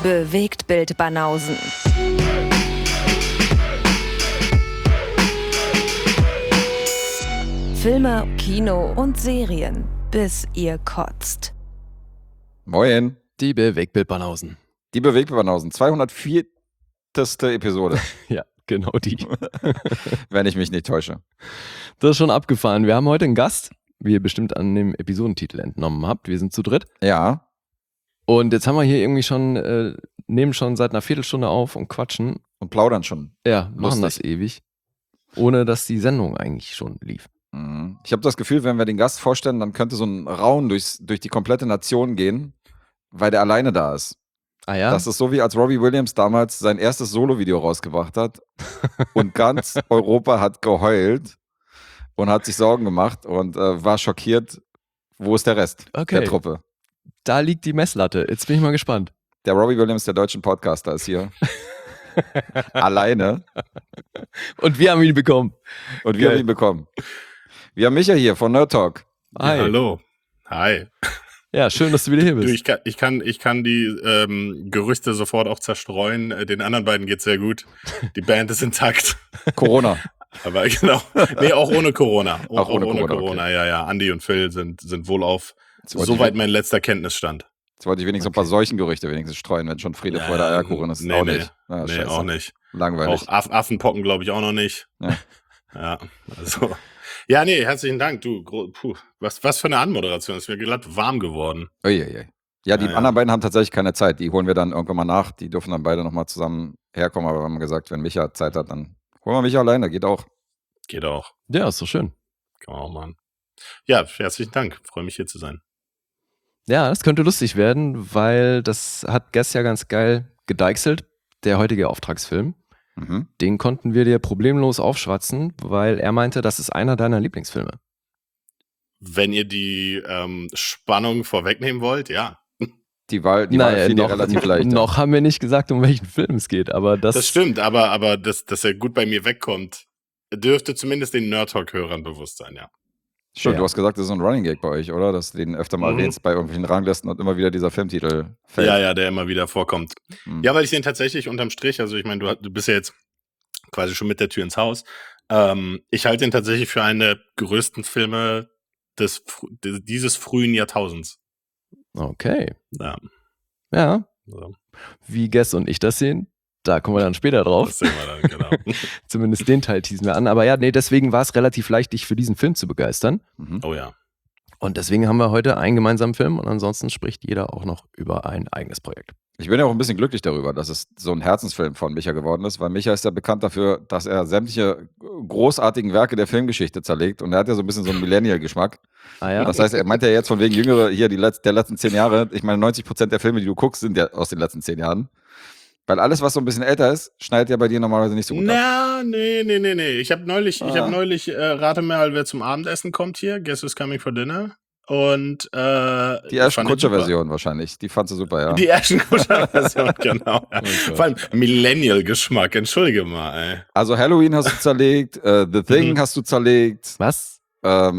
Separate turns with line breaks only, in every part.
Bewegtbild Banausen. Filme, Kino und Serien, bis ihr kotzt.
Moin.
Die Bewegtbild-Banausen.
Die Bewegtbild-Banausen. 204. Episode.
Ja, genau die.
Wenn ich mich nicht täusche.
Das ist schon abgefahren. Wir haben heute einen Gast, wie ihr bestimmt an dem Episodentitel entnommen habt. Wir sind zu dritt.
Ja.
Und jetzt haben wir hier irgendwie schon, nehmen schon seit einer Viertelstunde auf und quatschen.
Und plaudern schon.
Ja, machen
Lustig.
das ewig. Ohne dass die Sendung eigentlich schon lief.
Ich habe das Gefühl, wenn wir den Gast vorstellen, dann könnte so ein Raunen durch die komplette Nation gehen, weil der alleine da ist.
Ah ja?
Das ist so, wie als Robbie Williams damals sein erstes Solo-Video rausgebracht hat und ganz Europa hat geheult und hat sich Sorgen gemacht und war schockiert, wo ist der Rest der Truppe.
Da liegt die Messlatte. Jetzt bin ich mal gespannt.
Der Robbie Williams der deutschen Podcaster ist hier. Alleine.
Und wir haben ihn bekommen.
Und wir haben ihn bekommen. Wir haben Micha hier von Nerd Talk.
Hi.
Ja, hallo. Hi.
Ja, schön, dass du wieder hier
Du,
bist.
ich kann die Gerüchte sofort auch zerstreuen. Den anderen beiden geht's sehr gut. Die Band ist intakt.
Corona.
Aber genau. Nee, auch ohne Corona.
Auch ohne
Corona.
okay.
Ja. Andi und Phil sind wohlauf.
Jetzt
Soweit mein letzter Kenntnisstand.
wollte ich wenigstens ein paar Seuchengerüchte wenigstens streuen, wenn schon Friede, Freude, Eierkuchen ist.
Nee,
auch
nee.
nicht. Ah,
Nee,
scheiße.
auch nicht.
Langweilig.
Auch Affenpocken glaube ich auch noch nicht.
Ja.
Ja, also. Ja, nee, herzlichen Dank. Du, was für eine Anmoderation. Ist mir glatt warm geworden.
Uiuiui. Ja, die
Ja.
anderen beiden haben tatsächlich keine Zeit. Die holen wir dann irgendwann mal nach. Die dürfen dann beide nochmal zusammen herkommen. Aber wir haben gesagt, wenn Micha Zeit hat, dann holen wir Micha alleine. Geht auch.
Geht auch.
Ja, ist doch schön.
Kann man auch machen. Ja, herzlichen Dank. Freue mich hier zu sein.
Ja, das könnte lustig werden, weil das hat Guess ja ganz geil gedeichselt, der heutige Auftragsfilm.
Mhm.
Den konnten wir dir problemlos aufschwatzen, weil er meinte, das ist einer deiner Lieblingsfilme.
Wenn ihr die Spannung vorwegnehmen wollt, ja.
Die Wahl fiel dir relativ leicht.
Noch haben wir nicht gesagt, um welchen Film es geht, aber
Das stimmt, aber dass er gut bei mir wegkommt, dürfte zumindest den Nerd Talk-Hörern bewusst sein, ja.
Stimmt,
Ja.
du hast gesagt, das ist so ein Running Gag bei euch, oder? Dass du den öfter mal erwähnst bei irgendwelchen Ranglisten und immer wieder dieser Filmtitel fällt.
Ja, der immer wieder vorkommt.
Mhm.
Ja, weil ich den tatsächlich unterm Strich, also ich meine, du bist ja jetzt quasi schon mit der Tür ins Haus. Ich halte den tatsächlich für einen der größten Filme dieses frühen Jahrtausends.
Okay.
Ja.
Ja,
So,
wie Guess und ich das sehen, da kommen wir dann später drauf.
das sehen wir dann, genau.
Zumindest den Teil teasen wir an. Aber ja, nee, deswegen war es relativ leicht, dich für diesen Film zu begeistern.
Mhm.
Oh ja.
Und deswegen haben wir heute einen gemeinsamen Film und ansonsten spricht jeder auch noch über ein eigenes Projekt.
Ich bin ja auch ein bisschen glücklich darüber, dass es so ein Herzensfilm von Micha geworden ist, weil Micha ist ja bekannt dafür, dass er sämtliche großartigen Werke der Filmgeschichte zerlegt und er hat ja so ein bisschen so einen Millennial-Geschmack.
Ah ja?
Das heißt, er meint ja jetzt von wegen Jüngere hier der letzten 10 Jahre, ich meine 90% der Filme, die du guckst, sind ja aus den letzten 10 Jahren. Weil alles, was so ein bisschen älter ist, schneidet ja bei dir normalerweise nicht so gut ab.
Na, nee. Ich habe neulich, rate mal, wer zum Abendessen kommt hier. Guess who's coming for dinner? Und
Die Ashton Kutscher-Version wahrscheinlich, die fandst du super, ja.
Die Ashton Kutscher-Version, genau. Ja.
Okay.
Vor allem Millennial-Geschmack, entschuldige mal, ey.
Also Halloween hast du zerlegt, The Thing hast du zerlegt.
Was?
Ja,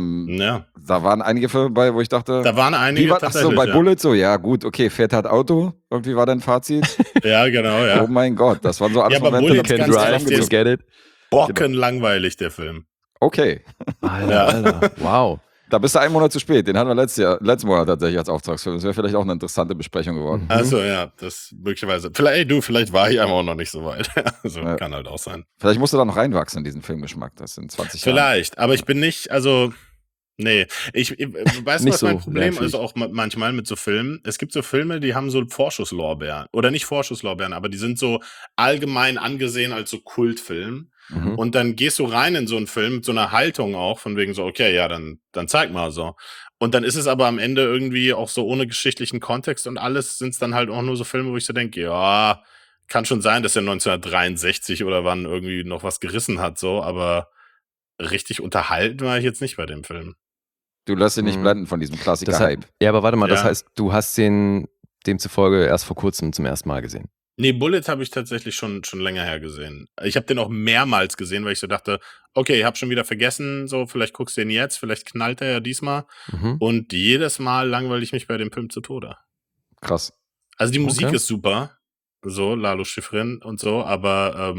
Da waren einige Filme bei, wo ich dachte,
da waren einige
achso,
tatsächlich.
bei
Ja.
Bullet so, ja gut, okay, Fährt hat Auto, irgendwie war dein Fazit.
Ja, genau, ja.
Oh mein Gott, das waren so alles
Ja, aber
Momente,
Bullet
die
kann
haben
ganz
mich
ehrlich,
You
zusammengezogen.
get it?
Bockenlangweilig, der Film.
Okay,
Alter. Wow.
da bist du einen Monat zu spät, den hatten wir letzten Monat tatsächlich als Auftragsfilm. Das wäre vielleicht auch eine interessante Besprechung geworden.
Also ja, das möglicherweise. Vielleicht war ich einfach auch noch nicht so weit. Also
Ja.
kann halt auch sein.
Vielleicht musst du da noch reinwachsen in diesen Filmgeschmack, das sind 20 Jahre.
Vielleicht, aber ich bin nicht, also, nee. Ich weißt du,
Nicht
was mein
so
Problem
nervig.
ist, auch manchmal mit so Filmen? Es gibt so Filme, die haben so Vorschusslorbeeren. Oder nicht Vorschusslorbeeren, aber die sind so allgemein angesehen als so Kultfilm.
Mhm.
Und dann gehst du rein in so einen Film mit so einer Haltung auch, von wegen so, okay, ja, dann zeig mal so. Und dann ist es aber am Ende irgendwie auch so ohne geschichtlichen Kontext und alles sind es dann halt auch nur so Filme, wo ich so denke, ja, kann schon sein, dass er 1963 oder wann irgendwie noch was gerissen hat, so, aber richtig unterhalten war ich jetzt nicht bei dem Film.
Du lässt dich nicht
Mhm.
blenden von diesem
Das
Klassiker-Hype.
ja, aber warte mal, das
Ja.
heißt, du hast den demzufolge erst vor kurzem zum ersten Mal gesehen.
Nee, Bullet habe ich tatsächlich schon länger her gesehen. Ich habe den auch mehrmals gesehen, weil ich so dachte, okay, ich habe schon wieder vergessen, so vielleicht guckst du den jetzt, vielleicht knallt er ja diesmal.
Mhm.
Und jedes Mal langweile ich mich bei dem Film zu Tode.
Krass.
Also die Musik
Okay.
ist super. so, Lalo Schifrin und so, aber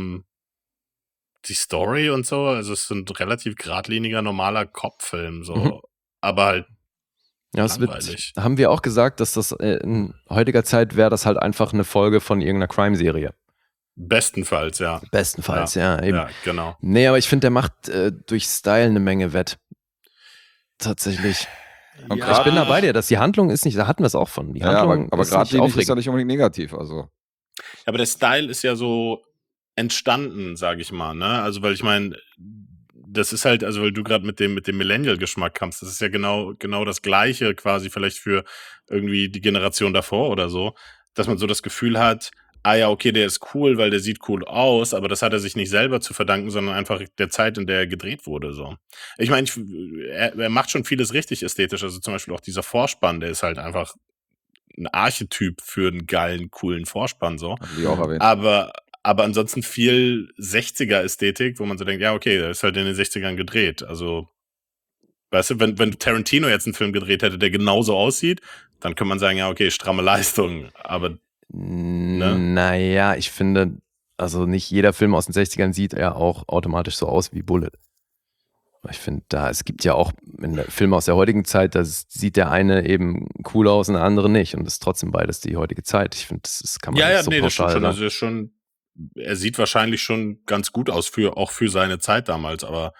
die Story und so, also es ist ein relativ geradliniger, normaler Cop-Film, so, aber halt
Ja, es
langweilig.
haben wir auch gesagt, dass das in heutiger Zeit wäre das halt einfach eine Folge von irgendeiner Crime-Serie.
Bestenfalls, ja.
Bestenfalls, ja, eben.
Ja, genau.
Nee, aber ich finde, der macht durch Style eine Menge wett. Tatsächlich.
Und
Ich bin da bei dir, dass die Handlung ist nicht, da hatten wir es auch von. Die
Ja,
Handlung
aber
ist
gerade
nicht
ist ja
aufregend.
nicht unbedingt negativ. Also.
Aber der Style ist ja so entstanden, sage ich mal, ne? Also, weil ich meine, das ist halt, also weil du gerade mit dem Millennial-Geschmack kamst, das ist ja genau das Gleiche quasi vielleicht für irgendwie die Generation davor oder so, dass man so das Gefühl hat, ja, okay, der ist cool, weil der sieht cool aus, aber das hat er sich nicht selber zu verdanken, sondern einfach der Zeit, in der er gedreht wurde, so. Ich meine, er macht schon vieles richtig ästhetisch, also zum Beispiel auch dieser Vorspann, der ist halt einfach ein Archetyp für einen geilen, coolen Vorspann, so.
Hatten wir auch erwähnt.
Aber ansonsten viel 60er-Ästhetik, wo man so denkt, ja, okay, der ist halt in den 60ern gedreht. Also, weißt du, wenn Tarantino jetzt einen Film gedreht hätte, der genauso aussieht, dann könnte man sagen, ja, okay, stramme Leistung. Aber
Naja, ich finde, also nicht jeder Film aus den 60ern sieht ja auch automatisch so aus wie Bullet. Ich finde, es gibt ja auch Filme aus der heutigen Zeit, da sieht der eine eben cool aus und der andere nicht. Und das ist trotzdem beides die heutige Zeit. Ich finde, das kann man nicht so pauschal sagen.
Das ist schon, er sieht wahrscheinlich schon ganz gut aus, auch für seine Zeit damals, aber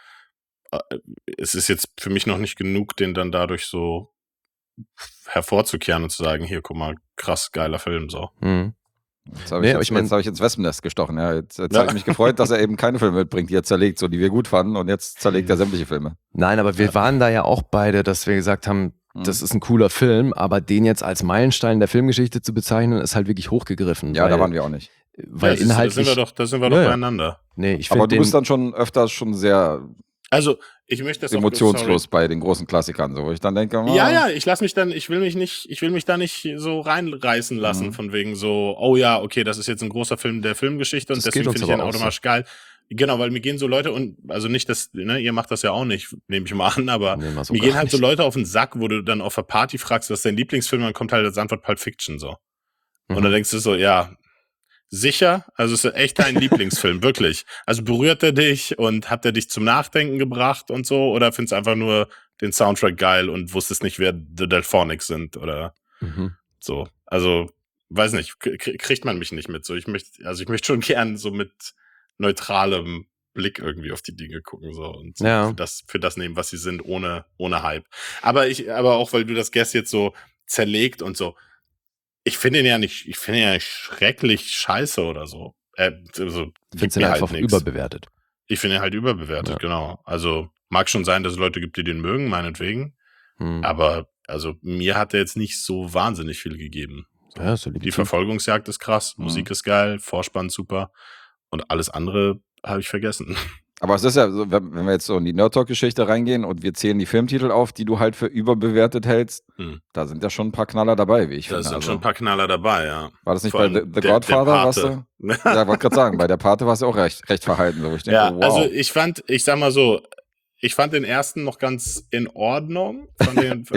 es ist jetzt für mich noch nicht genug, den dann dadurch so hervorzukehren und zu sagen, hier, guck mal, krass, geiler Film, so.
Mhm.
Jetzt habe ich ins Wespennest gestochen. Ja. Jetzt habe ich mich gefreut, dass er eben keine Filme mitbringt, die er zerlegt, so die wir gut fanden. Und jetzt zerlegt er sämtliche Filme.
Nein, aber wir waren da ja auch beide, dass wir gesagt haben, das ist ein cooler Film, aber den jetzt als Meilenstein der Filmgeschichte zu bezeichnen, ist halt wirklich hochgegriffen.
Ja, da waren wir auch nicht.
Weil inhaltlich...
Da sind wir doch beieinander.
Nee, ich
aber du bist dann schon öfter sehr...
Also, ich möchte das
emotionslos bei den großen Klassikern, so wo ich dann denke,
ja, ich will mich da nicht so reinreißen lassen, von wegen so, oh ja, okay, das ist jetzt ein großer Film der Filmgeschichte und deswegen finde ich ihn automatisch geil. Genau, weil mir gehen so Leute und, also nicht, dass, ne, ihr macht das ja auch nicht, nehme ich mal an, aber mir gehen halt so Leute auf den Sack, wo du dann auf der Party fragst, was ist dein Lieblingsfilm, dann kommt halt als Antwort Pulp Fiction, so. Und dann denkst du so, ja, sicher? Also es ist echt dein Lieblingsfilm, wirklich. Also berührt er dich und hat er dich zum Nachdenken gebracht und so? Oder findest du einfach nur den Soundtrack geil und wusstest nicht, wer The Delphonics sind? Oder so. Also, weiß nicht, kriegt man mich nicht mit. So, ich möchte schon gern so mit neutralem Blick irgendwie auf die Dinge gucken, so und für das nehmen, was sie sind, ohne Hype. Aber auch, weil du das Guess jetzt so zerlegt und so. Ich finde ihn ja nicht schrecklich scheiße oder so. Also,
ich finde ihn einfach überbewertet.
Ich finde ihn halt überbewertet, genau. Also, mag schon sein, dass es Leute gibt, die den mögen, meinetwegen. Aber, also, mir hat er jetzt nicht so wahnsinnig viel gegeben. So.
Ja, so
die Verfolgungsjagd ist krass, Musik ist geil, Vorspann super. Und alles andere habe ich vergessen.
Aber es ist ja so, wenn wir jetzt so in die Nerd-Talk-Geschichte reingehen und wir zählen die Filmtitel auf, die du halt für überbewertet hältst, da sind ja schon ein paar Knaller dabei, wie ich finde.
Da sind schon ein paar Knaller dabei, ja.
War das nicht bei The Godfather? Warst du? Ja, wollte gerade sagen, bei der Pate warst du auch recht verhalten. So. Ich denke,
ja,
wow.
also ich fand den ersten noch ganz in Ordnung. Fand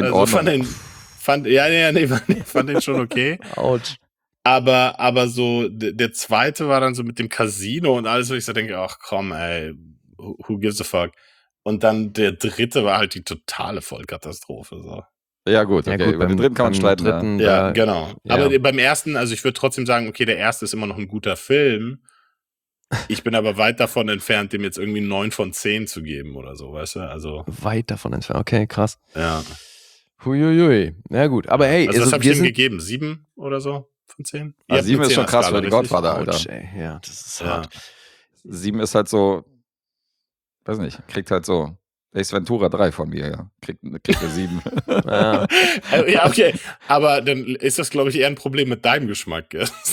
den schon okay.
Autsch.
Aber so, der zweite war dann so mit dem Casino und alles, wo ich so denke, ach komm, ey, who gives a fuck? Und dann der dritte war halt die totale Vollkatastrophe, so.
Ja, gut, okay. Über den dritten kann man streiten.
Ja, genau. Ja. Aber beim ersten, also ich würde trotzdem sagen, okay, der erste ist immer noch ein guter Film. Ich bin aber weit davon entfernt, dem jetzt irgendwie 9 von 10 zu geben oder so, weißt du? Also.
Weit davon entfernt, okay, krass.
Ja.
Huiuiui. Ja, gut, aber hey.
Also was habe ich dem gegeben? 7 oder so? Von 10?
Ja, 7 ist schon krass für die Godfather, Alter.
Ouch, ey. Ja, das ist hart.
7 ist halt so, weiß nicht, kriegt halt so Ace Ventura 3 von mir, ja. Kriegt er 7.
Ja.
Ja, okay. Aber dann ist das, glaube ich, eher ein Problem mit deinem Geschmack.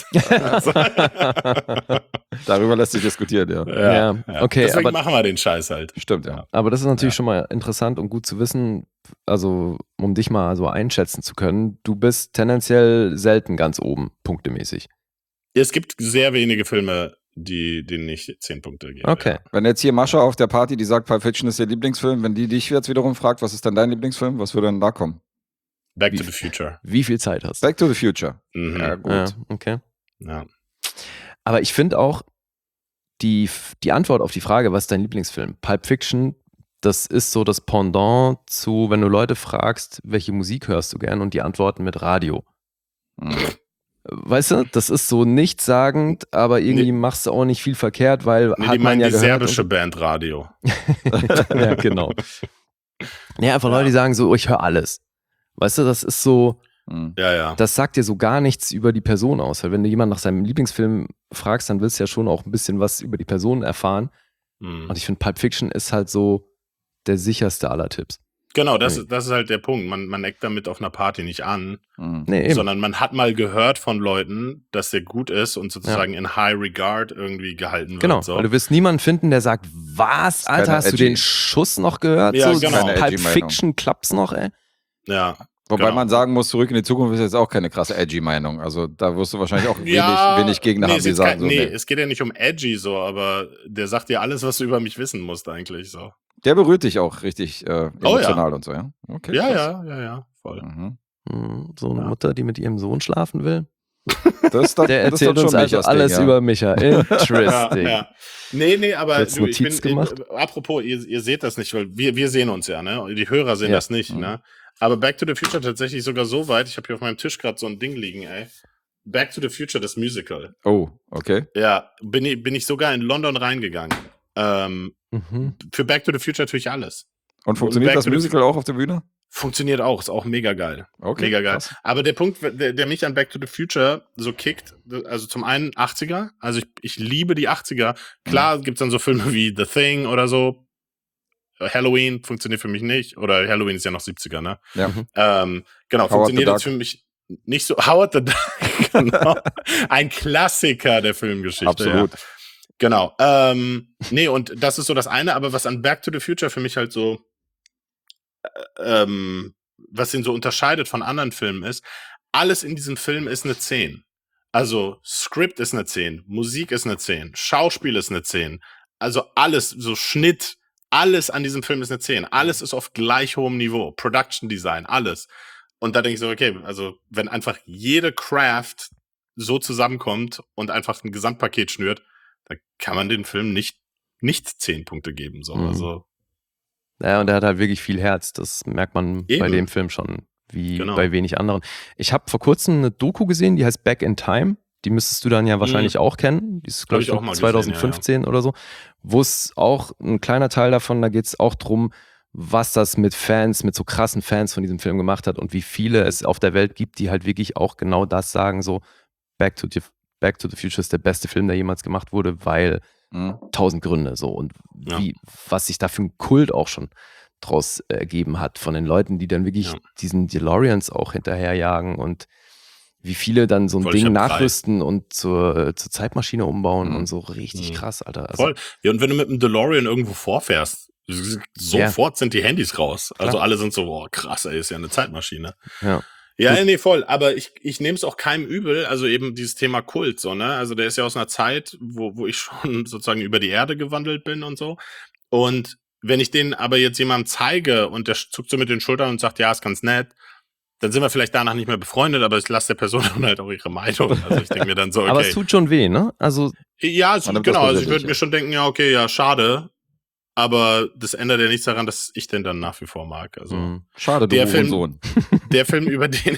Darüber lässt sich diskutieren, ja.
Okay.
Deswegen machen wir den Scheiß halt.
Stimmt, ja.
Aber das ist natürlich schon mal interessant und gut zu wissen, also um dich mal so einschätzen zu können. Du bist tendenziell selten ganz oben, punktemäßig.
Es gibt sehr wenige Filme, denen ich 10 Punkte gebe.
Okay.
Ja.
Wenn jetzt hier Mascha auf der Party, die sagt, Pulp Fiction ist ihr Lieblingsfilm, wenn die dich jetzt wiederum fragt, was ist denn dein Lieblingsfilm, was würde denn da kommen?
Back to the Future.
Wie viel Zeit hast du?
Back to the Future.
Mhm.
Ja, gut.
Ja, okay.
Ja.
Aber ich finde auch, die Antwort auf die Frage, was ist dein Lieblingsfilm? Pulp Fiction, das ist so das Pendant zu, wenn du Leute fragst, welche Musik hörst du gern und die antworten mit Radio. Weißt du, das ist so nichtssagend, aber irgendwie machst du auch nicht viel verkehrt, weil
Nee,
hat
die
man
meinen
ja
die
gehört.
serbische Band Radio.
Ja, genau. Ja, einfach Leute, die sagen so, ich höre alles. Weißt du, das ist so,
Ja.
das sagt dir so gar nichts über die Person aus. Weil wenn du jemanden nach seinem Lieblingsfilm fragst, dann willst du ja schon auch ein bisschen was über die Person erfahren. Und ich finde, Pulp Fiction ist halt so der sicherste aller Tipps.
Genau, das ist halt der Punkt. Man eckt damit auf einer Party nicht an,
Nee, eben.
sondern man hat mal gehört von Leuten, dass der gut ist und sozusagen in High Regard irgendwie gehalten wird.
Genau,
So.
weil du wirst niemanden finden, der sagt, was, Alter,
keine
hast du
edgy.
den Schuss noch gehört?
Ja,
so,
genau.
Pulp
Keine edgy
Fiction klappt's noch, ey?
Ja.
Wobei
Genau.
man sagen muss, Zurück in die Zukunft ist jetzt auch keine krasse edgy Meinung. Also da wirst du wahrscheinlich auch wenig Gegner haben,
es
die
ist
sagen so, nee.
es geht ja nicht um edgy so, aber der sagt dir alles, was du über mich wissen musst eigentlich so.
Der berührt dich auch richtig emotional und so, ja? Okay, krass.
Ja, voll.
So eine Mutter, die mit ihrem Sohn schlafen will.
Das dann,
Der
das
erzählt
dann
uns
schon
also
Michas
alles
Ding, ja.
über Micha. Interesting.
Ja. Nee, aber
Jetzt
du, ich
Notiz
bin,
gemacht?
apropos, ihr seht das nicht, weil wir sehen uns ja, ne? Die Hörer sehen
Ja.
das nicht, ne? Aber Back to the Future tatsächlich sogar so weit, ich habe hier auf meinem Tisch gerade so ein Ding liegen, ey. Back to the Future, das Musical.
Oh, okay.
Ja, bin ich sogar in London reingegangen. Für Back to the Future tue ich alles.
Und funktioniert
Back
das
to the
Musical auch auf der Bühne?
Funktioniert auch, ist auch mega geil.
Okay,
Mega geil.
krass.
Aber der Punkt, der mich an Back to the Future so kickt, also zum einen 80er, also ich liebe die 80er. Klar gibt's dann so Filme wie The Thing oder so. Halloween funktioniert für mich nicht. Oder Halloween ist ja noch 70er, ne?
Ja.
Genau,
Howard
funktioniert
the
jetzt für mich nicht so. Howard the Duck, genau. Ein Klassiker der Filmgeschichte.
Absolut.
Ja. Genau. Nee, und das ist so das eine, aber was an Back to the Future für mich halt so was ihn so unterscheidet von anderen Filmen ist, alles in diesem Film ist eine 10. Also Skript ist eine 10, Musik ist eine 10, Schauspiel ist eine 10. Also alles, so Schnitt, alles an diesem Film ist eine 10. Alles ist auf gleich hohem Niveau. Production Design, alles. Und da denke ich so, okay, also wenn einfach jede Craft so zusammenkommt und einfach ein Gesamtpaket schnürt, dann kann man den Film nicht 10 Punkte geben. So. Also
Ja, und er hat halt wirklich viel Herz. Das merkt man bei
Eben.
dem Film schon, wie
Genau.
bei wenig anderen. Ich habe vor kurzem eine Doku gesehen, die heißt Back in Time. Die müsstest du dann ja wahrscheinlich auch kennen. Die ist, glaube ich,
Hab ich auch
von
mal gesehen,
2015 oder so. Wo es auch, ein kleiner Teil davon, da geht es auch drum, was das mit Fans, mit so krassen Fans von diesem Film gemacht hat und wie viele es auf der Welt gibt, die halt wirklich auch genau das sagen, so Back to the Future ist der beste Film, der jemals gemacht wurde, weil 1000 Gründe so und was sich da für ein Kult auch schon draus ergeben hat von den Leuten, die dann wirklich diesen DeLoreans auch hinterherjagen und wie viele dann so ein
Voll, ich
Ding
hab 3.
nachrüsten und zur Zeitmaschine umbauen und so richtig krass, Alter. Also,
Voll. Ja, und wenn du mit dem DeLorean irgendwo vorfährst, sofort sind die Handys raus. Also alle sind so, boah, krass, ey, ist ja eine Zeitmaschine. Ja, nee, voll. Aber ich nehme es auch keinem übel. Also eben dieses Thema Kult, so, ne? Also der ist ja aus einer Zeit, wo ich schon sozusagen über die Erde gewandelt bin und so. Und wenn ich den aber jetzt jemandem zeige und der zuckt so mit den Schultern und sagt, ja, ist ganz nett, dann sind wir vielleicht danach nicht mehr befreundet, aber ich lasse der Person dann halt auch ihre Meinung. Also ich denke mir dann so, okay.
Aber es tut schon weh, ne? Also
Ja,
Man nimmt
genau.
das
Also ich würde
persönlich,
mir schon denken, ja, okay, ja, schade. Aber das ändert ja nichts daran, dass ich den dann nach wie vor mag. Also
Schade, du
Der Film-
Sohn.
der Film, über den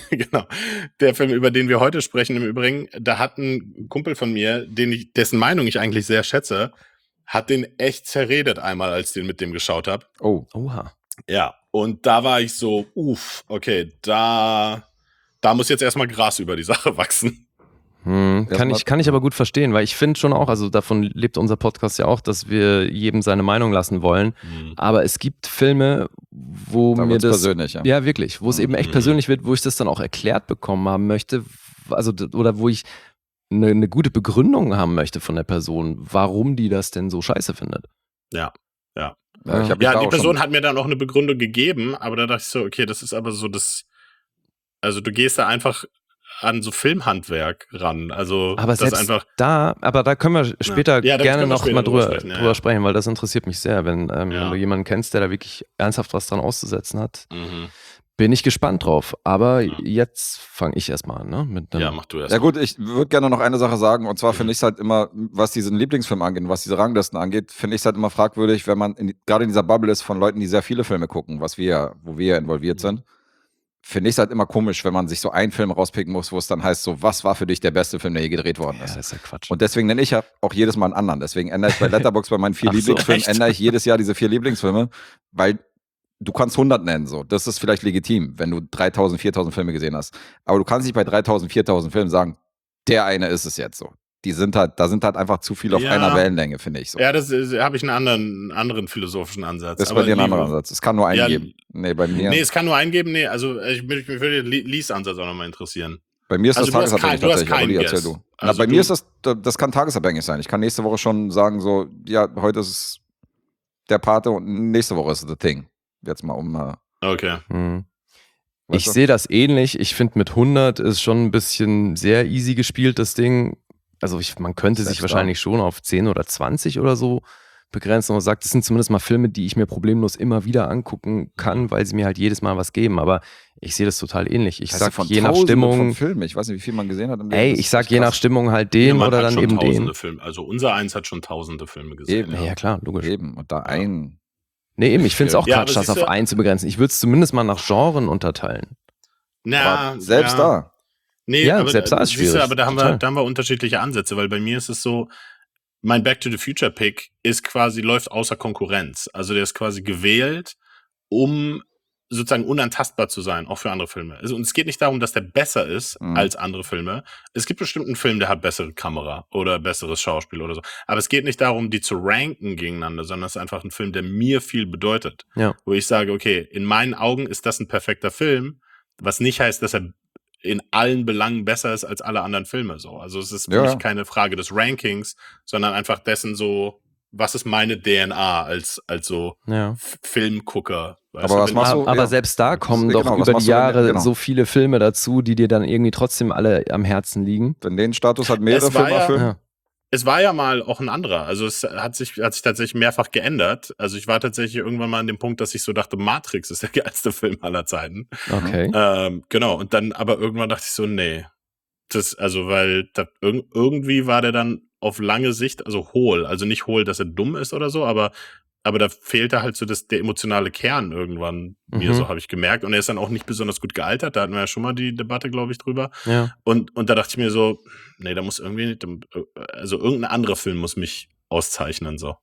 wir heute sprechen, im Übrigen, da hat ein Kumpel von mir, dessen Meinung ich eigentlich sehr schätze, hat den echt zerredet einmal, als ich den mit dem geschaut habe.
Oh,
oha.
Ja, und da war ich so, okay, da muss jetzt erstmal Gras über die Sache wachsen.
Kann ich aber gut verstehen, weil ich finde schon auch, also davon lebt unser Podcast ja auch, dass wir jedem seine Meinung lassen wollen. Aber es gibt Filme, wo
da
mir
wird's
das
persönlich, ja.
ja wirklich, wo es eben echt persönlich wird, wo ich das dann auch erklärt bekommen haben möchte, also oder wo ich eine gute Begründung haben möchte von der Person, warum die das denn so scheiße findet.
Ja.
Ich hab mich da
Ja, die
auch
Person
schon-
hat mir dann auch eine Begründung gegeben, aber da dachte ich so, okay, das ist aber so also du gehst da einfach an so Filmhandwerk ran. Also
Aber
das
selbst
einfach.
aber da können wir später
Ja, da
gerne
können wir
noch
später
mal
drüber
drüber
sprechen,
sprechen, weil das interessiert mich sehr, wenn
Ja.
du jemanden kennst, der da wirklich ernsthaft was dran auszusetzen hat. Bin ich gespannt drauf. Aber jetzt fange ich erstmal an, ne? Mit
Ja, mach du erst.
Ja gut, ich würde gerne noch eine Sache sagen, und zwar finde ich es halt immer, was diesen Lieblingsfilm angeht und was diese Ranglisten angeht, finde ich es halt immer fragwürdig, wenn man gerade in dieser Bubble ist von Leuten, die sehr viele Filme gucken, wo wir involviert sind, finde ich es halt immer komisch, wenn man sich so einen Film rauspicken muss, wo es dann heißt, so, was war für dich der beste Film, der je gedreht worden ist.
Ja, das ist ja Quatsch.
Und deswegen nenne ich ja auch jedes Mal einen anderen. Deswegen ändere ich bei Letterboxd bei meinen 4 Lieblingsfilmen,
echt?
ändere ich jedes Jahr diese 4 Lieblingsfilme, weil du kannst 100 nennen, so. Das ist vielleicht legitim, wenn du 3000, 4000 Filme gesehen hast. Aber du kannst nicht bei 3000, 4000 Filmen sagen, der eine ist es jetzt so. Da sind halt einfach zu viele auf
Ja.
einer Wellenlänge, finde ich so.
Ja, das habe ich einen anderen philosophischen Ansatz.
Das ist bei dir ein anderer Ansatz. Es kann nur einen
Ja,
geben. Nee, bei mir,
Nee, es kann nur einen geben. Nee, also mich würde Lees Ansatz auch nochmal interessieren.
bei mir ist
also
das
du hast
tagesabhängig
du hast
tatsächlich.
keinen
Olli, erzähl
Guess.
du.
Also
bei mir ist das kann tagesabhängig sein. Ich kann nächste Woche schon sagen, so, ja, heute ist es der Pate und nächste Woche ist es The Thing. Jetzt mal
Okay.
weißt
Ich
du?
sehe das ähnlich. Ich finde, mit 100 ist schon ein bisschen sehr easy gespielt, das Ding. Also man könnte sich
Selbst
wahrscheinlich schon auf 10 oder 20 oder so begrenzen und sagt, das sind zumindest mal Filme, die ich mir problemlos immer wieder angucken kann, weil sie mir halt jedes Mal was geben. Aber ich sehe das total ähnlich. Ich
Weißt du,
sag
von
je nach
Tausenden
Stimmung,
von Filmen. Ich weiß nicht, wie viel man gesehen hat im Leben.
ey,
Das
ich
ist
sag
echt
je nach
krass.
Stimmung halt den
Jemand
oder
hat
dann
schon
eben
tausende
den.
Filme. Also unser Eins hat schon tausende Filme gesehen.
Eben.
Ja, klar, logisch.
Eben. Und da ein.
Nee, eben, ich finde es auch
Ja,
Quatsch,
aber
das auf
siehst du-
einen zu begrenzen. Ich würde es zumindest mal nach Genren unterteilen.
Na,
Selbst
ja.
da.
Nee,
Ja,
aber
selbst da ist
siehst du,
schwierig.
aber da haben
Total.
wir unterschiedliche Ansätze, weil bei mir ist es so, mein Back to the Future Pick läuft außer Konkurrenz. Also der ist quasi gewählt, um sozusagen unantastbar zu sein, auch für andere Filme. Und es geht nicht darum, dass der besser ist als andere Filme. Es gibt bestimmt einen Film, der hat bessere Kamera oder besseres Schauspiel oder so. Aber es geht nicht darum, die zu ranken gegeneinander, sondern es ist einfach ein Film, der mir viel bedeutet.
Ja.
Wo ich sage, okay, in meinen Augen ist das ein perfekter Film, was nicht heißt, dass er in allen Belangen besser ist als alle anderen Filme. So. Also es ist für
Ja.
mich keine Frage des Rankings, sondern einfach dessen so, was ist meine DNA als so
Ja.
Filmgucker. Weißt
Aber
du,
was
wenn
machst
ich-
du?
Aber
ja.
selbst da kommen
Genau,
doch
was
über
machst
die
du denn?
Jahre
Genau.
so viele Filme dazu, die dir dann irgendwie trotzdem alle am Herzen liegen.
Denn den Status hat mehrere
Es war
Filme
ja-
erfüllt.
Ja.
Es war ja mal auch ein anderer. Also es hat sich tatsächlich mehrfach geändert. Also ich war tatsächlich irgendwann mal an dem Punkt, dass ich so dachte, Matrix ist der geilste Film aller Zeiten.
Okay.
Genau. Und dann aber irgendwann dachte ich so, nee. Weil irgendwie war der dann auf lange Sicht, also hohl. Also nicht hohl, dass er dumm ist oder so, aber da fehlte halt so der emotionale Kern irgendwann mir, so habe ich gemerkt. Und er ist dann auch nicht besonders gut gealtert. Da hatten wir ja schon mal die Debatte, glaube ich, drüber.
Ja.
Und da dachte ich mir so, nee, da muss also irgendein anderer Film muss mich auszeichnen, so.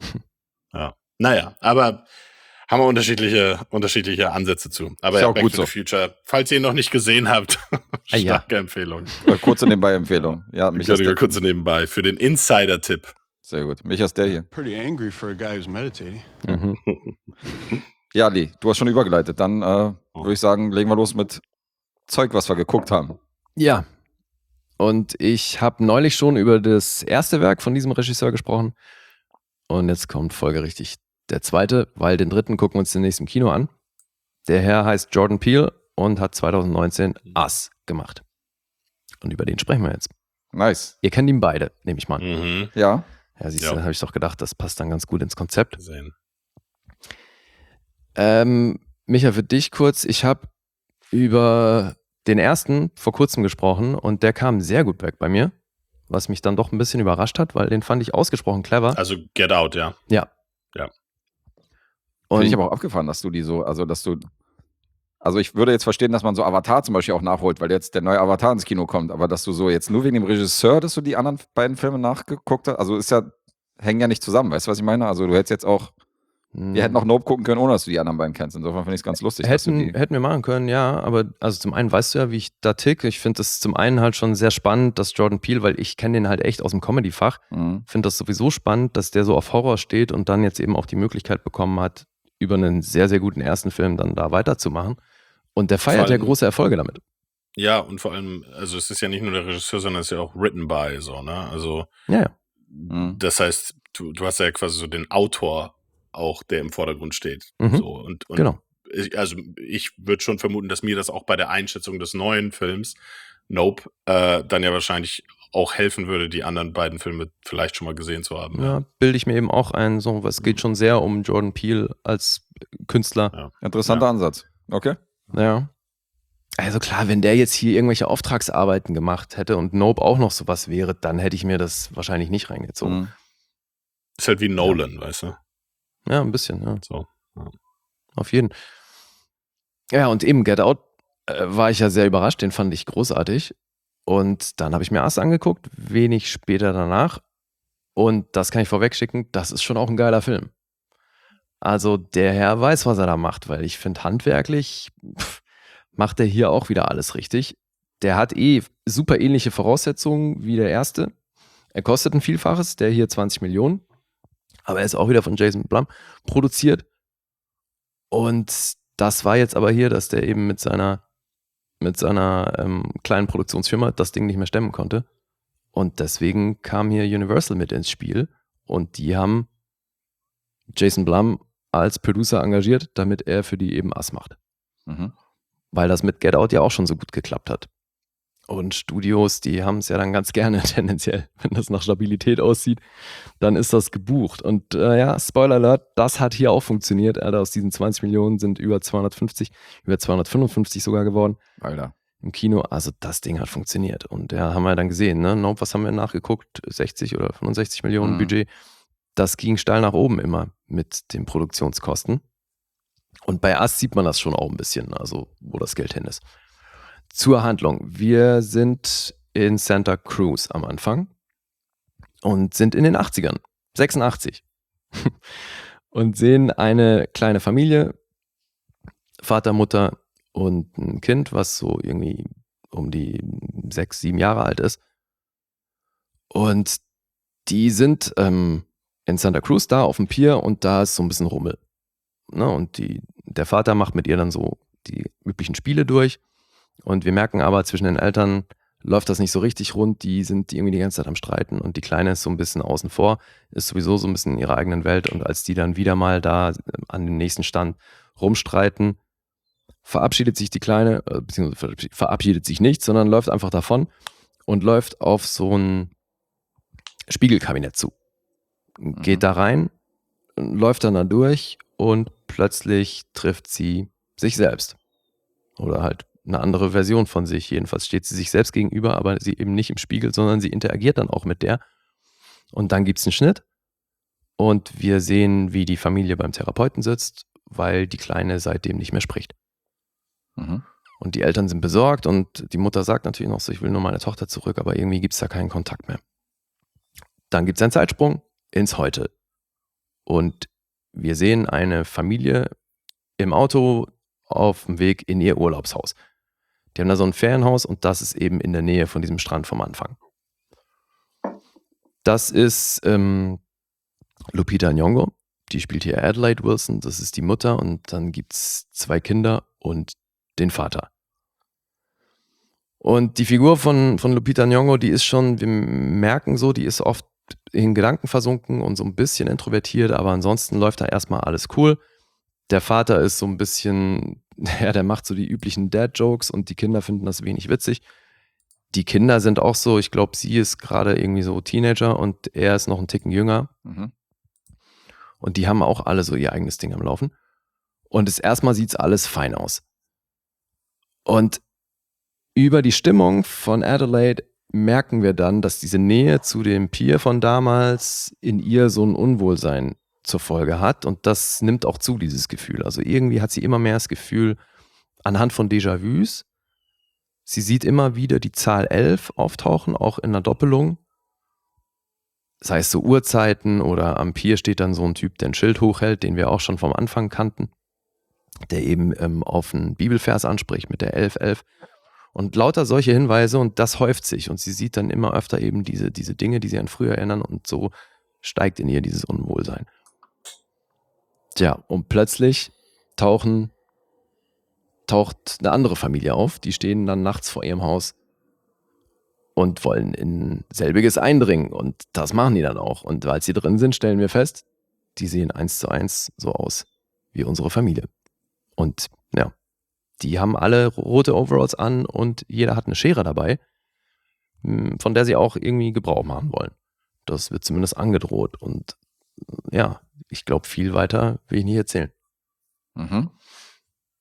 Ja. Naja, aber haben wir unterschiedliche Ansätze zu. Aber
Ist
ja,
auch
Back
gut
to the Future, falls ihr ihn noch nicht gesehen habt,
Ah, ja.
starke Empfehlung.
Kurze Nebenbei-Empfehlung. Ja, mich ist der,
Kurz nebenbei für den Insider-Tipp.
sehr gut. Mich ist der hier.
Pretty angry for a guy who's meditating.
Mhm.
Ja, Lee, du hast schon übergeleitet. Dann würde ich sagen, legen wir los mit Zeug, was wir geguckt haben.
Ja. Und ich habe neulich schon über das erste Werk von diesem Regisseur gesprochen. Und jetzt kommt folgerichtig der zweite, weil den dritten gucken wir uns demnächst im Kino an. Der Herr heißt Jordan Peele und hat 2019 Us gemacht. Und über den sprechen wir jetzt.
Nice.
Ihr kennt ihn beide, nehme ich mal an.
Mhm.
Ja.
Ja, siehst
Ja.
du, habe ich doch gedacht, das passt dann ganz gut ins Konzept.
Gesehen.
Micha, für dich kurz, ich habe über den ersten vor kurzem gesprochen und der kam sehr gut weg bei mir, was mich dann doch ein bisschen überrascht hat, weil den fand ich ausgesprochen clever.
Also Get Out, ja.
Ja.
Ja.
Und
Finde ich aber auch abgefahren, dass du die so, also ich würde jetzt verstehen, dass man so Avatar zum Beispiel auch nachholt, weil jetzt der neue Avatar ins Kino kommt, aber dass du so jetzt nur wegen dem Regisseur, dass du die anderen beiden Filme nachgeguckt hast, also hängen ja nicht zusammen, weißt du, was ich meine? Also du hättest jetzt auch, wir hätten auch Nope gucken können, ohne dass du die anderen beiden kennst. Insofern finde ich es ganz lustig, dass du die...
hätten wir machen können, ja, aber also zum einen weißt du ja, wie ich da tick. Ich finde das zum einen halt schon sehr spannend, dass Jordan Peele, weil ich kenne den halt echt aus dem Comedy-Fach,
Mhm.
finde das sowieso spannend, dass der so auf Horror steht und dann jetzt eben auch die Möglichkeit bekommen hat, über einen sehr, sehr guten ersten Film dann da weiterzumachen. Und der feiert
Vor
ja
allem-
große Erfolge damit.
Ja, und vor allem, also es ist ja nicht nur der Regisseur, sondern es ist ja auch written by, so, ne? Also,
Ja, ja.
Mhm.
das heißt, du hast ja quasi so den Autor auch, der im Vordergrund steht.
Mhm.
So, und
Genau.
ich würde schon vermuten, dass mir das auch bei der Einschätzung des neuen Films, Nope, dann ja wahrscheinlich auch helfen würde, die anderen beiden Filme vielleicht schon mal gesehen zu haben.
Ja, bilde ich mir eben auch ein. So, es geht schon sehr um Jordan Peele als Künstler.
Ja.
Interessanter
Ja.
Ansatz. Okay.
Ja. Also klar, wenn der jetzt hier irgendwelche Auftragsarbeiten gemacht hätte und Nope auch noch sowas wäre, dann hätte ich mir das wahrscheinlich nicht reingezogen.
Mhm.
Ist halt wie Nolan, weißt du?
Ja, ein bisschen, ja.
So.
Auf jeden. Ja, und eben Get Out war ich ja sehr überrascht, den fand ich großartig. Und dann habe ich mir Us angeguckt, wenig später danach. Und das kann ich vorwegschicken, das ist schon auch ein geiler Film. Also der Herr weiß, was er da macht, weil ich finde, handwerklich macht er hier auch wieder alles richtig. Der hat super ähnliche Voraussetzungen wie der erste. Er kostet ein Vielfaches, der hier 20 Millionen. Aber er ist auch wieder von Jason Blum produziert. Und das war jetzt aber hier, dass der eben mit seiner kleinen Produktionsfirma das Ding nicht mehr stemmen konnte. Und deswegen kam hier Universal mit ins Spiel. Und die haben Jason Blum als Producer engagiert, damit er für die eben Us macht.
Mhm.
Weil das mit Get Out ja auch schon so gut geklappt hat. Und Studios, die haben es ja dann ganz gerne tendenziell, wenn das nach Stabilität aussieht, dann ist das gebucht. Und ja, Spoiler Alert, das hat hier auch funktioniert. Aus diesen 20 Millionen sind über 255 sogar geworden
Alter.
im Kino. Also das Ding hat funktioniert. Und ja, haben wir dann gesehen, ne? Nope, was haben wir nachgeguckt? 60 oder 65 Millionen Budget. Das ging steil nach oben immer mit den Produktionskosten. Und bei Us sieht man das schon auch ein bisschen, also wo das Geld hin ist. Zur Handlung. Wir sind in Santa Cruz am Anfang und sind in den 80ern, 86. Und sehen eine kleine Familie, Vater, Mutter und ein Kind, was so irgendwie um die 6, 7 Jahre alt ist. Und die sind in Santa Cruz da auf dem Pier und da ist so ein bisschen Rummel. Ne? Und der Vater macht mit ihr dann so die üblichen Spiele durch. Und wir merken aber, zwischen den Eltern läuft das nicht so richtig rund. Die sind irgendwie die ganze Zeit am Streiten und die Kleine ist so ein bisschen außen vor, ist sowieso so ein bisschen in ihrer eigenen Welt. Und als die dann wieder mal da an dem nächsten Stand rumstreiten, verabschiedet sich die Kleine, beziehungsweise verabschiedet sich nicht, sondern läuft einfach davon und läuft auf so ein Spiegelkabinett zu. Geht da rein, läuft dann da durch und plötzlich trifft sie sich selbst. Oder halt eine andere Version von sich. Jedenfalls steht sie sich selbst gegenüber, aber sie eben nicht im Spiegel, sondern sie interagiert dann auch mit der. Und dann gibt es einen Schnitt und wir sehen, wie die Familie beim Therapeuten sitzt, weil die Kleine seitdem nicht mehr spricht.
Mhm.
Und die Eltern sind besorgt und die Mutter sagt natürlich noch so, ich will nur meine Tochter zurück, aber irgendwie gibt es da keinen Kontakt mehr. Dann gibt es einen Zeitsprung ins Heute. Und wir sehen eine Familie im Auto auf dem Weg in ihr Urlaubshaus. Die haben da so ein Ferienhaus und das ist eben in der Nähe von diesem Strand vom Anfang. Das ist Lupita Nyong'o, die spielt hier Adelaide Wilson, das ist die Mutter und dann gibt es 2 Kinder und den Vater. Und die Figur von Lupita Nyong'o, die ist schon, wir merken so, die ist oft in Gedanken versunken und so ein bisschen introvertiert, aber ansonsten läuft da erstmal alles cool. Der Vater ist so ein bisschen, ja, der macht so die üblichen Dad-Jokes und die Kinder finden das wenig witzig. Die Kinder sind auch so, ich glaube, sie ist gerade irgendwie so Teenager und er ist noch einen Ticken jünger.
Mhm.
Und die haben auch alle so ihr eigenes Ding am Laufen. Und erstmal sieht es alles fein aus. Und über die Stimmung von Adelaide merken wir dann, dass diese Nähe zu dem Pier von damals in ihr so ein Unwohlsein zur Folge hat. Und das nimmt auch zu, dieses Gefühl. Also irgendwie hat sie immer mehr das Gefühl, anhand von Déjà-vus, sie sieht immer wieder die Zahl 11 auftauchen, auch in einer Doppelung. Sei es so Uhrzeiten oder am Pier steht dann so ein Typ, der ein Schild hochhält, den wir auch schon vom Anfang kannten, der eben auf einen Bibelvers anspricht mit der 1111. Und lauter solche Hinweise und das häuft sich und sie sieht dann immer öfter eben diese Dinge, die sie an früher erinnern und so steigt in ihr dieses Unwohlsein. Tja, und plötzlich taucht eine andere Familie auf, die stehen dann nachts vor ihrem Haus und wollen in selbiges eindringen und das machen die dann auch. Und als sie drin sind, stellen wir fest, die sehen 1:1 so aus wie unsere Familie. Und ja, die haben alle rote Overalls an und jeder hat eine Schere dabei, von der sie auch irgendwie Gebrauch machen wollen. Das wird zumindest angedroht und ja, ich glaube, viel weiter will ich nicht erzählen.
Mhm.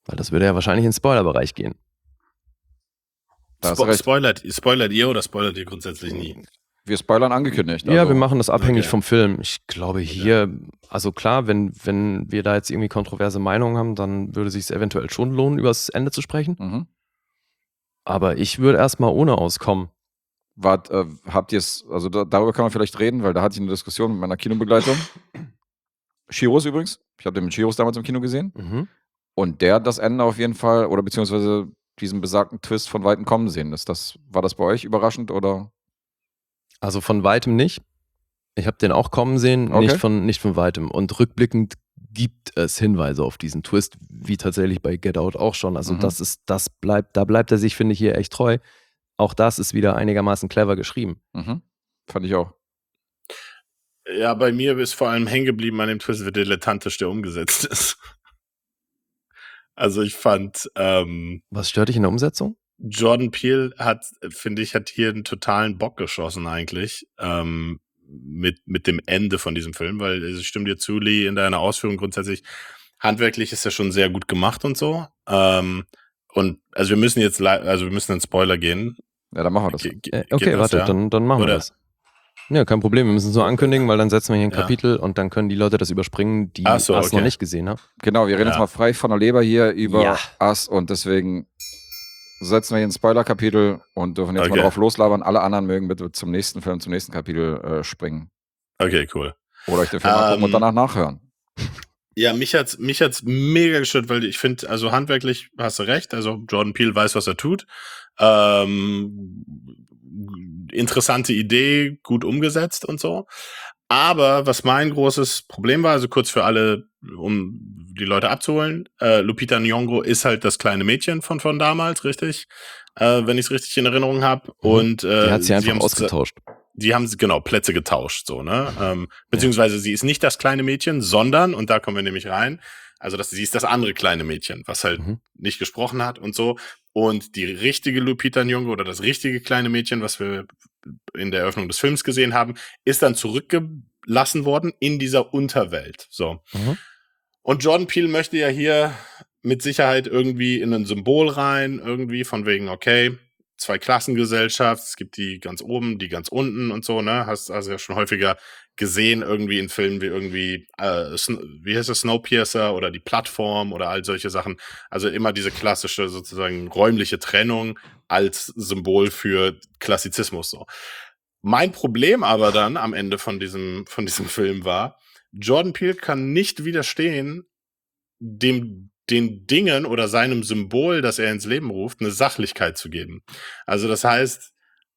Weil das würde ja wahrscheinlich in den Spoilerbereich gehen.
Da hast du recht.
Spoilert ihr oder spoilert ihr grundsätzlich nie?
Wir spoilern angekündigt.
Ja,
also-
wir machen das abhängig
okay.
vom Film. Ich glaube hier, also klar, wenn wir da jetzt irgendwie kontroverse Meinungen haben, dann würde es sich eventuell schon lohnen, über das Ende zu sprechen.
Mhm.
Aber ich würde erstmal ohne auskommen.
Habt ihr es, also darüber kann man vielleicht reden, weil da hatte ich eine Diskussion mit meiner Kinobegleitung. Chiros übrigens. Ich habe den mit Chiros damals im Kino gesehen.
Mhm.
Und der hat das Ende auf jeden Fall, oder beziehungsweise diesen besagten Twist von Weitem kommen sehen. War das bei euch überraschend oder?
Also von Weitem nicht. Ich habe den auch kommen sehen,
Okay.
nicht von Weitem. Und rückblickend gibt es Hinweise auf diesen Twist, wie tatsächlich bei Get Out auch schon. Also
Mhm.
da bleibt er sich, finde ich, hier echt treu. Auch das ist wieder einigermaßen clever geschrieben.
Mhm. Fand ich auch.
Ja, bei mir ist vor allem hängen geblieben an dem Twist, wie dilettantisch der umgesetzt ist. Also ich fand,
Was stört dich in der Umsetzung?
Jordan Peele hat hier einen totalen Bock geschossen eigentlich, mit dem Ende von diesem Film, weil ich stimme dir zu, Lee, in deiner Ausführung grundsätzlich, handwerklich ist er schon sehr gut gemacht und so. Und also wir müssen in Spoiler gehen.
Ja, dann machen wir das.
Geht
Okay,
das,
warte,
ja?
dann machen wir
Oder-
das. Ja, kein Problem, wir müssen es nur ankündigen, weil dann setzen wir hier ein
Ja.
Kapitel und dann können die Leute das überspringen, die
Ach so,
es
okay.
noch nicht gesehen haben.
Genau, wir reden jetzt
Ja.
mal frei von der Leber hier über
Ja.
Us und deswegen setzen wir hier ein Spoiler-Kapitel und dürfen jetzt mal
Okay.
drauf loslabern. Alle anderen mögen bitte zum nächsten Film, zum nächsten Kapitel springen.
Okay, cool.
Oder euch den Film angucken und danach nachhören.
Ja, mich hat's mega gestört, weil ich finde, also handwerklich hast du recht, also Jordan Peele weiß, was er tut. Interessante Idee, gut umgesetzt und so. Aber was mein großes Problem war, also kurz für alle, um die Leute abzuholen, Lupita Nyong'o ist halt das kleine Mädchen von damals, richtig? Wenn ich es richtig in Erinnerung habe. Und
Die hat sie einfach
haben's
ausgetauscht.
Die haben genau Plätze getauscht, so, ne? Beziehungsweise sie ist nicht das kleine Mädchen, sondern, und da kommen wir nämlich rein, also sie ist das andere kleine Mädchen, was halt
Mhm.
nicht gesprochen hat und so. Und die richtige Lupita Nyong'o oder das richtige kleine Mädchen, was wir in der Eröffnung des Films gesehen haben, ist dann zurückgelassen worden in dieser Unterwelt. So.
Mhm.
Und Jordan Peele möchte ja hier mit Sicherheit irgendwie in ein Symbol rein, irgendwie von wegen, okay, 2-Klassengesellschaft, es gibt die ganz oben, die ganz unten und so, ne? Hast also ja schon häufiger gesehen, irgendwie in Filmen wie irgendwie, wie heißt das, Snowpiercer oder die Plattform oder all solche Sachen. Also immer diese klassische sozusagen räumliche Trennung als Symbol für Klassizismus, so. Mein Problem aber dann am Ende von diesem Film war, Jordan Peele kann nicht widerstehen, den Dingen oder seinem Symbol, das er ins Leben ruft, eine Sachlichkeit zu geben. Also das heißt,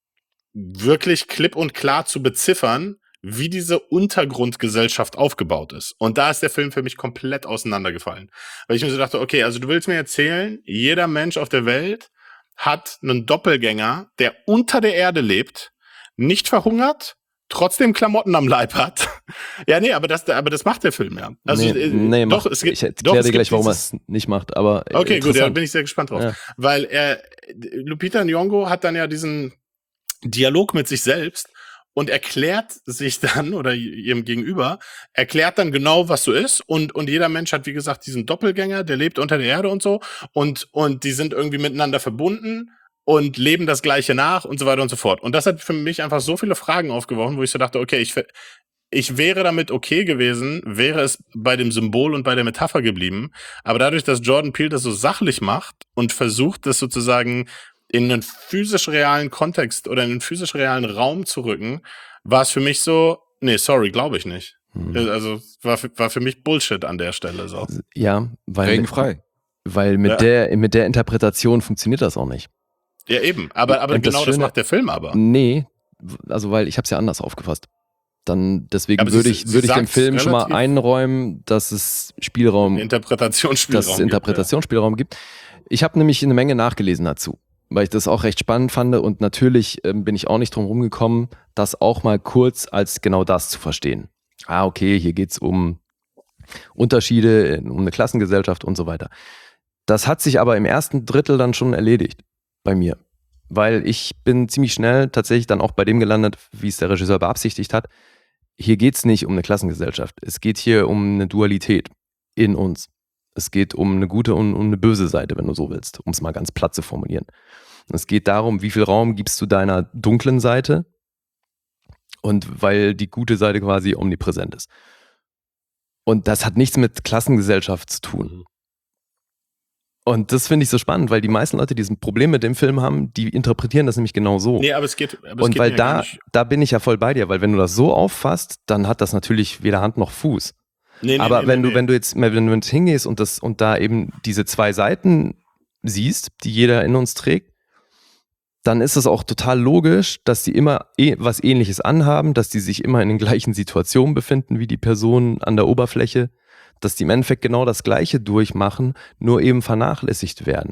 wirklich klipp und klar zu beziffern, wie diese Untergrundgesellschaft aufgebaut ist. Und da ist der Film für mich komplett auseinandergefallen. Weil ich mir so dachte, okay, also du willst mir erzählen, jeder Mensch auf der Welt hat einen Doppelgänger, der unter der Erde lebt, nicht verhungert, trotzdem Klamotten am Leib hat. Ja, nee, aber das macht der Film ja. Also, doch, es gibt,
ich erkläre dir gleich, warum er
dieses-
es nicht macht, aber
Okay, gut, da
interessant.
bin ich sehr gespannt drauf.
Ja.
Weil Lupita Nyong'o hat dann ja diesen Dialog mit sich selbst und erklärt sich dann, oder ihrem Gegenüber, erklärt dann genau, was so ist. Und jeder Mensch hat, wie gesagt, diesen Doppelgänger, der lebt unter der Erde und so. Und die sind irgendwie miteinander verbunden und leben das Gleiche nach und so weiter und so fort. Und das hat für mich einfach so viele Fragen aufgeworfen, wo ich so dachte, okay, ich wäre damit okay gewesen, wäre es bei dem Symbol und bei der Metapher geblieben. Aber dadurch, dass Jordan Peele das so sachlich macht und versucht, das sozusagen in einen physisch realen Kontext oder in einen physisch realen Raum zu rücken, war es für mich so, nee, sorry, glaube ich nicht. Also war für mich Bullshit an der Stelle so.
Ja,
Regenfrei.
weil mit der Interpretation funktioniert das auch nicht.
Ja, eben. Aber
Und
genau das
Schöne-
macht der Film aber.
Nee, also weil ich habe es ja anders aufgefasst. Deswegen
Aber
würde
sie
ich dem
sagt's
Film schon mal
relativ-
einräumen, dass es Interpretationsspielraum gibt. Ich habe nämlich eine Menge nachgelesen dazu, weil ich das auch recht spannend fand und natürlich bin ich auch nicht drum rumgekommen, das auch mal kurz als genau das zu verstehen. Okay, hier geht's um Unterschiede, um eine Klassengesellschaft und so weiter. Das hat sich aber im ersten Drittel dann schon erledigt bei mir, weil ich bin ziemlich schnell tatsächlich dann auch bei dem gelandet, wie es der Regisseur beabsichtigt hat. Hier geht's nicht um eine Klassengesellschaft. Es geht hier um eine Dualität in uns. Es geht um eine gute und um eine böse Seite, wenn du so willst, um es mal ganz platt zu formulieren. Es geht darum, wie viel Raum gibst du deiner dunklen Seite und weil die gute Seite quasi omnipräsent ist. Und das hat nichts mit Klassengesellschaft zu tun. Und das finde ich so spannend, weil die meisten Leute, die ein Problem mit dem Film haben, die interpretieren das nämlich genau so.
Nee, aber es geht
und weil
mir gar nicht.
da bin ich ja voll bei dir, weil wenn du das so auffasst, dann hat das natürlich weder Hand noch Fuß. Aber wenn du jetzt hingehst und da eben diese zwei Seiten siehst, die jeder in uns trägt, dann ist es auch total logisch, dass die immer was Ähnliches anhaben, dass die sich immer in den gleichen Situationen befinden wie die Personen an der Oberfläche, dass die im Endeffekt genau das Gleiche durchmachen, nur eben vernachlässigt werden.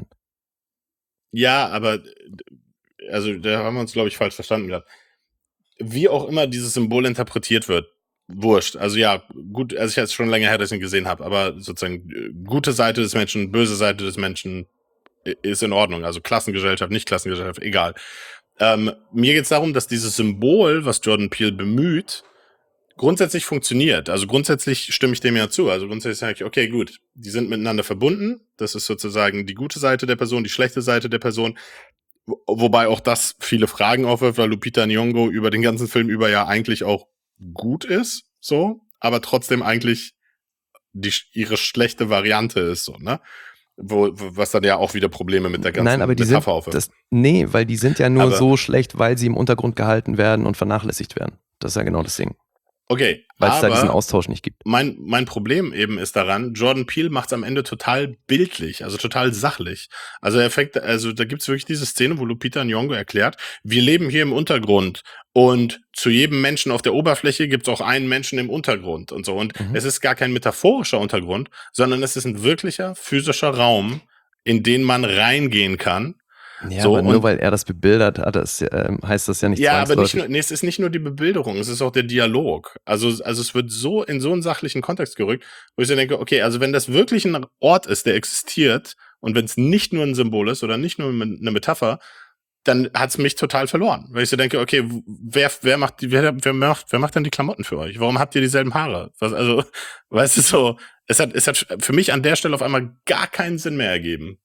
Ja, aber also da haben wir uns, glaube ich, falsch verstanden gehabt. Wie auch immer dieses Symbol interpretiert wird, wurscht. Also ja, gut, also ich jetzt schon länger her, dass ich ihn gesehen habe, aber sozusagen gute Seite des Menschen, böse Seite des Menschen ist in Ordnung. Also Klassengesellschaft, nicht Klassengesellschaft, egal. Mir geht es darum, dass dieses Symbol, was Jordan Peele bemüht, grundsätzlich funktioniert. Also grundsätzlich stimme ich dem ja zu. Also grundsätzlich sage ich, okay, gut, die sind miteinander verbunden. Das ist sozusagen die gute Seite der Person, die schlechte Seite der Person. Wobei auch das viele Fragen aufwirft, weil Lupita Nyong'o über den ganzen Film über ja eigentlich auch gut ist, so, aber trotzdem eigentlich ihre schlechte Variante ist, so, ne? Was dann ja auch wieder Probleme mit der ganzen Metapher aufwirft.
Weil die sind ja nur so schlecht, weil sie im Untergrund gehalten werden und vernachlässigt werden. Das ist ja genau das Ding.
Okay,
weil es da diesen Austausch nicht gibt.
Mein Problem eben ist daran, Jordan Peele macht es am Ende total bildlich, also total sachlich. Also da gibt's wirklich diese Szene, wo Lupita Nyong'o erklärt, wir leben hier im Untergrund und zu jedem Menschen auf der Oberfläche gibt's auch einen Menschen im Untergrund und so. Und es ist gar kein metaphorischer Untergrund, sondern es ist ein wirklicher physischer Raum, in den man reingehen kann.
Ja, so, aber nur weil er das bebildert hat, heißt das ja nicht zwangsläufig.
Ja, aber es ist nicht nur die Bebilderung, es ist auch der Dialog. Also es wird so in so einen sachlichen Kontext gerückt, wo ich so denke, okay, also wenn das wirklich ein Ort ist, der existiert und wenn es nicht nur ein Symbol ist oder nicht nur eine Metapher, dann hat's mich total verloren. Weil ich so denke, okay, wer macht denn die Klamotten für euch? Warum habt ihr dieselben Haare? Also, weißt du, so, es hat für mich an der Stelle auf einmal gar keinen Sinn mehr ergeben.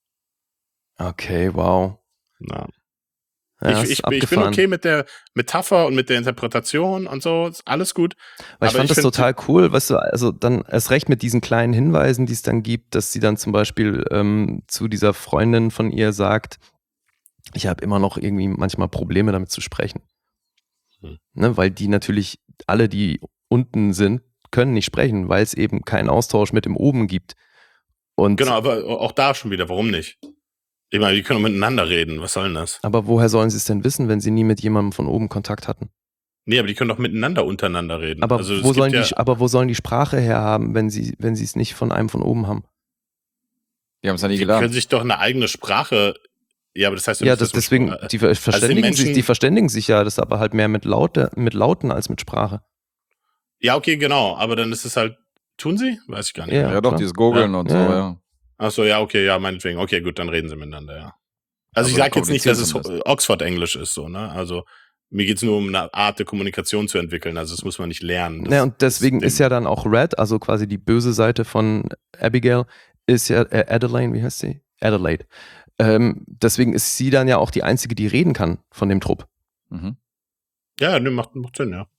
Okay, wow.
Ja. Ich bin okay mit der Metapher und mit der Interpretation und so, ist alles gut.
Weil ich fand das total cool, weißt du, also dann erst recht mit diesen kleinen Hinweisen, die es dann gibt, dass sie dann zum Beispiel zu dieser Freundin von ihr sagt, ich habe immer noch irgendwie manchmal Probleme damit zu sprechen. Ne, weil die natürlich, alle, die unten sind, können nicht sprechen, weil es eben keinen Austausch mit dem Oben gibt. Und
genau, aber auch da schon wieder, warum nicht? Ich meine, die können miteinander reden. Was soll denn das?
Aber woher sollen sie es denn wissen, wenn sie nie mit jemandem von oben Kontakt hatten?
Nee, aber die können doch miteinander untereinander reden.
Aber, also, wo sollen die Sprache herhaben, wenn sie es nicht von einem von oben haben?
Die haben es ja nie gelernt.
Die können sich doch eine eigene Sprache. Ja, aber das heißt
ja, deswegen, die verständigen sich ja, das ist aber halt mehr mit Lauten als mit Sprache.
Ja, okay, genau. Aber dann ist es halt, tun sie? Weiß ich gar nicht.
Ja, doch, dieses Gurgeln und so, ja.
Ach so, ja, okay, ja, meinetwegen. Okay, gut, dann reden sie miteinander, ja. Also ich sage jetzt nicht, dass es Oxford-Englisch ist, so, ne? Also mir geht's nur um eine Art der Kommunikation zu entwickeln, also das muss man nicht lernen.
Ja, und deswegen ist ja dann auch Red, also quasi die böse Seite von Abigail, ist ja Adelaide, wie heißt sie? Adelaide. Deswegen ist sie dann ja auch die Einzige, die reden kann von dem Trupp.
Mhm.
Ja, macht Sinn, ja.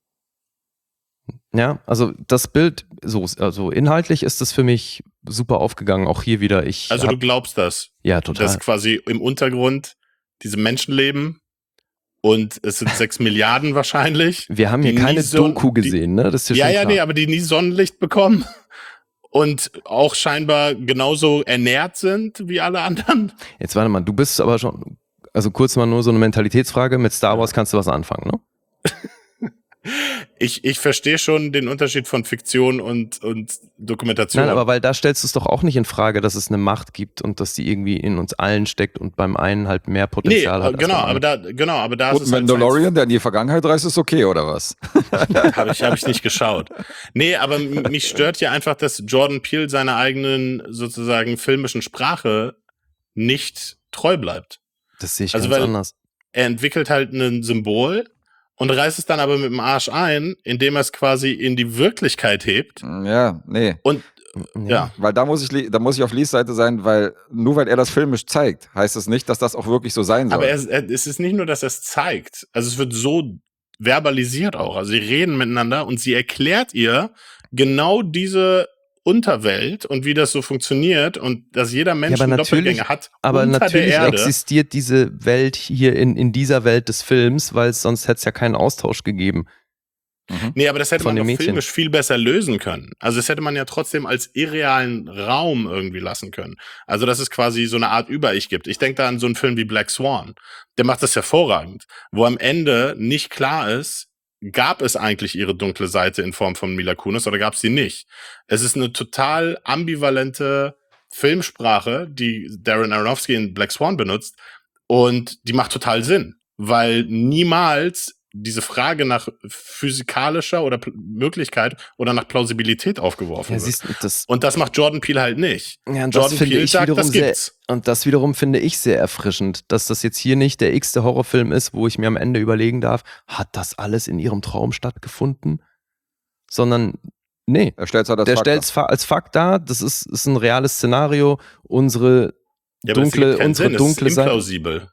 Ja, also das Bild, also inhaltlich ist das für mich super aufgegangen, auch hier wieder.
Also du glaubst das?
Ja, total.
Dass quasi im Untergrund diese Menschen leben und es sind 6 Milliarden wahrscheinlich.
Wir haben hier keine Doku gesehen, ne? Das ist
ja, nee, aber die nie Sonnenlicht bekommen und auch scheinbar genauso ernährt sind wie alle anderen.
Jetzt warte mal, du bist aber schon, also kurz mal nur so eine Mentalitätsfrage, mit Star Wars kannst du was anfangen, ne?
Ich verstehe schon den Unterschied von Fiktion und Dokumentation.
Nein, aber weil da stellst du es doch auch nicht in Frage, dass es eine Macht gibt und dass die irgendwie in uns allen steckt und beim einen halt mehr Potenzial hat.
Genau, aber da
ist es Mandalorian, der in die Vergangenheit reist, ist okay, oder was?
Hab ich nicht geschaut. Nee, aber mich stört ja einfach, dass Jordan Peele seiner eigenen sozusagen filmischen Sprache nicht treu bleibt.
Das sehe ich ganz anders.
Er entwickelt halt ein Symbol und reißt es dann aber mit dem Arsch ein, indem er es quasi in die Wirklichkeit hebt.
Ja, nee.
Und Ja.
Weil da muss ich auf Lees Seite sein, weil nur weil er das filmisch zeigt, heißt es nicht, dass das auch wirklich so sein soll.
Aber es ist nicht nur, dass er es zeigt. Also es wird so verbalisiert auch. Also sie reden miteinander und sie erklärt ihr genau diese Unterwelt und wie das so funktioniert und dass jeder Mensch einen Doppelgänger hat
aber
unter
natürlich
der Erde.
existiert diese Welt hier in dieser Welt des Films, weil sonst hätte es ja keinen Austausch gegeben.
Nee, aber das hätte
Von
man
den
doch
Mädchen.
filmisch viel besser lösen können. Also das hätte man ja trotzdem als irrealen Raum irgendwie lassen können. Also dass es quasi so eine Art Über-Ich gibt. Ich denke da an so einen Film wie Black Swan. Der macht das hervorragend. Wo am Ende nicht klar ist, gab es eigentlich ihre dunkle Seite in Form von Mila Kunis oder gab es sie nicht? Es ist eine total ambivalente Filmsprache, die Darren Aronofsky in Black Swan benutzt und die macht total Sinn, weil niemals diese Frage nach physikalischer oder Möglichkeit oder nach Plausibilität aufgeworfen
Ja,
wird.
siehst du,
Und das macht Jordan Peele halt nicht.
Ja, und
Jordan
das finde
Peele
ich
sagt,
wiederum
das gibt's.
Und das wiederum finde ich sehr erfrischend, dass das jetzt hier nicht der x-te Horrorfilm ist, wo ich mir am Ende überlegen darf, hat das alles in ihrem Traum stattgefunden? Sondern, nee.
Er stellt halt
Der stellt es als Fakt dar, das ist ein reales Szenario, unsere
Ja, aber das ergibt keinen Sinn.
dunkle
Es ist
Seite.
implausibel.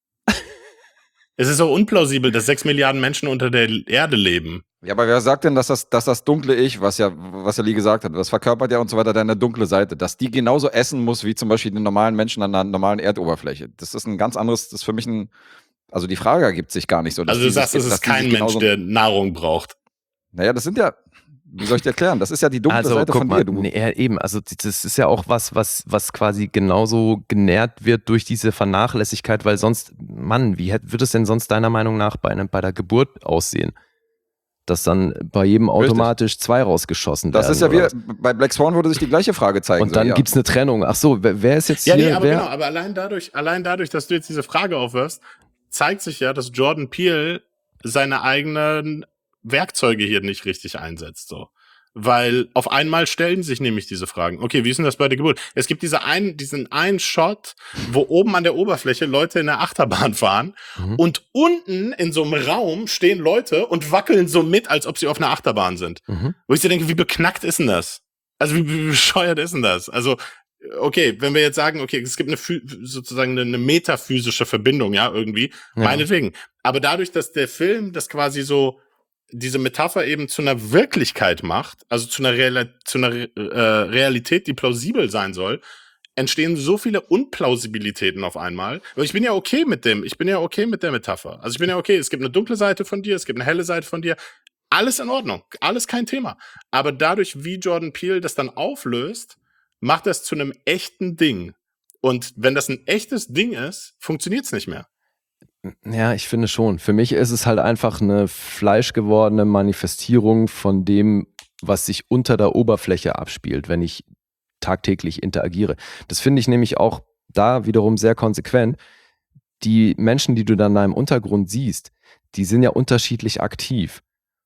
Es ist so unplausibel, dass 6 Milliarden Menschen unter der Erde leben.
Ja, aber wer sagt denn, dass das dunkle Ich, was ja Lee gesagt hat, das verkörpert ja und so weiter deine dunkle Seite, dass die genauso essen muss wie zum Beispiel die normalen Menschen an einer normalen Erdoberfläche? Das ist ein ganz anderes, das ist für mich also die Frage ergibt sich gar nicht so.
Also du sagst, es ist kein Mensch, der Nahrung braucht.
Naja, das sind ja, wie soll ich dir erklären? Das ist ja die dunkle Seite
guck
von
mal,
dir. Du.
Nee, eben, also das ist ja auch was quasi genauso genährt wird durch diese Vernachlässigkeit, weil sonst, Mann, wie wird es denn sonst deiner Meinung nach bei der Geburt aussehen? Dass dann bei jedem automatisch 2 rausgeschossen werden.
Das ist ja wie, bei Black Swan würde sich die gleiche Frage zeigen.
Und dann gibt's eine Trennung. Ach so, wer ist jetzt hier?
Nee, aber genau, aber allein dadurch, dass du jetzt diese Frage aufwirfst, zeigt sich ja, dass Jordan Peele seine eigenen Werkzeuge hier nicht richtig einsetzt, so. Weil auf einmal stellen sich nämlich diese Fragen. Okay, wie ist denn das bei der Geburt? Es gibt diesen einen Shot, wo oben an der Oberfläche Leute in der Achterbahn fahren und unten in so einem Raum stehen Leute und wackeln so mit, als ob sie auf einer Achterbahn sind. Wo ich so denke, wie beknackt ist denn das? Also wie bescheuert ist denn das? Also okay, wenn wir jetzt sagen, okay, es gibt sozusagen eine metaphysische Verbindung, ja, irgendwie, meinetwegen. Aber dadurch, dass der Film das quasi so diese Metapher eben zu einer Wirklichkeit macht, also zu einer Realität, die plausibel sein soll, entstehen so viele Unplausibilitäten auf einmal. Aber ich bin ja okay mit der Metapher. Also ich bin ja okay, es gibt eine dunkle Seite von dir, es gibt eine helle Seite von dir. Alles in Ordnung, alles kein Thema. Aber dadurch, wie Jordan Peele das dann auflöst, macht das zu einem echten Ding. Und wenn das ein echtes Ding ist, funktioniert es nicht mehr.
Ja, ich finde schon. Für mich ist es halt einfach eine fleischgewordene Manifestierung von dem, was sich unter der Oberfläche abspielt, wenn ich tagtäglich interagiere. Das finde ich nämlich auch da wiederum sehr konsequent. Die Menschen, die du dann da im Untergrund siehst, die sind ja unterschiedlich aktiv.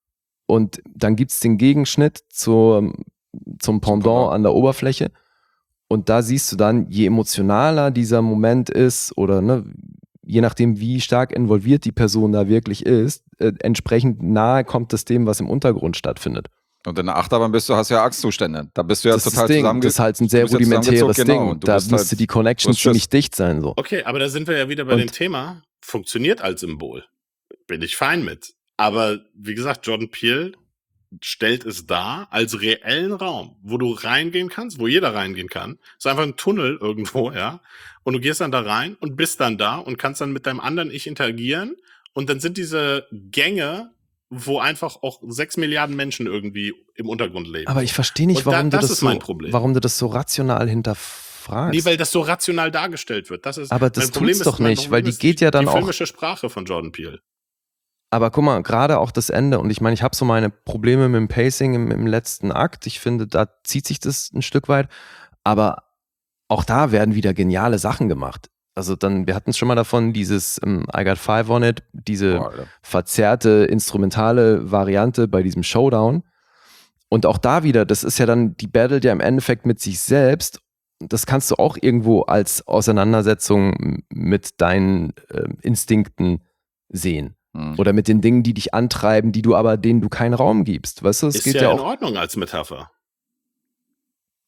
Und dann gibt es den Gegenschnitt zum Pendant an der Oberfläche. Und da siehst du dann, je emotionaler dieser Moment ist oder je nachdem, wie stark involviert die Person da wirklich ist, entsprechend nahe kommt es dem, was im Untergrund stattfindet.
Und in der Achterbahn hast du ja Angstzustände. Da bist du ja
Das
total
Das ist halt ein sehr rudimentäres Ding.
Genau,
da müsste die Connection ziemlich dicht sein. So.
Okay, aber da sind wir ja wieder bei dem Thema, funktioniert als Symbol. Bin ich fein mit. Aber wie gesagt, Jordan Peele stellt es dar als reellen Raum, wo du reingehen kannst, wo jeder reingehen kann. Es ist einfach ein Tunnel irgendwo, ja. Und du gehst dann da rein und bist dann da und kannst dann mit deinem anderen Ich interagieren. Und dann sind diese Gänge, wo einfach auch 6 Milliarden Menschen irgendwie im Untergrund leben.
Aber ich verstehe nicht, warum du das so rational hinterfragst.
Nee, weil das so rational dargestellt wird.
Aber das tut's doch nicht, weil die geht ja dann auch...
Die filmische Sprache von Jordan Peele.
Aber guck mal, gerade auch das Ende, und ich meine, ich habe so meine Probleme mit dem Pacing im letzten Akt. Ich finde, da zieht sich das ein Stück weit. Aber auch da werden wieder geniale Sachen gemacht. Also wir hatten es schon mal davon, dieses I Got Five on It, diese verzerrte instrumentale Variante bei diesem Showdown. Und auch da wieder, das ist ja dann, die battelt ja im Endeffekt mit sich selbst. Das kannst du auch irgendwo als Auseinandersetzung mit deinen Instinkten sehen. Oder mit den Dingen, die dich antreiben, denen du keinen Raum gibst. Weißt du, es
ist
geht
ja
auch
in Ordnung als Metapher.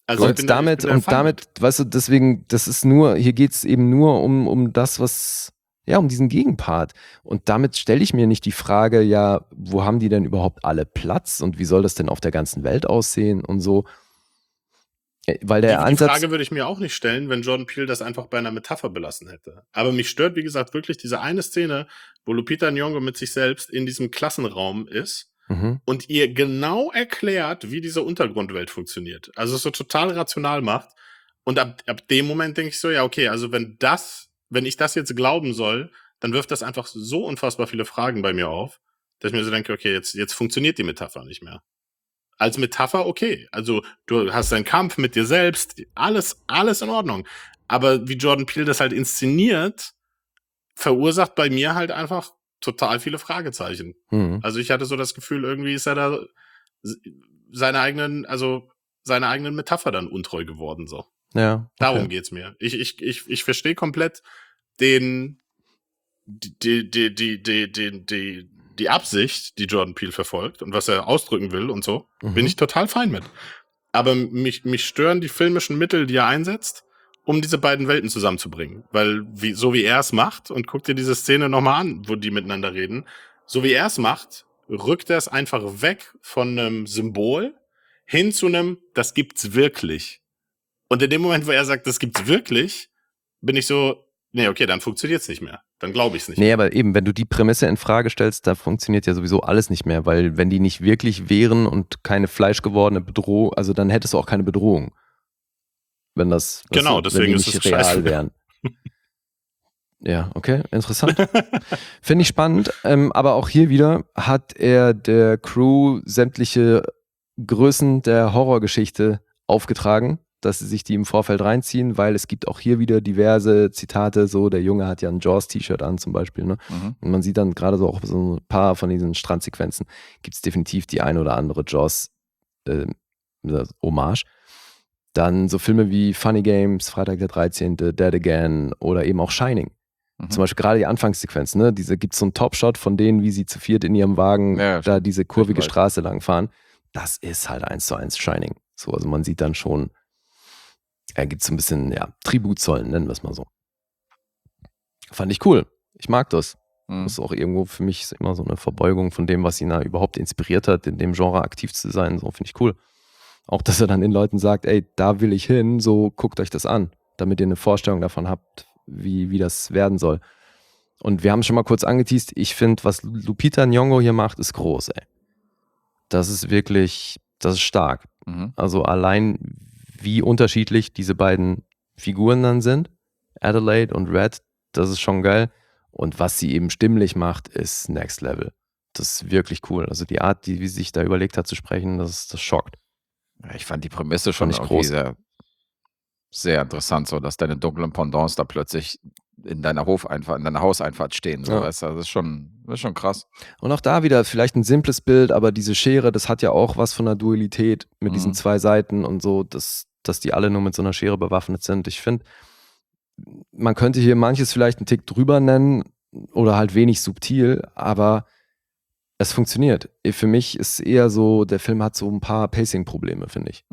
Also
Und damit, weißt du, deswegen, hier geht es eben nur um das, um diesen Gegenpart. Und damit stelle ich mir nicht die Frage, ja, wo haben die denn überhaupt alle Platz und wie soll das denn auf der ganzen Welt aussehen und so. Weil der
Die
Ansatz.
Frage würde ich mir auch nicht stellen, wenn Jordan Peele das einfach bei einer Metapher belassen hätte. Aber mich stört, wie gesagt, wirklich diese eine Szene, wo Lupita Nyong'o mit sich selbst in diesem Klassenraum ist und ihr genau erklärt, wie diese Untergrundwelt funktioniert. Also es so total rational macht. Und ab dem Moment denke ich so, ja, okay, also wenn ich das jetzt glauben soll, dann wirft das einfach so unfassbar viele Fragen bei mir auf, dass ich mir so denke, okay, jetzt funktioniert die Metapher nicht mehr. Als Metapher okay. Also du hast einen Kampf mit dir selbst, alles in Ordnung. Aber wie Jordan Peele das halt inszeniert, verursacht bei mir halt einfach total viele Fragezeichen. Also ich hatte so das Gefühl, irgendwie ist er da seine eigenen Metapher dann untreu geworden, so.
Ja. Okay.
Darum geht's mir. Ich verstehe komplett die Absicht, die Jordan Peele verfolgt und was er ausdrücken will und so, bin ich total fein mit. Aber mich stören die filmischen Mittel, die er einsetzt, um diese beiden Welten zusammenzubringen. Weil so wie er es macht, und guck dir diese Szene nochmal an, wo die miteinander reden, so wie er es macht, rückt er es einfach weg von einem Symbol hin zu einem, das gibt's wirklich. Und in dem Moment, wo er sagt, das gibt's wirklich, bin ich so, nee, okay, dann funktioniert's nicht mehr. Dann glaube ich es nicht mehr.
Nee, aber eben, wenn du die Prämisse in Frage stellst, da funktioniert ja sowieso alles nicht mehr, weil wenn die nicht wirklich wären und keine fleischgewordene Bedrohung, also dann hättest du auch keine Bedrohung. Wenn das,
genau,
wenn
deswegen
die
ist
nicht
es
real
scheiße.
wären. Ja, okay, interessant. Finde ich spannend, aber auch hier wieder hat er der Crew sämtliche Größen der Horrorgeschichte aufgetragen, dass sie sich die im Vorfeld reinziehen, weil es gibt auch hier wieder diverse Zitate, so der Junge hat ja ein Jaws-T-Shirt an zum Beispiel, ne? Und man sieht dann gerade so auch so ein paar von diesen Strandsequenzen, gibt es definitiv die ein oder andere Jaws-Hommage. Dann so Filme wie Funny Games, Freitag der 13., Dead Again oder eben auch Shining. Zum Beispiel gerade die Anfangssequenz, ne? Gibt es so einen Top-Shot von denen, wie sie zu viert in ihrem Wagen da diese kurvige Straße lang fahren. Das ist halt 1:1 Shining. So, also man sieht dann schon, er gibt so ein bisschen, Tribut zollen, nennen wir es mal so. Fand ich cool. Ich mag das. Das ist auch irgendwo für mich immer so eine Verbeugung von dem, was ihn da überhaupt inspiriert hat, in dem Genre aktiv zu sein. So finde ich cool. Auch, dass er dann den Leuten sagt, ey, da will ich hin, so guckt euch das an, damit ihr eine Vorstellung davon habt, wie das werden soll. Und wir haben schon mal kurz angeteast, ich finde, was Lupita Nyong'o hier macht, ist groß, ey. Das ist wirklich, das ist stark. Also allein, wie unterschiedlich diese beiden Figuren dann sind, Adelaide und Red, das ist schon geil. Und was sie eben stimmlich macht, ist Next Level. Das ist wirklich cool. Also die Art, wie sie sich da überlegt hat zu sprechen, das schockt.
Ja, ich fand die Prämisse schon irgendwie sehr, sehr interessant, so dass deine dunklen Pendants da plötzlich in deiner Hauseinfahrt stehen. So, weißt du? Das ist schon krass.
Und auch da wieder vielleicht ein simples Bild, aber diese Schere, das hat ja auch was von der Dualität mit diesen zwei Seiten und so, dass die alle nur mit so einer Schere bewaffnet sind. Ich finde, man könnte hier manches vielleicht einen Tick drüber nennen oder halt wenig subtil, aber es funktioniert. Für mich ist eher so, der Film hat so ein paar Pacing-Probleme, finde ich.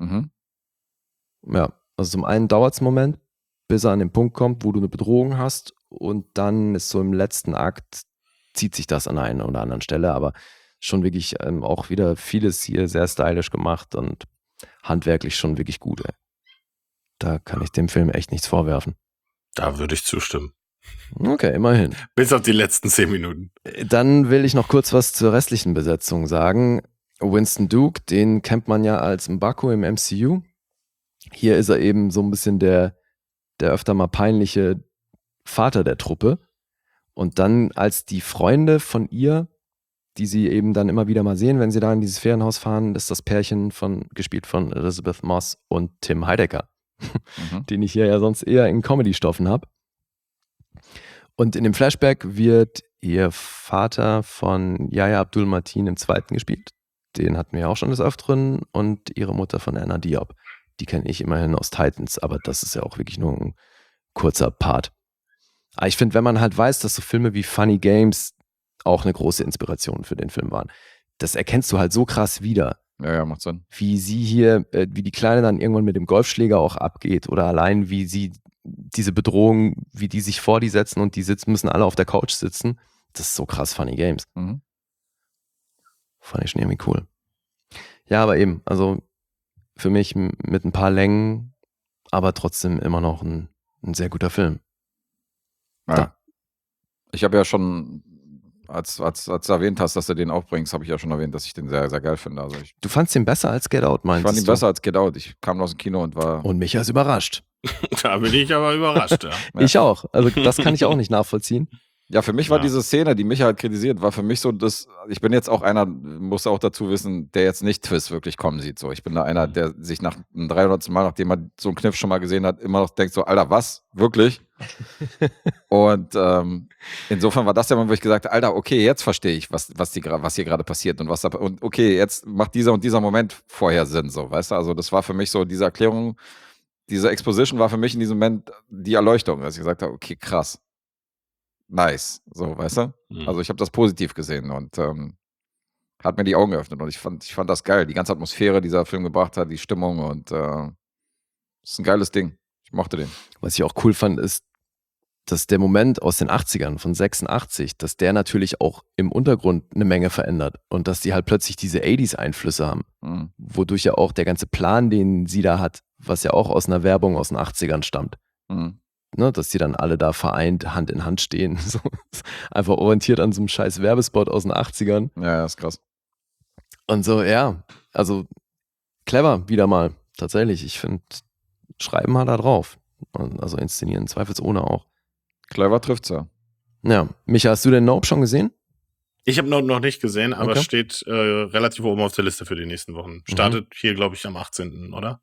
Ja, also zum einen dauert es einen Moment, bis er an den Punkt kommt, wo du eine Bedrohung hast und dann ist so im letzten Akt, zieht sich das an einer oder anderen Stelle, aber schon wirklich auch wieder vieles hier sehr stylisch gemacht und handwerklich schon wirklich gut, ey. Da kann ich dem Film echt nichts vorwerfen.
Da würde ich zustimmen.
Okay, immerhin.
Bis auf die letzten 10 Minuten.
Dann will ich noch kurz was zur restlichen Besetzung sagen. Winston Duke, den kennt man ja als M'Baku im MCU. Hier ist er eben so ein bisschen der öfter mal peinliche Vater der Truppe. Und dann als die Freunde von ihr, die sie eben dann immer wieder mal sehen, wenn sie da in dieses Ferienhaus fahren, ist das Pärchen gespielt von Elizabeth Moss und Tim Heidecker, den ich hier ja sonst eher in Comedy-Stoffen habe. Und in dem Flashback wird ihr Vater von Yahya Abdul-Mateen im Zweiten gespielt. Den hatten wir ja auch schon des Öfteren. Und ihre Mutter von Anna Diop. Die kenne ich immerhin aus Titans, aber das ist ja auch wirklich nur ein kurzer Part. Aber ich finde, wenn man halt weiß, dass so Filme wie Funny Games auch eine große Inspiration für den Film waren, das erkennst du halt so krass wieder.
Ja, macht Sinn.
Wie sie hier, wie die Kleine dann irgendwann mit dem Golfschläger auch abgeht oder allein wie sie diese Bedrohung, wie die sich vor die setzen und die müssen alle auf der Couch sitzen. Das ist so krass funny Games.
Mhm.
Fand ich schon irgendwie cool. Ja, aber eben, also für mich mit ein paar Längen, aber trotzdem immer noch ein sehr guter Film.
Ja.
Da.
Ich habe ja schon, als du erwähnt hast, dass du den aufbringst, habe ich ja schon erwähnt, dass ich den sehr, sehr geil finde. Also ich
Du fandst den besser als Get Out, meinst du?
fand ihn besser als Get Out. Ich kam aus dem Kino und war...
Und mich ist überrascht.
Da bin ich aber überrascht, ja.
Ja.
Ich auch. Also das kann ich auch nicht nachvollziehen.
Ja, für mich war
Ja.
diese Szene, die mich halt kritisiert, war für mich so, ich bin jetzt auch einer, muss auch dazu wissen, der jetzt nicht Twist wirklich kommen sieht. So, ich bin da einer, der sich nach einem 300. Mal, nachdem er so einen Kniff schon mal gesehen hat, immer noch denkt so, Alter, was? Wirklich? Und insofern war das der Moment, wo ich gesagt habe, Alter, okay, jetzt verstehe ich, was hier gerade passiert und und okay, jetzt macht dieser und dieser Moment vorher Sinn, so, weißt du? Also das war für mich so, diese Erklärung, diese Exposition war für mich in diesem Moment die Erleuchtung, dass ich gesagt habe, okay, krass. Nice, so, weißt du? Also ich habe das positiv gesehen und hat mir die Augen geöffnet und ich fand das geil. Die ganze Atmosphäre, die dieser Film gebracht hat, die Stimmung und ist ein geiles Ding. Ich mochte den.
Was ich auch cool fand, ist, dass der Moment aus den 80ern, von 86, dass der natürlich auch im Untergrund eine Menge verändert und dass die halt plötzlich diese 80s-Einflüsse haben,
Mhm.
wodurch ja auch der ganze Plan, den sie da hat, was ja auch aus einer Werbung aus den 80ern stammt,
Mhm.
ne, dass die dann alle da vereint Hand in Hand stehen, so, einfach orientiert an so einem scheiß Werbespot aus den 80ern
Ja, ist krass.
und so, ja, also clever wieder mal, tatsächlich, ich finde, schreiben hat er drauf, und also inszenieren, zweifelsohne auch.
Clever trifft's ja.
Ja, Micha, hast du den Nope schon gesehen?
Ich habe noch nicht gesehen, aber
Okay.
steht relativ oben auf der Liste für die nächsten Wochen. Startet hier, glaube ich, am 18., oder?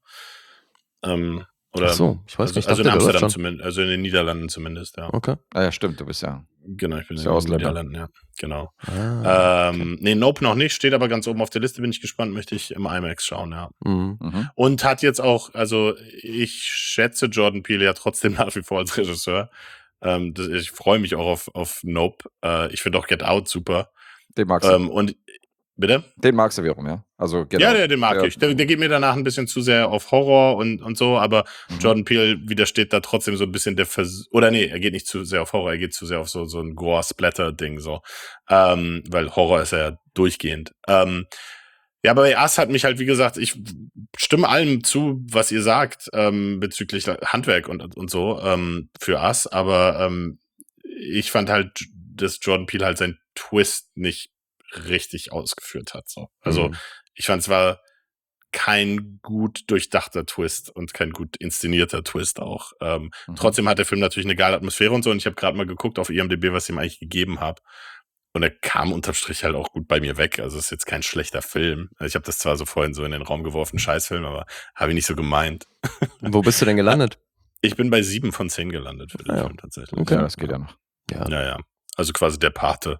Oder
Ach so, ich weiß nicht,
also in
dachte, der läuft
Amsterdam
schon.
zumindest, also in den Niederlanden zumindest, ja.
Okay.
Ah ja, stimmt, du bist ja.
Genau, ich bin
Ist
in
ja
den
Ausländer.
Niederlanden, ja. Genau.
Ah,
Nee, Nope noch nicht, steht aber ganz oben auf der Liste, bin ich gespannt, möchte ich im IMAX schauen, ja.
mhm.
Mhm.
Und hat jetzt auch, also ich schätze Jordan Peele ja trotzdem nach wie vor als Regisseur. Ich freue mich auch auf Nope. Ich finde auch Get Out super.
Den magst du.
Und bitte?
Den magst du wiederum, ja. Also
Ja, den mag ich. Der geht mir danach ein bisschen zu sehr auf Horror und so, aber Jordan Peele widersteht da trotzdem so ein bisschen der oder nee, er geht nicht zu sehr auf Horror, er geht zu sehr auf so ein Gore-Splatter-Ding, so. Weil Horror ist ja durchgehend. Ja, aber bei Us hat mich halt, wie gesagt, ich stimme allem zu, was ihr sagt, bezüglich Handwerk und so, für Us, aber ich fand halt, dass Jordan Peele halt seinen Twist nicht richtig ausgeführt hat, so. Also, ich fand, es war kein gut durchdachter Twist und kein gut inszenierter Twist auch. Trotzdem hat der Film natürlich eine geile Atmosphäre und so, und ich habe gerade mal geguckt auf IMDb, was ich ihm eigentlich gegeben habe. Und er kam unterm Strich halt auch gut bei mir weg. Also ist jetzt kein schlechter Film. Also ich habe das zwar so vorhin so in den Raum geworfen, Scheißfilm, aber habe ich nicht so gemeint.
Wo bist du denn gelandet?
Ich bin bei 7 von 10 gelandet für den
Ah ja.
Film tatsächlich.
Okay.
Ja, das geht ja noch.
Ja,
Ja. Also quasi der Pate.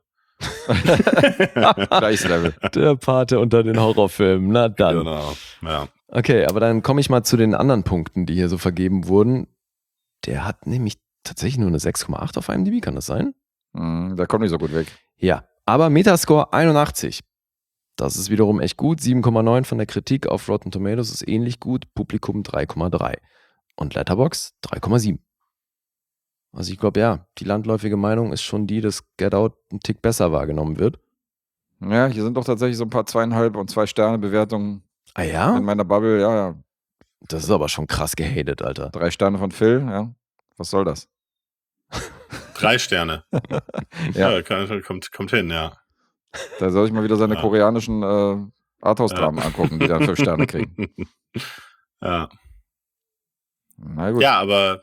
Gleiches Level.
der Pate unter den Horrorfilmen, na dann.
Genau. Ja.
Okay, aber dann komme ich mal zu den anderen Punkten, die hier so vergeben wurden. Der hat nämlich tatsächlich nur eine 6,8 auf IMDb, kann das sein?
Der kommt nicht so gut weg.
Ja, aber Metascore 81. Das ist wiederum echt gut. 7,9 von der Kritik auf Rotten Tomatoes ist ähnlich gut. Publikum 3,3. Und Letterboxd 3,7. Also ich glaube, ja, die landläufige Meinung ist schon die, dass Get Out ein Tick besser wahrgenommen wird.
Ja, hier sind doch tatsächlich so ein paar 2,5 und 2 Sterne Bewertungen
Ah ja?
in meiner Bubble. Ja.
Das ist aber schon krass gehatet, Alter.
3 Sterne von Phil, ja. Was soll das?
3 Sterne.
Ja.
Kommt hin, ja.
Da soll ich mal wieder seine
Ja.
koreanischen Arthouse-Dramen angucken, die dann 5 Sterne kriegen.
Ja.
Na gut.
Ja, aber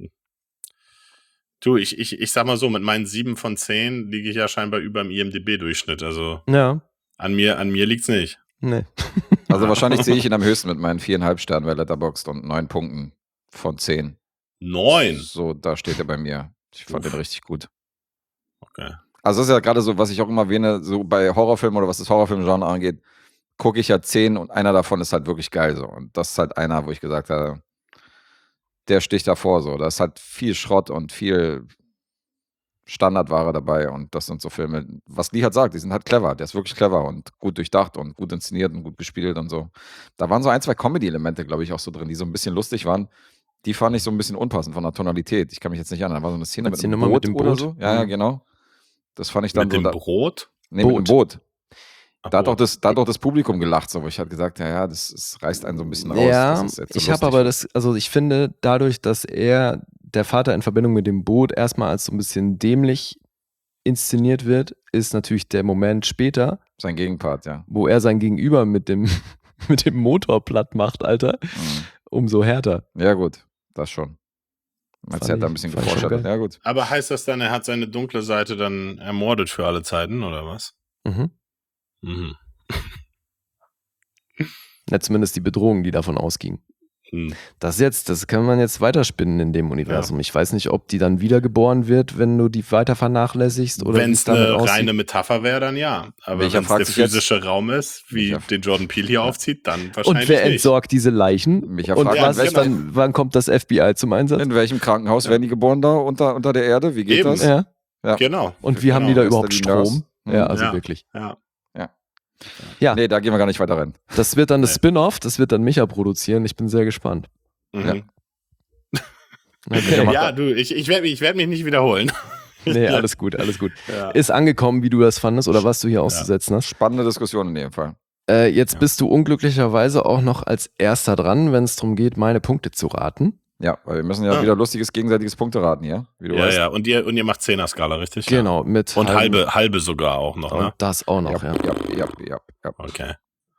du, ich sag mal so, mit meinen 7 von 10 liege ich ja scheinbar über dem IMDb-Durchschnitt. Also
Ja,
an mir liegt's nicht.
nee.
Also wahrscheinlich sehe ich ihn am höchsten mit meinen 4,5 Sternen bei Letterboxd und 9 Punkten von 10.
9.
So, da steht er bei mir. Ich fand den richtig gut.
Okay.
Also das ist ja gerade so, was ich auch immer erwähne, so bei Horrorfilmen oder was das Horrorfilm-Genre angeht, gucke ich ja 10 und einer davon ist halt wirklich geil so. Und das ist halt einer, wo ich gesagt habe, der sticht davor so. Da ist halt viel Schrott und viel Standardware dabei und das sind so Filme, was Lee halt sagt, die sind halt clever, der ist wirklich clever und gut durchdacht und gut inszeniert und gut gespielt und so. Da waren so 1, 2 Comedy-Elemente, glaube ich, auch so drin, die so ein bisschen lustig waren. Die fand ich so ein bisschen unpassend von der Tonalität. Ich kann mich jetzt nicht erinnern, da war so eine Szene mit einem Boot oder so. Ja, genau. Das fand ich dann
mit
so.
Dem Brot?
Nee, mit dem Boot.
Ach,
Da hat auch das Publikum gelacht, so, wo ich halt gesagt, ja, das reißt einen so ein bisschen raus.
Ja,
Das ist jetzt so
ich habe
lustig.
aber ich finde, dadurch, dass der Vater in Verbindung mit dem Boot erstmal als so ein bisschen dämlich inszeniert wird, ist natürlich der Moment später,
Sein Gegenpart, ja.
wo er sein Gegenüber mit dem Motor platt macht, Alter, umso härter.
Ja, gut, das schon. Als er da ein bisschen
fand ich
geforscht
schon
hat.
geil.
Ja, gut.
Aber heißt das dann, er hat seine dunkle Seite dann ermordet für alle Zeiten, oder was?
Mhm.
Mhm.
Ja, zumindest die Bedrohung, die davon ausging.
Hm.
Das kann man jetzt weiterspinnen in dem Universum. Ich weiß nicht, ob die dann wiedergeboren wird, wenn du die weiter vernachlässigst oder
Wenn
wie
es
es damit
eine
aussieht.
reine Metapher wäre, dann ja. Aber
Welcher
wenn es
fragt
der
sich jetzt-
physische Raum ist, wie
Welcher-
den Jordan Peele hier aufzieht, dann wahrscheinlich
Und wer
nicht.
entsorgt diese Leichen?
Micha
Und
fragt,
was
in
ist
welchem-
dann, wann kommt das FBI zum Einsatz?
In welchem Krankenhaus werden die geboren da unter der Erde? Wie geht
Eben.
das?
Ja.
Ja.
Genau.
Und wie haben die da
Ist da
überhaupt
die
Strom?
Nurse?
Ja, also
Ja.
wirklich.
Ja.
Ja,
Nee, da gehen wir gar nicht weiter rein.
das wird dann das
Nee.
Spin-off, das wird dann Micha produzieren. Ich bin sehr gespannt.
Mhm.
Okay.
Ja, du, ich werd mich nicht wiederholen.
Nee, alles gut, alles gut.
Ja.
Ist angekommen, wie du das fandest oder was du hier auszusetzen hast.
Spannende Diskussion in dem Fall.
Jetzt
Ja.
bist du unglücklicherweise auch noch als Erster dran, wenn es darum geht, meine Punkte zu raten.
Ja, weil wir müssen ja wieder lustiges gegenseitiges Punkteraten hier, wie du
Ja,
weißt.
ja. Und ihr macht 10er-Skala, richtig?
Genau, mit
Ja. Und halbe sogar auch noch, ne?
Und das auch noch, ja.
Ja.
Okay.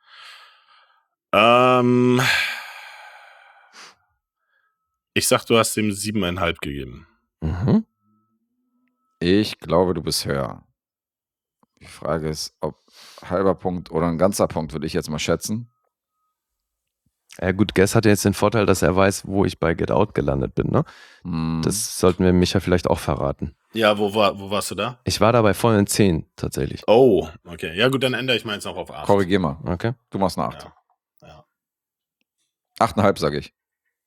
Ich sag, du hast ihm 7,5 gegeben.
Mhm.
Ich glaube, du bist höher. Die Frage ist, ob halber Punkt oder ein ganzer Punkt, würde ich jetzt mal schätzen.
Ja gut, Guess hat jetzt den Vorteil, dass er weiß, wo ich bei Get Out gelandet bin, ne?
Hm.
Das sollten wir Micha vielleicht auch verraten.
Ja, wo warst du da?
Ich war da bei vollen 10 tatsächlich.
Oh, okay. Ja gut, dann ändere ich meins noch auf 8.
Korrigier mal.
Okay.
Du machst eine 8.
Ja.
8,5 sage ich.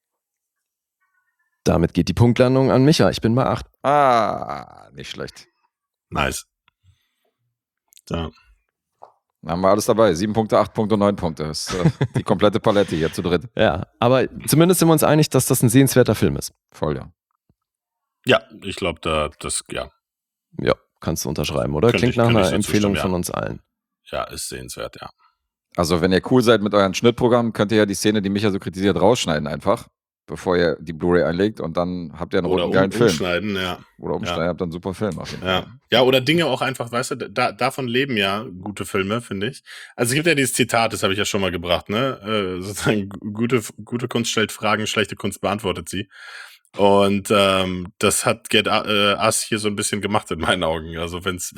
Damit geht die Punktlandung an Micha. Ich bin bei 8.
Ah, nicht schlecht.
Nice. So.
Dann haben wir alles dabei. 7 Punkte, 8 Punkte und 9 Punkte. Das ist die komplette Palette hier zu dritt.
Ja, aber zumindest sind wir uns einig, dass das ein sehenswerter Film ist.
Voll, ja.
Ja, ich glaube, ja,
Ja, kannst du unterschreiben, oder?
Könnte
Klingt
ich-
nach
könnte
einer
ich so
Empfehlung
zustimmen,
von
ja.
uns allen.
ja, ist sehenswert, ja.
Also, wenn ihr cool seid mit euren Schnittprogrammen, könnt ihr ja die Szene, die Micha so kritisiert, rausschneiden einfach, bevor ihr die Blu-ray einlegt und dann habt ihr einen
Oder
roten geilen Film.
umschneiden, ja.
Oder umschneiden, habt ihr einen super Film auf jeden
Ja.
Fall.
Ja, oder Dinge auch einfach, weißt du, davon leben ja gute Filme, finde ich. Also es gibt ja dieses Zitat, das habe ich ja schon mal gebracht, ne? Sozusagen, gute Kunst stellt Fragen, schlechte Kunst beantwortet sie. Und das hat Get Us hier so ein bisschen gemacht in meinen Augen. Also wenn's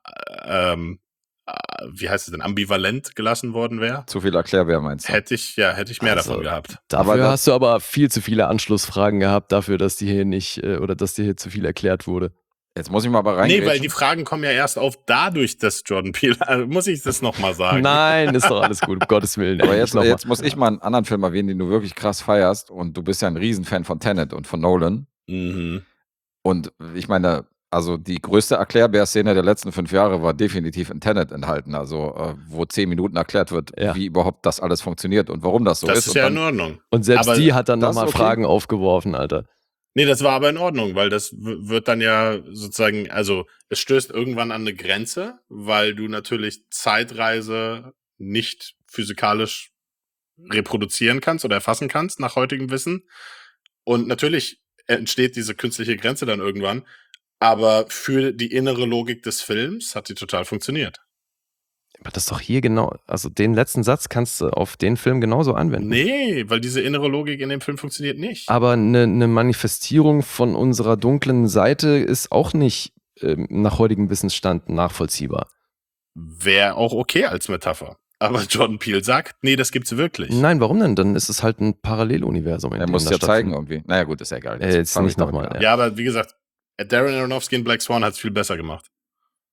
wie heißt es denn, ambivalent gelassen worden wäre,
Zu viel Erklärbär meinst du?
hätte ich mehr
Also,
davon gehabt.
Dafür
Aber das-
hast du aber viel zu viele Anschlussfragen gehabt, dafür, dass dir hier nicht, oder dass dir hier zu viel erklärt wurde.
Jetzt muss ich mal aber rein.
Nee, weil die Fragen kommen ja erst auf dadurch, dass Jordan Peele, also muss ich das nochmal sagen.
Nein, ist doch alles gut, um Gottes Willen.
Aber
ey,
jetzt,
noch mal.
jetzt muss ich mal einen anderen Film erwähnen, den du wirklich krass feierst. Und du bist ja ein Riesenfan von Tenet und von Nolan.
Mhm.
Und ich meine, also die größte Erklärbär-Szene der letzten 5 Jahre war definitiv in Tenet enthalten. Also wo 10 Minuten erklärt wird,
Ja.
wie überhaupt das alles funktioniert und warum das so
Das
ist.
ist
Und
ja
dann,
in Ordnung.
Und selbst
aber
die hat dann
das
nochmal
ist okay.
Fragen aufgeworfen, Alter.
Nee, das war aber in Ordnung, weil das wird dann ja sozusagen, also es stößt irgendwann an eine Grenze, weil du natürlich Zeitreise nicht physikalisch reproduzieren kannst oder erfassen kannst nach heutigem Wissen. Und natürlich entsteht diese künstliche Grenze dann irgendwann, aber für die innere Logik des Films hat sie total funktioniert.
Aber das ist doch hier genau, also den letzten Satz kannst du auf den Film genauso anwenden.
Nee, weil diese innere Logik in dem Film funktioniert nicht.
Aber eine Manifestierung von unserer dunklen Seite ist auch nicht nach heutigem Wissensstand nachvollziehbar.
Wäre auch okay als Metapher. Aber Jordan Peele sagt, nee, das gibt's wirklich.
Nein, warum denn? Dann ist es halt ein Paralleluniversum. in
er
dem
muss
das
ja zeigen
stattfindet.
irgendwie. Naja gut, ist ja egal.
Jetzt
fangen
nicht
wir damit
nochmal,
an.
Ja, aber wie gesagt, Darren Aronofsky in Black Swan hat es viel besser gemacht.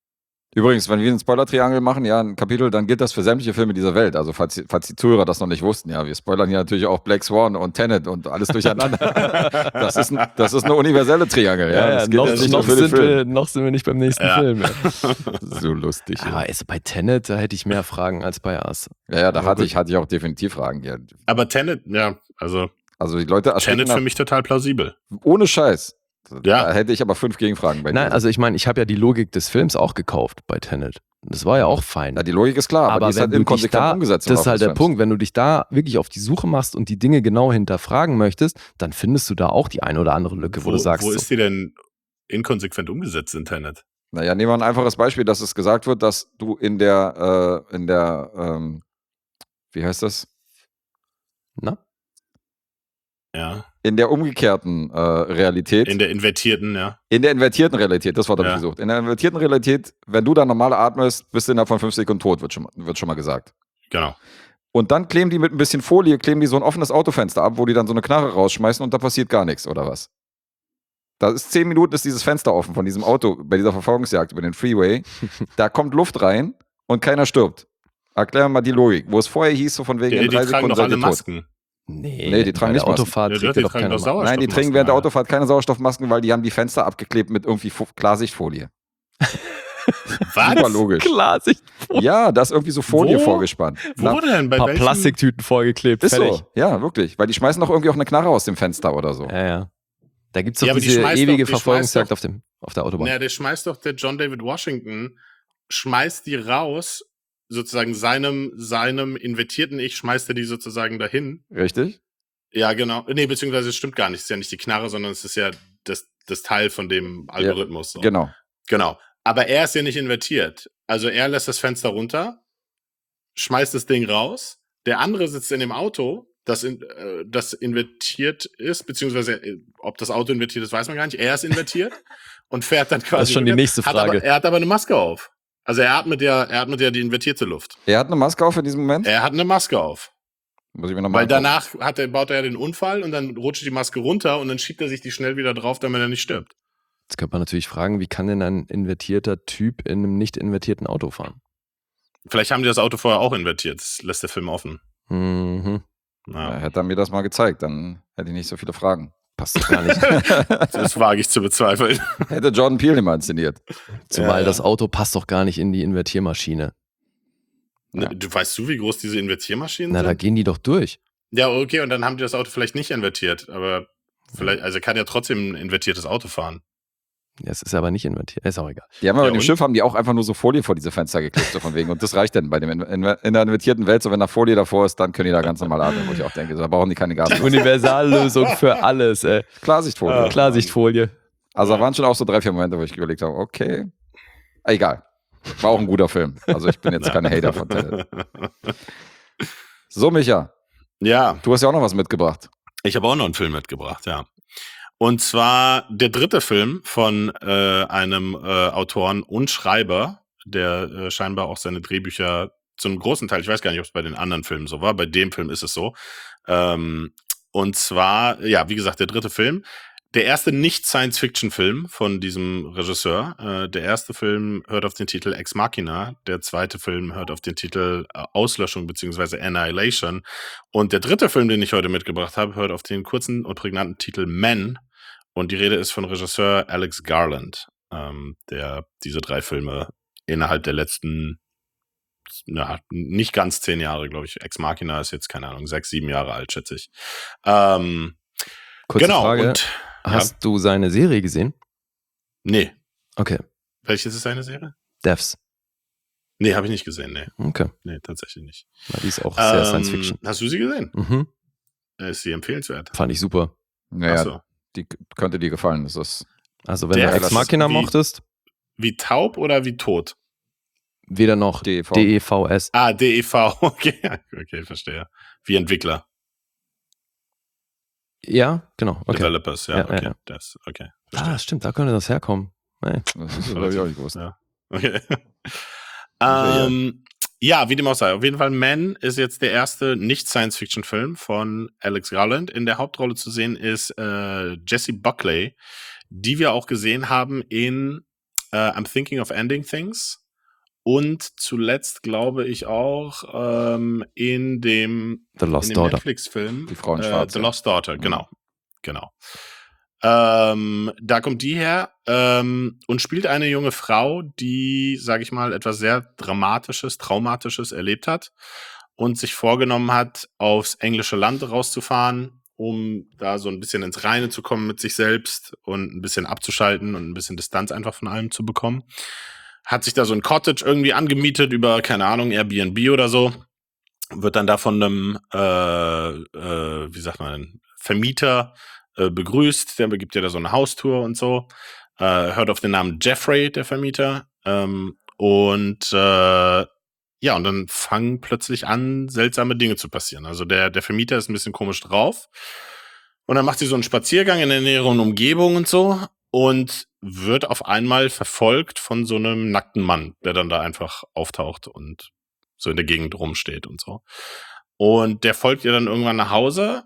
Übrigens, wenn wir einen Spoiler-Triangel machen, ja, ein Kapitel, dann gilt das für sämtliche Filme dieser Welt. Also falls die Zuhörer das noch nicht wussten, ja, wir spoilern hier natürlich auch Black Swan und Tenet und alles durcheinander. das ist eine universelle Triangel, ja. Das gilt jetzt nicht nur für den Film.
noch sind wir nicht beim nächsten Film. Ja.
So lustig. Ja.
Aber also bei Tenet, da hätte ich mehr Fragen als bei Us.
Ja, da hatte ich auch definitiv Fragen. Ja.
Aber Tenet, ja, also
die Leute
Tenet für mich total plausibel.
Ohne Scheiß.
Ja.
Da hätte ich aber 5 Gegenfragen bei dir.
Nein, also ich meine, ich habe ja die Logik des Films auch gekauft bei Tenet. Das war ja auch fein.
Ja, die Logik ist klar, aber die ist halt inkonsequent umgesetzt.
Das ist halt der Punkt, wenn du dich da wirklich auf die Suche machst und die Dinge genau hinterfragen möchtest, dann findest du da auch die eine oder andere Lücke, wo du sagst.
Wo ist die denn inkonsequent umgesetzt in Tenet?
Naja, nehmen wir ein einfaches Beispiel, dass es gesagt wird, dass du in der wie heißt das?
Na?
Ja.
In der umgekehrten Realität.
In der invertierten, ja.
In der invertierten Realität, das Wort habe ich gesucht. In der invertierten Realität, wenn du da normal atmest, bist du innerhalb von 5 Sekunden tot, wird schon mal gesagt.
Genau.
Und dann kleben die mit ein bisschen Folie, so ein offenes Autofenster ab, wo die dann so eine Knarre rausschmeißen und da passiert gar nichts, oder was? Da ist 10 Minuten ist dieses Fenster offen von diesem Auto, bei dieser Verfolgungsjagd über den Freeway. Da kommt Luft rein und keiner stirbt. Erklär mal die Logik. Wo es vorher hieß, so von wegen in 3 Sekunden seid ihr tot.
Masken.
Nee, die tragen nicht
Autofahrt
Masken.
trägt doch keine Masken.
Nein, die tragen während der Autofahrt keine Sauerstoffmasken, weil die haben die Fenster abgeklebt mit irgendwie Klarsichtfolie.
Was?
Super logisch.
Klarsichtfolie?
Ja, da ist irgendwie so Folie vorgespannt.
Wo denn? Bei
ein paar
welchen?
Plastiktüten vorgeklebt.
Ist
fertig.
so, ja, wirklich. Weil die schmeißen doch irgendwie auch eine Knarre aus dem Fenster oder so.
Ja. Da gibt es doch
aber
diese ewige
die
Verfolgungsjagd auf der Autobahn.
Ja, der John David Washington schmeißt die raus, sozusagen seinem invertierten Ich schmeißt er die sozusagen dahin.
Richtig?
Ja, genau. Nee, beziehungsweise es stimmt gar nicht. Es ist ja nicht die Knarre, sondern es ist ja das Teil von dem Algorithmus.
Ja, so.
Genau. Aber er ist ja nicht invertiert. Also er lässt das Fenster runter, schmeißt das Ding raus. Der andere sitzt in dem Auto, das invertiert ist, beziehungsweise ob das Auto invertiert ist, weiß man gar nicht. Er ist invertiert und fährt dann quasi.
Das ist schon die nächste Frage.
Er hat aber eine Maske auf. Also er atmet ja die invertierte Luft.
Er hat eine Maske auf in diesem Moment?
Er hat eine Maske auf.
Muss ich mir noch mal
Weil
angucken.
danach baut er ja den Unfall und dann rutscht die Maske runter und dann schiebt er sich die schnell wieder drauf, damit er nicht stirbt.
Jetzt könnte man natürlich fragen, wie kann denn ein invertierter Typ in einem nicht invertierten Auto fahren?
Vielleicht haben die das Auto vorher auch invertiert. Das lässt der Film offen.
Mhm.
Ja, hätte er mir das mal gezeigt, dann hätte ich nicht so viele Fragen.
Passt doch gar nicht.
Das wage ich zu bezweifeln.
Hätte Jordan Peele den mal inszeniert.
Zumal das Auto passt doch gar nicht in die Invertiermaschine.
Ja. Weißt du, wie groß diese Invertiermaschinen
Na,
sind?
da gehen die doch durch.
Ja, okay, und dann haben die das Auto vielleicht nicht invertiert, aber vielleicht, also kann ja trotzdem ein invertiertes Auto fahren.
Ja, es ist aber nicht invertiert. Ist auch egal.
Die haben aber
Ja,
im
und?
Schiff haben die auch einfach nur so Folie vor diese Fenster geklebt, so von wegen. Und das reicht dann bei dem in der invertierten Welt, so wenn da Folie davor ist, dann können die da ganz normal atmen, wo ich auch denke, da brauchen die keine Gas.
Universallösung für alles, ey.
Klarsichtfolie.
Klarsichtfolie.
Also da waren schon auch so 3-4 Momente, wo ich überlegt habe, okay, egal. War auch ein guter Film. Also ich bin jetzt kein Hater von Tenet. So, Micha,
Ja,
du hast ja auch noch was mitgebracht.
ich habe auch noch einen Film mitgebracht, ja. Und zwar der dritte Film von einem Autoren und Schreiber, der scheinbar auch seine Drehbücher zu einem großen Teil, ich weiß gar nicht, ob es bei den anderen Filmen so war, bei dem Film ist es so. Und zwar, ja, wie gesagt, der dritte Film. Der erste Nicht-Science-Fiction-Film von diesem Regisseur. Der erste Film hört auf den Titel Ex Machina. Der zweite Film hört auf den Titel Auslöschung bzw. Annihilation. Und der dritte Film, den ich heute mitgebracht habe, hört auf den kurzen und prägnanten Titel Men. Und die Rede ist von Regisseur Alex Garland, der diese 3 Filme innerhalb der letzten, nicht ganz 10 Jahre, glaube ich. Ex Machina ist jetzt, keine Ahnung, 6, 7 Jahre alt, schätze ich.
Kurze
Genau.
Frage.
Und
Hast du seine Serie gesehen?
nee.
Okay.
Welches ist seine Serie?
Devs.
Nee, habe ich nicht gesehen. Nee.
Okay.
Nee, tatsächlich nicht.
Na, die ist auch sehr Science-Fiction.
Hast du sie gesehen?
Mhm.
Ist sie empfehlenswert?
Fand ich super.
Naja,
Achso.
die könnte dir gefallen. Das ist
Also wenn
Der
du Ex
ist
Machina
wie-
mochtest,
Wie taub oder wie tot?
weder noch
DEV.
DEVS.
Ah, DEV. Okay, okay, verstehe. Wie Entwickler.
Ja, genau. Okay.
Developers, ja,
Ja,
okay.
ja.
Das, okay.
Ah, stimmt, da könnte das herkommen. Nee.
Das ist glaube ich auch nicht gewusst.
Ja. Okay. Ja, wie dem auch sei. Auf jeden Fall, Man ist jetzt der erste Nicht-Science-Fiction-Film von Alex Garland. In der Hauptrolle zu sehen ist Jessie Buckley, die wir auch gesehen haben in I'm Thinking of Ending Things Und zuletzt glaube ich auch in dem
The Lost Daughter.
Netflix-Film
Die Frau in Schwarz,
The
ja.
Lost Daughter, genau. Da kommt die her und spielt eine junge Frau, die, sage ich mal, etwas sehr Dramatisches, Traumatisches erlebt hat und sich vorgenommen hat, aufs englische Land rauszufahren, um da so ein bisschen ins Reine zu kommen mit sich selbst und ein bisschen abzuschalten und ein bisschen Distanz einfach von allem zu bekommen. Hat sich da so ein Cottage irgendwie angemietet über, keine Ahnung, Airbnb oder so. Wird dann da von einem, wie sagt man, Vermieter begrüßt. Der gibt ja da so eine Haustour und so. Hört auf den Namen Jeffrey, der Vermieter. Und dann fangen plötzlich an, seltsame Dinge zu passieren. Also der Vermieter ist ein bisschen komisch drauf. Und dann macht sie so einen Spaziergang in der näheren Umgebung und so und wird auf einmal verfolgt von so einem nackten Mann, der dann da einfach auftaucht und so in der Gegend rumsteht und so. Und der folgt ihr dann irgendwann nach Hause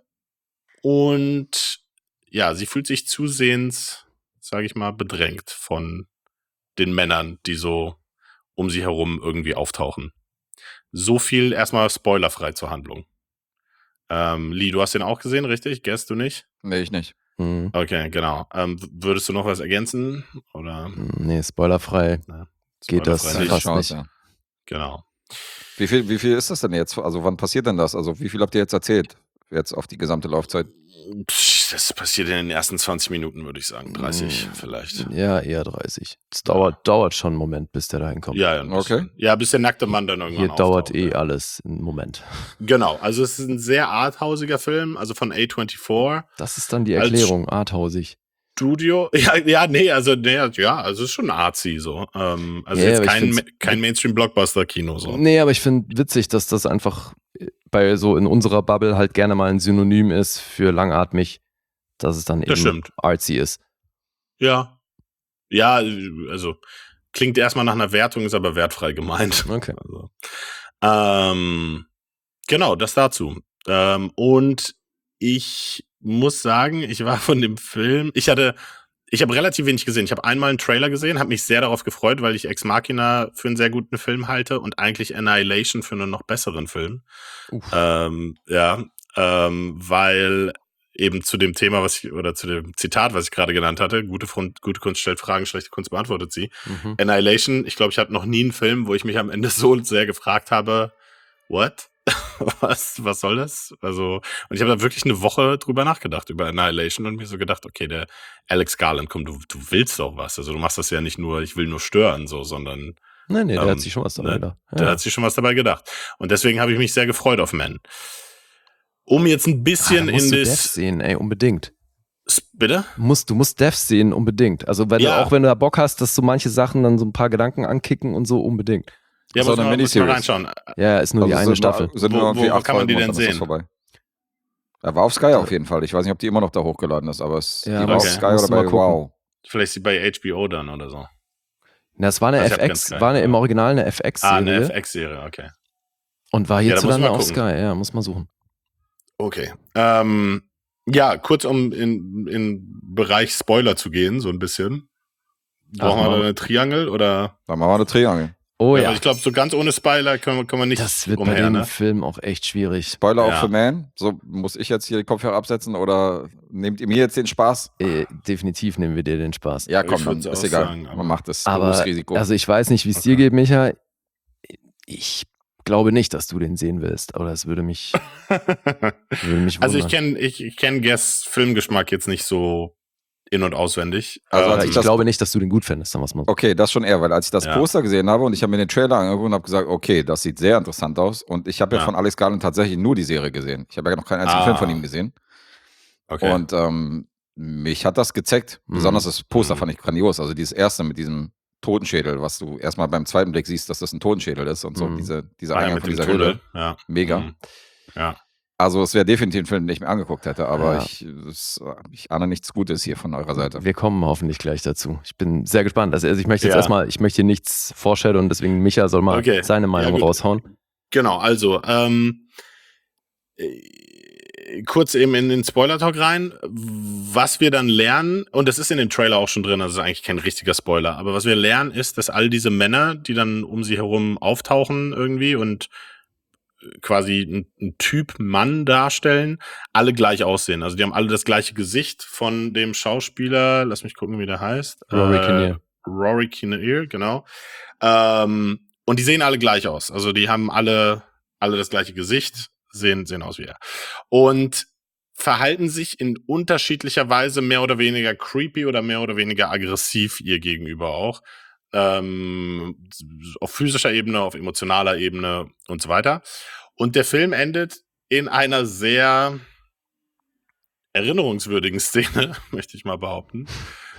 und ja, sie fühlt sich zusehends, sage ich mal, bedrängt von den Männern, die so um sie herum irgendwie auftauchen. So viel erstmal spoilerfrei zur Handlung. Lee, du hast den auch gesehen, richtig? Guess du nicht?
Nee, ich nicht.
Mhm.
Okay, genau. Würdest du noch was ergänzen? Oder?
Nee, spoilerfrei geht das
Spoilerfrei nicht.
fast
Chance,
nicht.
ja.
Genau.
Wie viel ist das denn jetzt? Also wann passiert denn das? Also wie viel habt ihr jetzt erzählt? Jetzt auf die gesamte Laufzeit?
Das passiert in den ersten 20 Minuten, würde ich sagen. 30 vielleicht.
Ja, eher 30. Es dauert schon einen Moment, bis der da hinkommt.
Ja, ein bisschen.
Okay.
Ja, bis der nackte Mann dann irgendwann
Hier dauert
auftaucht, ja.
alles einen Moment.
Genau, also es ist ein sehr arthausiger Film, also von A24.
Das ist dann die
Als
Erklärung, arthhausig.
Studio. Also es ist schon artsy so. Also
Ja,
jetzt
aber ich
kein Mainstream-Blockbuster-Kino so.
Nee, aber ich finde witzig, dass das einfach bei so in unserer Bubble halt gerne mal ein Synonym ist für langatmig, dass es dann
Das
eben
stimmt.
artsy ist.
Ja. Ja, also klingt erstmal nach einer Wertung, ist aber wertfrei gemeint.
Okay.
Also, genau, das dazu. Und ich muss sagen, ich war von dem Film, ich habe relativ wenig gesehen. Ich habe einmal einen Trailer gesehen, habe mich sehr darauf gefreut, weil ich Ex Machina für einen sehr guten Film halte und eigentlich Annihilation für einen noch besseren Film. Weil eben zu dem Thema, zu dem Zitat, was ich gerade genannt hatte, gute Kunst stellt Fragen, schlechte Kunst beantwortet sie.
Mhm.
Annihilation, ich glaube, ich hatte noch nie einen Film, wo ich mich am Ende so sehr gefragt habe, what? Was soll das? Also, und ich habe da wirklich eine Woche drüber nachgedacht, über Annihilation und mir so gedacht, okay, der Alex Garland, komm, du willst doch was. Also du machst das ja nicht nur, ich will nur stören, so, sondern
Nee, der hat sich schon was dabei gedacht.
der hat sich schon was dabei gedacht. Und deswegen habe ich mich sehr gefreut auf Man. Um jetzt ein bisschen
da musst
in
du Death
das...
sehen, ey, unbedingt.
Bitte?
Du musst Death sehen, unbedingt. Also wenn
Ja.
wenn du da Bock hast, dass so manche Sachen dann so ein paar Gedanken ankicken und so, unbedingt.
Ja,
Das ist
muss
auch eine
man
Miniseries.
reinschauen.
Ja, ist nur die
Also
eine
sind
Staffel.
Sind
Wo-
nur irgendwie
wo
8
kann man die
Folgen und
denn
dann ist das
sehen?
vorbei. Er war auf Sky auf jeden Fall. Ich weiß nicht, ob die immer noch da hochgeladen ist, aber die
Ja,
war auf
okay.
Sky
Musst
oder
du mal
bei
gucken.
Wow.
Vielleicht sie bei HBO dann oder so.
Na, es war eine
Also ich hab
FX,
ganz
war
geil,
im
ja.
Original eine FX-Serie
Eine FX-Serie, okay.
und war
Ja, da muss
hierzulande
man
auf
gucken.
Sky. Ja, muss man suchen.
Okay. Ja, kurz um in Bereich Spoiler zu gehen, so ein bisschen. Brauchen wir da eine Triangel oder?
Dann machen wir eine Triangel.
Oh ja,
Aber ich glaube, so ganz ohne Spoiler können wir nicht
das wird bei
umher,
dem
ne?
Film auch echt schwierig.
Spoiler auch
Ja.
für Man. So, muss ich jetzt hier die Kopfhörer absetzen oder nehmt ihr mir jetzt den Spaß?
Definitiv nehmen wir dir den Spaß.
Ja,
Ich
komm, dann
würd's
ist
auch
egal.
sagen, aber-
Man macht das
Aber
Berufsrisiko.
also ich weiß nicht, wie es
Okay.
dir geht, Micha. Ich glaube nicht, dass du den sehen willst. Oder es würde mich wundern.
Also ich kenn Guess Filmgeschmack jetzt nicht so in- und auswendig.
Also als
Aber
ich
ich
das-
glaube nicht, dass du den gut findest. Sagen wir's mal so.
Okay, das schon eher, weil als ich das
Ja.
Poster gesehen habe und ich habe mir den Trailer angeguckt und habe gesagt, okay, das sieht sehr interessant aus. Und ich habe ja
Ja.
von Alex Garland tatsächlich nur die Serie gesehen. Ich habe ja noch keinen einzigen Film von ihm gesehen.
Okay.
Und mich hat das gezeckt.
Mhm.
Besonders das Poster
Mhm.
fand ich grandios. Also dieses erste mit diesem Totenschädel, was du erstmal beim zweiten Blick siehst, dass das ein Totenschädel ist und so.
Mhm.
Dieser
Ah,
Eingang
mit
von
dem
dieser
Tunnel.
Höhle.
Ja.
Mega.
Mhm. Ja.
Also es wäre definitiv ein Film, den ich mir angeguckt hätte, aber
Ja.
ich ahne nichts Gutes hier von eurer Seite.
Wir kommen hoffentlich gleich dazu. Ich bin sehr gespannt. Also ich möchte jetzt
Ja.
erstmal, ich möchte hier nichts foreshadowen und deswegen Micha soll mal
Okay.
seine Meinung
Ja, gut.
raushauen.
Genau, also kurz eben in den Spoiler-Talk rein, was wir dann lernen, und das ist in dem Trailer auch schon drin, also eigentlich kein richtiger Spoiler, aber was wir lernen ist, dass all diese Männer, die dann um sie herum auftauchen irgendwie und quasi ein Typ Mann darstellen, alle gleich aussehen. Also die haben alle das gleiche Gesicht von dem Schauspieler, lass mich gucken, wie der heißt.
Rory Kinnear.
Rory Kinnear, genau. Und die sehen alle gleich aus. Also die haben alle das gleiche Gesicht, sehen aus wie er. Und verhalten sich in unterschiedlicher Weise mehr oder weniger creepy oder mehr oder weniger aggressiv ihr gegenüber auch. Auf physischer Ebene, auf emotionaler Ebene und so weiter. Und der Film endet in einer sehr erinnerungswürdigen Szene, möchte ich mal behaupten.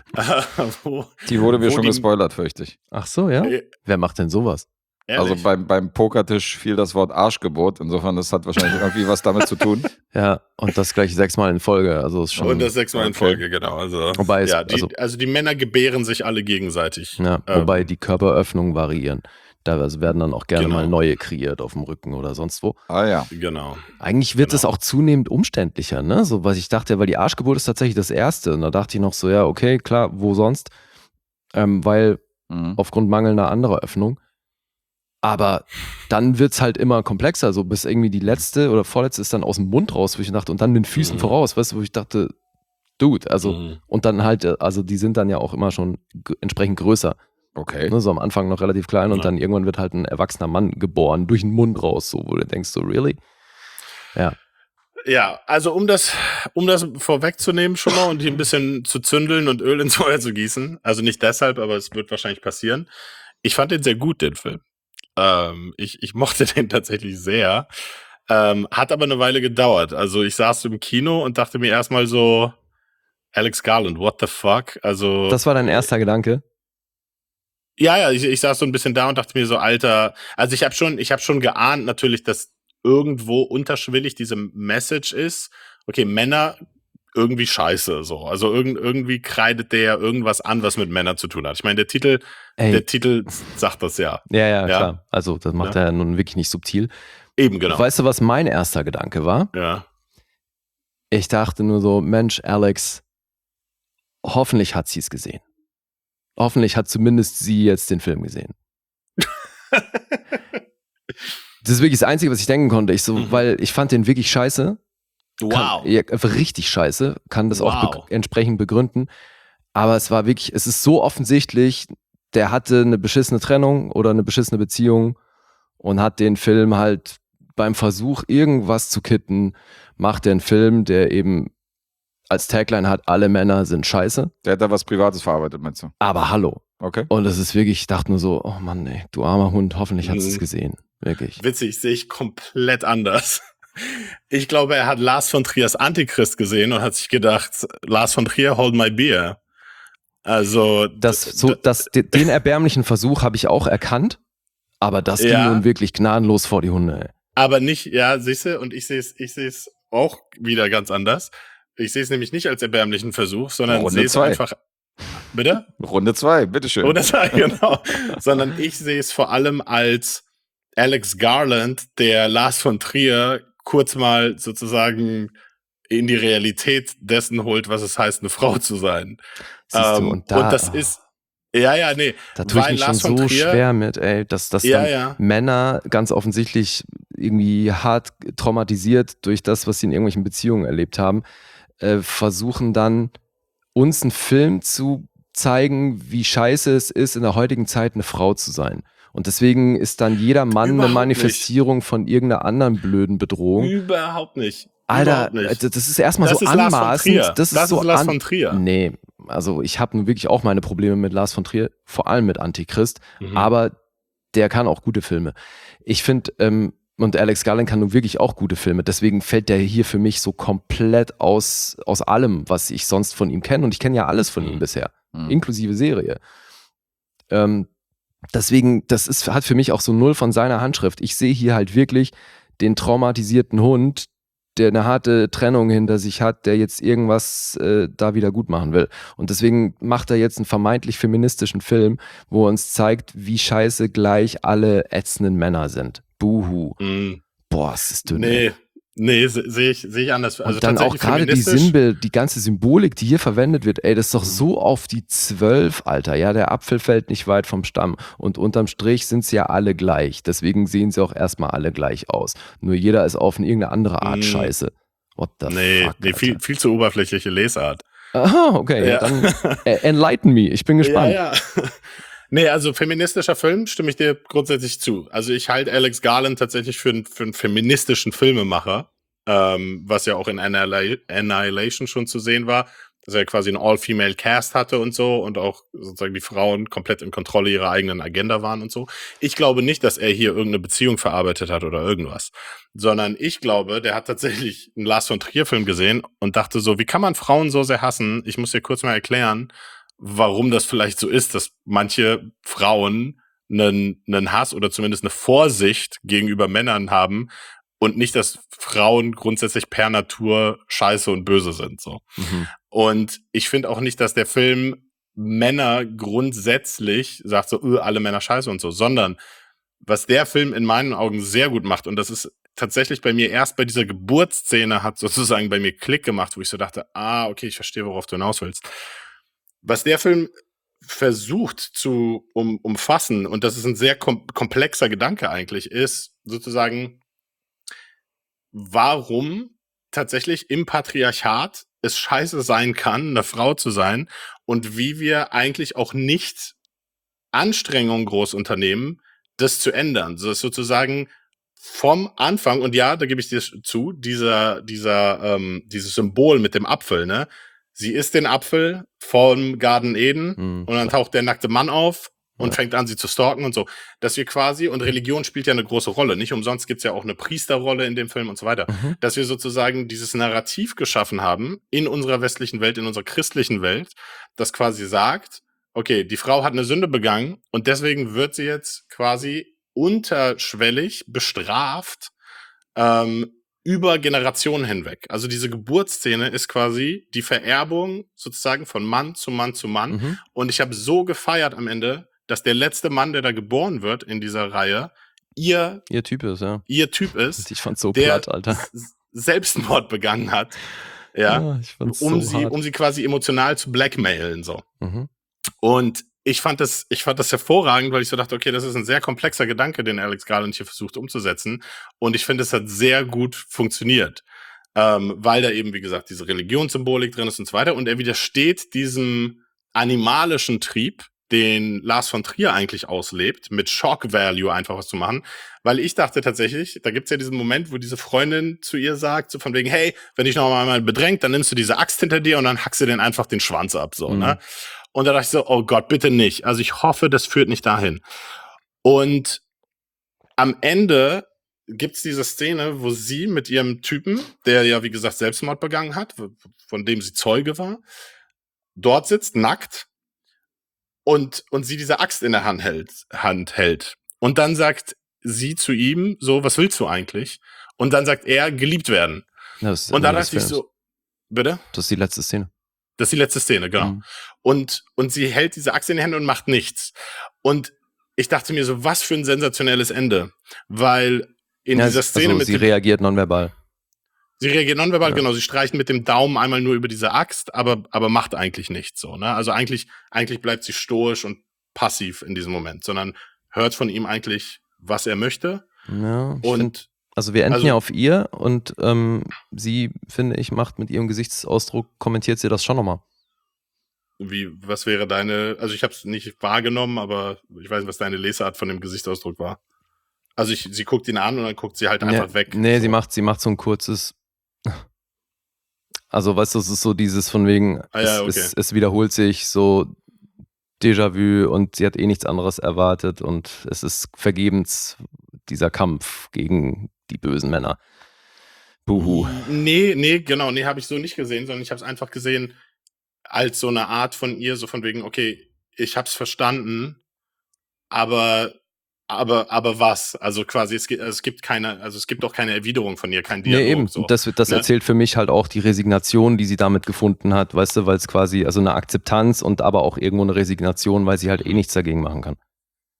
Die wurde mir schon gespoilert, fürchte ich.
Ach so, ja? Wer macht denn sowas?
Ehrlich? Also beim Pokertisch fiel das Wort Arschgebot. Insofern, das hat wahrscheinlich irgendwie was damit zu tun.
Ja, und das gleich 6-mal in Folge. Also ist schon,
und das 6-mal in Folge, genau. Also,
wobei
ja, die Männer gebären sich alle gegenseitig.
Ja, wobei die Körperöffnungen variieren. Da werden dann auch gerne mal neue kreiert auf dem Rücken oder sonst wo.
Ah ja.
Genau.
Eigentlich wird es auch zunehmend umständlicher, ne? So, was ich dachte, weil die Arschgeburt ist tatsächlich das Erste. Und da dachte ich noch so, ja, okay, klar, wo sonst? Weil aufgrund mangelnder anderer Öffnung. Aber dann wird's halt immer komplexer, so bis irgendwie die letzte oder vorletzte ist dann aus dem Mund raus, wo ich dachte, und dann den Füßen voraus, weißt du, wo ich dachte, Dude, also, und dann halt, also die sind dann ja auch immer schon entsprechend größer.
Okay.
Ne, so am Anfang noch relativ klein und dann irgendwann wird halt ein erwachsener Mann geboren, durch den Mund raus, so, wo du denkst, so, really? Ja.
Ja, also um das vorwegzunehmen schon mal und hier ein bisschen zu zündeln und Öl ins Feuer zu gießen, also nicht deshalb, aber es wird wahrscheinlich passieren. Ich fand den sehr gut, den Film. Ich mochte den tatsächlich sehr. Hat aber eine Weile gedauert. Also ich saß im Kino und dachte mir erstmal so, Alex Garland, what the fuck? Also
das war dein erster Gedanke?
Ja, ich saß so ein bisschen da und dachte mir so, Alter, also ich habe schon geahnt natürlich, dass irgendwo unterschwellig diese Message ist, okay, Männer irgendwie scheiße, so. Also irgendwie kreidet der irgendwas an, was mit Männern zu tun hat. Ich meine, der Titel sagt das ja.
Ja, klar. Also das macht er nun wirklich nicht subtil.
Eben, genau.
Weißt du, was mein erster Gedanke war?
Ja.
Ich dachte nur so, Mensch, Alex, hoffentlich hat sie es gesehen. Hoffentlich hat zumindest sie jetzt den Film gesehen. Das ist wirklich das Einzige, was ich denken konnte. Weil ich fand den wirklich scheiße.
Wow.
Richtig scheiße. Kann das auch entsprechend begründen. Aber es ist so offensichtlich, der hatte eine beschissene Trennung oder eine beschissene Beziehung und hat den Film halt beim Versuch, irgendwas zu kitten, macht er einen Film, der eben als Tagline hat, alle Männer sind scheiße.
Der hat da was Privates verarbeitet, meinst du?
Aber hallo.
Okay.
Und es ist wirklich, ich dachte nur so, oh Mann, ey, du armer Hund, hoffentlich hat es gesehen. Wirklich.
Witzig, sehe ich komplett anders. Ich glaube, er hat Lars von Triers Antichrist gesehen und hat sich gedacht, Lars von Trier, hold my beer. Also
den erbärmlichen Versuch habe ich auch erkannt, aber das ging nun wirklich gnadenlos vor die Hunde. Ey.
Aber nicht, ja, siehst du, und ich sehe es auch wieder ganz anders. Ich sehe es nämlich nicht als erbärmlichen Versuch, sondern sehe es einfach. Bitte?
Runde 2, bitteschön.
Runde 2, genau. Sondern ich sehe es vor allem als Alex Garland, der Lars von Trier kurz mal sozusagen in die Realität dessen holt, was es heißt, eine Frau zu sein.
Und
das ist, nee.
Da tue ich mich
Lars
schon so schwer mit, ey, dass dann Männer ganz offensichtlich irgendwie hart traumatisiert durch das, was sie in irgendwelchen Beziehungen erlebt haben, versuchen dann uns einen Film zu zeigen, wie scheiße es ist, in der heutigen Zeit eine Frau zu sein. Und deswegen ist dann jeder Mann eine Manifestierung von irgendeiner anderen blöden Bedrohung.
Überhaupt nicht.
Alter, das ist erstmal so anmaßend.
Das ist so Lars von Trier.
Nee, also ich habe nun wirklich auch meine Probleme mit Lars von Trier, vor allem mit Antichrist, aber der kann auch gute Filme. Ich finde, und Alex Garland kann nun wirklich auch gute Filme, deswegen fällt der hier für mich so komplett aus allem, was ich sonst von ihm kenne. Und ich kenne ja alles von ihm bisher, inklusive Serie. Deswegen, hat für mich auch so null von seiner Handschrift. Ich sehe hier halt wirklich den traumatisierten Hund, der eine harte Trennung hinter sich hat, der jetzt irgendwas da wieder gut machen will. Und deswegen macht er jetzt einen vermeintlich feministischen Film, wo er uns zeigt, wie scheiße gleich alle ätzenden Männer sind. Buhu. Boah, es ist dünn.
Nee, sehe ich anders. Also
Und dann auch
tatsächlich
gerade die ganze Symbolik, die hier verwendet wird, ey, das ist doch so auf die 12, Alter. Ja, der Apfel fällt nicht weit vom Stamm. Und unterm Strich sind sie ja alle gleich. Deswegen sehen sie auch erstmal alle gleich aus. Nur jeder ist auf eine irgendeine andere Art scheiße. What the fuck,
Nee, viel zu oberflächliche Lesart.
Aha, okay,
Ja.
dann enlighten me. Ich bin gespannt.
Ja. Nee, also feministischer Film stimme ich dir grundsätzlich zu. Also ich halte Alex Garland tatsächlich für einen feministischen Filmemacher, was ja auch in Annihilation schon zu sehen war, dass er quasi einen All-Female-Cast hatte und so und auch sozusagen die Frauen komplett in Kontrolle ihrer eigenen Agenda waren und so. Ich glaube nicht, dass er hier irgendeine Beziehung verarbeitet hat oder irgendwas, sondern ich glaube, der hat tatsächlich einen Lars von Trier-Film gesehen und dachte so, wie kann man Frauen so sehr hassen? Ich muss dir kurz mal erklären, warum das vielleicht so ist, dass manche Frauen einen Hass oder zumindest eine Vorsicht gegenüber Männern haben und nicht, dass Frauen grundsätzlich per Natur scheiße und böse sind. So.
Mhm.
Und ich finde auch nicht, dass der Film Männer grundsätzlich sagt so, alle Männer scheiße und so, sondern was der Film in meinen Augen sehr gut macht, und das ist tatsächlich bei mir erst bei dieser Geburtsszene hat sozusagen bei mir Klick gemacht, wo ich so dachte, okay, ich verstehe, worauf du hinaus willst. Was der Film versucht zu umfassen, und das ist ein sehr komplexer Gedanke eigentlich, ist sozusagen, warum tatsächlich im Patriarchat es scheiße sein kann, eine Frau zu sein und wie wir eigentlich auch nicht Anstrengungen groß unternehmen, das zu ändern. So ist sozusagen vom Anfang, und ja, da gebe ich dir zu, dieses Symbol mit dem Apfel, ne? Sie isst den Apfel vom Garden Eden und dann taucht der nackte Mann auf und fängt an, sie zu stalken und so. Dass wir quasi, und Religion spielt ja eine große Rolle, nicht umsonst gibt's ja auch eine Priesterrolle in dem Film und so weiter, dass wir sozusagen dieses Narrativ geschaffen haben in unserer westlichen Welt, in unserer christlichen Welt, das quasi sagt, okay, die Frau hat eine Sünde begangen und deswegen wird sie jetzt quasi unterschwellig bestraft, über Generationen hinweg. Also diese Geburtsszene ist quasi die Vererbung sozusagen von Mann zu Mann zu Mann. Und ich habe so gefeiert am Ende, dass der letzte Mann, der da geboren wird in dieser Reihe, ihr
Typ ist, ja.
Ihr Typ ist,
Ich fand's so
der
platt, Alter.
Selbstmord begangen hat, ja,
ich fand's
um
so hart.
sie quasi emotional zu blackmailen, so.
Mhm.
Und ich fand das hervorragend, weil ich so dachte, okay, das ist ein sehr komplexer Gedanke, den Alex Garland hier versucht umzusetzen. Und ich finde, es hat sehr gut funktioniert, weil da eben, wie gesagt, diese Religionssymbolik drin ist und so weiter. Und er widersteht diesem animalischen Trieb, den Lars von Trier eigentlich auslebt, mit Shock Value einfach was zu machen. Weil ich dachte tatsächlich, da gibt's ja diesen Moment, wo diese Freundin zu ihr sagt, so von wegen, hey, wenn dich noch einmal bedrängt, dann nimmst du diese Axt hinter dir und dann hackst du den einfach den Schwanz ab, so, ne? Und da dachte ich so, oh Gott, bitte nicht. Also ich hoffe, das führt nicht dahin. Und am Ende gibt's diese Szene, wo sie mit ihrem Typen, der ja, wie gesagt, Selbstmord begangen hat, von dem sie Zeuge war, dort sitzt, nackt, und sie diese Axt in der Hand hält. Und dann sagt sie zu ihm so, was willst du eigentlich? Und dann sagt er, geliebt werden. Und dann dachte ich so, bitte?
Das ist die letzte Szene.
Das ist die letzte Szene, genau. Und sie hält diese Axt in die Hände und macht nichts. Und ich dachte mir so, was für ein sensationelles Ende. Weil in dieser Szene
also sie reagiert nonverbal.
Sie reagiert nonverbal, genau. Sie streicht mit dem Daumen einmal nur über diese Axt, aber macht eigentlich nichts so, ne? Also eigentlich bleibt sie stoisch und passiv in diesem Moment, sondern hört von ihm eigentlich, was er möchte.
Ja,
und
wir enden ja auf ihr und sie, finde ich, macht mit ihrem Gesichtsausdruck, kommentiert sie das schon nochmal.
Was wäre deine, also ich habe es nicht wahrgenommen, aber ich weiß nicht, was deine Lesart von dem Gesichtsausdruck war. Also sie guckt ihn an und dann guckt sie halt einfach weg.
Nee,
so.
sie macht so ein kurzes, also weißt du, es ist so dieses von wegen, es wiederholt sich so Déjà-vu und sie hat nichts anderes erwartet und es ist vergebens dieser Kampf gegen die bösen Männer. Buhu.
Nee, habe ich so nicht gesehen, sondern ich habe es einfach gesehen als so eine Art von ihr, so von wegen, okay, ich hab's verstanden, aber was? Also quasi, es gibt auch keine Erwiderung von ihr, kein Dialog.
Nee, eben.
So,
das erzählt für mich halt auch die Resignation, die sie damit gefunden hat, weißt du, weil es quasi, also eine Akzeptanz und aber auch irgendwo eine Resignation, weil sie halt nichts dagegen machen kann.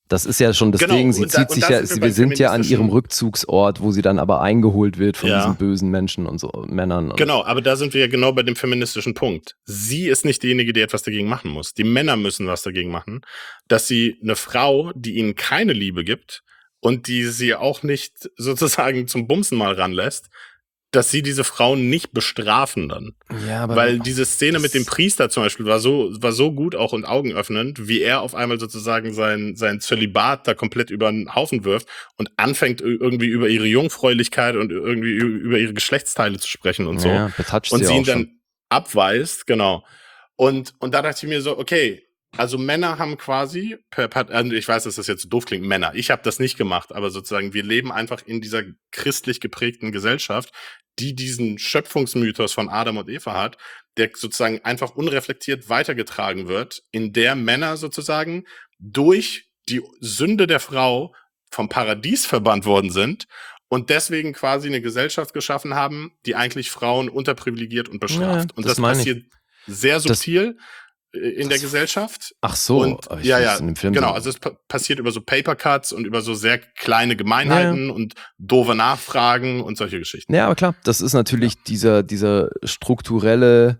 Das ist ja schon das
Genau,
Ding, sie
und da-
zieht
und
sich
da
ja,
sind wir
wir
beim
sind ja an
feministischen-
ihrem Rückzugsort, wo sie dann aber eingeholt wird von
Ja.
diesen bösen Menschen und so, Männern. Und
Genau, aber da sind wir ja genau bei dem feministischen Punkt. Sie ist nicht diejenige, die etwas dagegen machen muss. Die Männer müssen was dagegen machen, dass sie eine Frau, die ihnen keine Liebe gibt und die sie auch nicht sozusagen zum Bumsen mal ranlässt, dass sie diese Frauen nicht bestrafen dann.
ja, aber
Weil diese Szene
das-
mit dem Priester zum Beispiel war so gut auch und augenöffnend, wie er auf einmal sozusagen sein Zölibat da komplett über den Haufen wirft und anfängt irgendwie über ihre Jungfräulichkeit und irgendwie über ihre Geschlechtsteile zu sprechen und so.
ja, betatscht
Und
sie
sie
auch
ihn dann
schon.
abweist, genau. Und da dachte ich mir so, okay, also Männer haben quasi, also ich weiß, dass das jetzt so doof klingt, Männer, ich habe das nicht gemacht, aber sozusagen wir leben einfach in dieser christlich geprägten Gesellschaft, die diesen Schöpfungsmythos von Adam und Eva hat, der sozusagen einfach unreflektiert weitergetragen wird, in der Männer sozusagen durch die Sünde der Frau vom Paradies verbannt worden sind und deswegen quasi eine Gesellschaft geschaffen haben, die eigentlich Frauen unterprivilegiert und bestraft.
Ja,
und
das
das
meine ich.
passiert sehr subtil in der Gesellschaft.
Ach so,
Und
aber ich
ja,
weiß
ja,
in dem Film
genau.
so-
Also es passiert über so Papercuts und über so sehr kleine Gemeinheiten und doofe Nachfragen und solche Geschichten.
Ja, aber klar, das ist natürlich dieser strukturelle,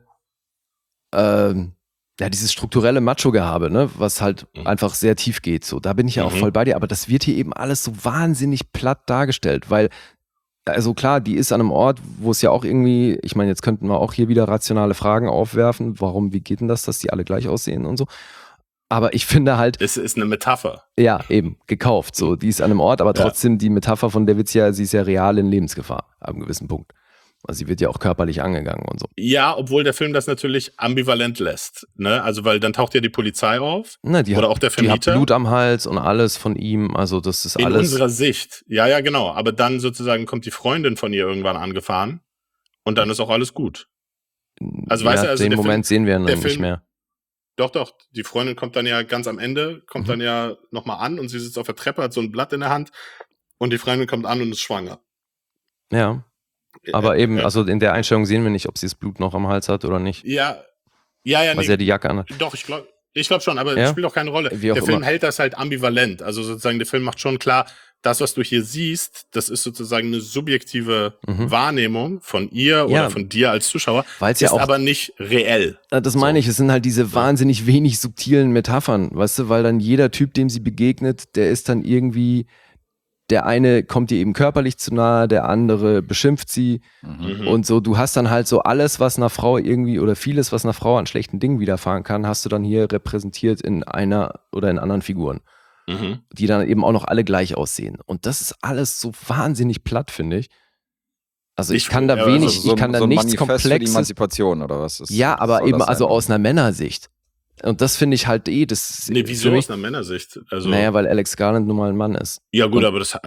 dieses strukturelle Macho-Gehabe, ne, was halt einfach sehr tief geht. So, da bin ich ja auch voll bei dir, aber das wird hier eben alles so wahnsinnig platt dargestellt, weil, also klar, die ist an einem Ort, wo es ja auch irgendwie, ich meine, jetzt könnten wir auch hier wieder rationale Fragen aufwerfen, wie geht denn das, dass die alle gleich aussehen und so. Aber ich finde halt,
Es ist eine Metapher.
ja, eben, gekauft. So, die ist an einem Ort, aber
Ja.
trotzdem die Metapher von der Witz ja, sie ist ja real in Lebensgefahr, ab einem gewissen Punkt. Also sie wird ja auch körperlich angegangen und so.
Ja, obwohl der Film das natürlich ambivalent lässt. Ne? Also, weil dann taucht ja die Polizei auf.
Na, die
Oder
hat,
auch der
die hat
Vermieter.
Blut am Hals und alles von ihm, also das ist
In
alles.
unserer Sicht. Ja, genau. Aber dann sozusagen kommt die Freundin von ihr irgendwann angefahren und dann ist auch alles gut. Also, weißt du, also
den
der
Moment sehen wir
der
nicht
Film-
mehr.
Doch, die Freundin kommt dann ja ganz am Ende, kommt dann ja nochmal an und sie sitzt auf der Treppe, hat so ein Blatt in der Hand und die Freundin kommt an und ist schwanger.
Ja, aber eben, also in der Einstellung sehen wir nicht, ob sie das Blut noch am Hals hat oder nicht,
Ja,
weil sie ja die Jacke anhat.
Doch, ich glaube schon, aber
Ja?
das spielt auch keine Rolle.
Wie auch
Der Film
immer.
hält das halt ambivalent. Also sozusagen, der Film macht schon klar, das, was du hier siehst, das ist sozusagen eine subjektive Wahrnehmung von ihr
Ja.
oder von dir als Zuschauer,
Weil's
ist
ja auch-
aber nicht reell.
Das meine ich, es sind halt diese wahnsinnig wenig subtilen Metaphern, weißt du, weil dann jeder Typ, dem sie begegnet, der ist dann irgendwie, der eine kommt ihr eben körperlich zu nahe, der andere beschimpft sie und so, du hast dann halt so alles, was einer Frau irgendwie oder vieles, was einer Frau an schlechten Dingen widerfahren kann, hast du dann hier repräsentiert in einer oder in anderen Figuren, die dann eben auch noch alle gleich aussehen. Und das ist alles so wahnsinnig platt, finde ich. Also ich kann da
ja,
wenig,
Also
ich kann da
so ein
nichts
Manifest für die
Komplexes.
Emanzipation oder was?
Ja, aber
soll
eben
das
also
sein?
aus einer Männersicht. Und das finde ich halt das
Nee,
für
wieso
mich,
aus einer Männersicht? Also,
naja, weil Alex Garland nun mal ein Mann ist.
ja gut,
und-
aber das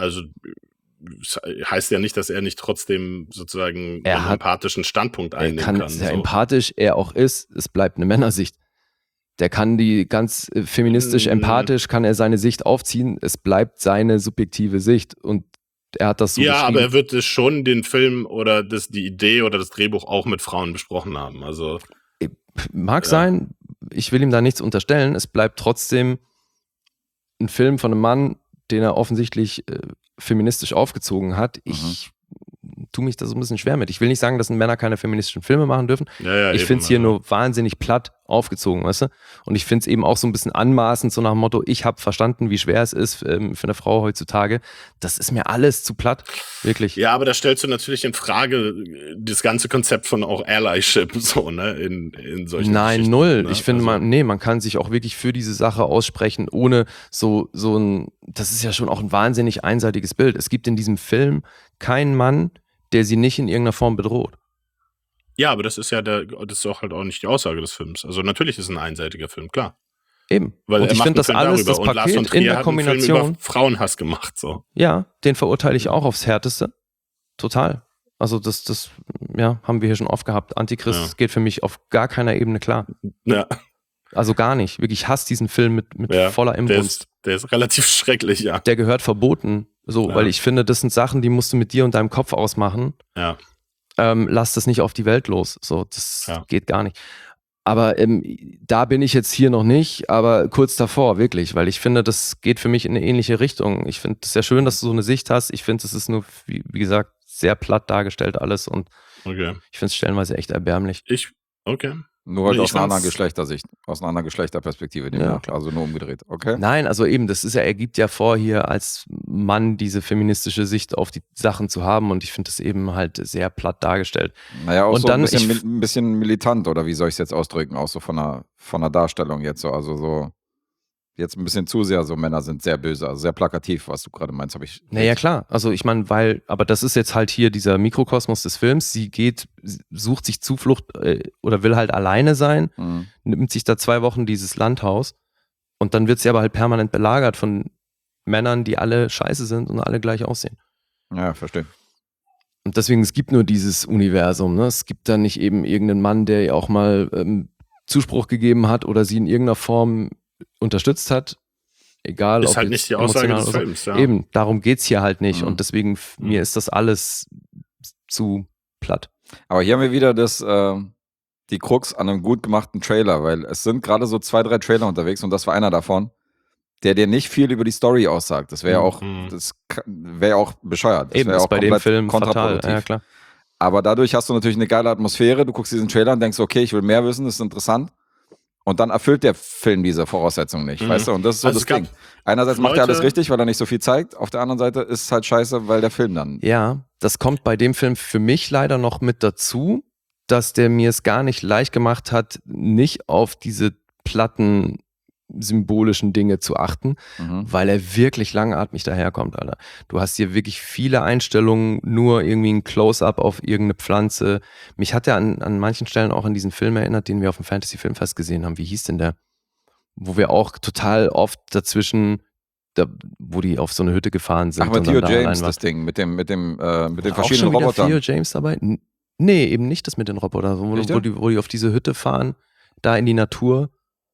heißt ja nicht, dass er nicht trotzdem sozusagen
Er
einen
hat-
empathischen Standpunkt
Er
einnehmen
kann,
kann.
sehr
so.
empathisch er auch ist, es bleibt eine Männersicht. Der kann die ganz feministisch, empathisch, kann er seine Sicht aufziehen, es bleibt seine subjektive Sicht und er hat das so
Ja, aber
geschrieben.
er wird es schon den Film oder die Idee oder das Drehbuch auch mit Frauen besprochen haben. Also
Mag
Ja.
sein, ich will ihm da nichts unterstellen, es bleibt trotzdem ein Film von einem Mann, den er offensichtlich feministisch aufgezogen hat. Ich tue mich da so ein bisschen schwer mit. Ich will nicht sagen, dass Männer keine feministischen Filme machen dürfen.
ja,
Ich
eben,
finde es hier
also.
nur wahnsinnig platt aufgezogen, weißt du? Und ich finde es eben auch so ein bisschen anmaßend, so nach dem Motto, ich habe verstanden, wie schwer es ist für eine Frau heutzutage. Das ist mir alles zu platt, wirklich.
Ja, aber da stellst du natürlich in Frage das ganze Konzept von auch Allyship, so, ne, in solchen
Nein,
Geschichten,
null.
Ne?
Ich finde,
Also,
man kann sich auch wirklich für diese Sache aussprechen, ohne so ein, das ist ja schon auch ein wahnsinnig einseitiges Bild. Es gibt in diesem Film keinen Mann, der sie nicht in irgendeiner Form bedroht.
Ja, aber das ist ja das ist auch halt auch nicht die Aussage des Films. Also natürlich ist es ein einseitiger Film, klar.
Eben.
Weil
Und
er
ich
macht
finde
einen
das
Film
alles,
darüber.
das
Und Lars von
Paket
Trier
in der
hat einen Film
Kombination,
über Frauenhass gemacht, so.
ja, den verurteile ich auch aufs Härteste. Total. Also das haben wir hier schon oft gehabt. Antichrist
Ja.
geht für mich auf gar keiner Ebene klar.
Ja,
Also gar nicht. Wirklich, ich hasse diesen Film mit
ja
voller Inbrunst.
der ist relativ schrecklich, ja.
Der gehört verboten. So,
Ja.
weil ich finde, das sind Sachen, die musst du mit dir und deinem Kopf ausmachen.
Ja.
Lass das nicht auf die Welt los. So, das
Ja.
geht gar nicht. Aber da bin ich jetzt hier noch nicht, aber kurz davor, wirklich, weil ich finde, das geht für mich in eine ähnliche Richtung. Ich finde es sehr schön, dass du so eine Sicht hast. Ich finde, es ist nur, wie gesagt, sehr platt dargestellt alles und
Okay.
ich finde es stellenweise echt erbärmlich.
Okay.
Nur halt
Nee,
aus
ich
einer anderen
fand's-
Geschlechtersicht, aus einer anderen Geschlechterperspektive,
Ja.
also nur umgedreht, okay?
Nein, also eben, das ist ja, er gibt ja vor, hier als Mann diese feministische Sicht auf die Sachen zu haben und ich finde das eben halt sehr platt dargestellt.
Naja, auch
Und
so
dann,
ein bisschen militant, oder wie soll ich es jetzt ausdrücken, auch so von der Darstellung jetzt so, also so jetzt ein bisschen zu sehr, so Männer sind sehr böse, also sehr plakativ, was du gerade meinst, habe ich.
Naja, klar. Also ich meine, aber das ist jetzt halt hier dieser Mikrokosmos des Films. Sie sucht sich Zuflucht oder will halt alleine sein,
Mhm.
nimmt sich da 2 Wochen dieses Landhaus und dann wird sie aber halt permanent belagert von Männern, die alle scheiße sind und alle gleich aussehen.
Ja, verstehe.
Und deswegen, es gibt nur dieses Universum. Ne? Es gibt da nicht eben irgendeinen Mann, der ihr auch mal Zuspruch gegeben hat oder sie in irgendeiner Form unterstützt hat. Egal,
Ist
ob
halt
jetzt
nicht die Aussage
emotional
des
oder so.
Films, ja.
Eben, darum geht es hier halt nicht.
Mhm.
Und deswegen, mir ist das alles zu platt.
Aber hier haben wir wieder die Krux an einem gut gemachten Trailer, weil es sind gerade so 2, 3 Trailer unterwegs und das war einer davon, der dir nicht viel über die Story aussagt. Das wäre ja auch,
Mhm.
wäre ja auch bescheuert. Das
Eben,
wäre
ist
auch
bei dem
komplett
Film fatal.
kontraproduktiv.
Ja, klar.
Aber dadurch hast du natürlich eine geile Atmosphäre. Du guckst diesen Trailer und denkst, okay, ich will mehr wissen, das ist interessant. Und dann erfüllt der Film diese Voraussetzung nicht,
Mhm.
weißt du? Und das ist so
Also
das
es gab
Ding. Einerseits macht er alles
Leute-
richtig, weil er nicht so viel zeigt. Auf der anderen Seite ist es halt scheiße, weil der Film dann.
Ja, das kommt bei dem Film für mich leider noch mit dazu, dass der mir es gar nicht leicht gemacht hat, nicht auf diese platten symbolischen Dinge zu achten, weil er wirklich langatmig daherkommt, Alter. Du hast hier wirklich viele Einstellungen, nur irgendwie ein Close-up auf irgendeine Pflanze. Mich hat er an manchen Stellen auch an diesen Film erinnert, den wir auf dem Fantasy-Filmfest gesehen haben. Wie hieß denn der? Wo wir auch total oft dazwischen, wo die auf so eine Hütte gefahren sind.
Ach, mit
und dann
Theo
da
James,
allein waren.
das Ding, mit den
Auch
verschiedenen
schon wieder
Robotern.
Theo James dabei? Nee, eben nicht das mit den Robotern,
Echt,
wo die auf diese Hütte fahren, da in die Natur.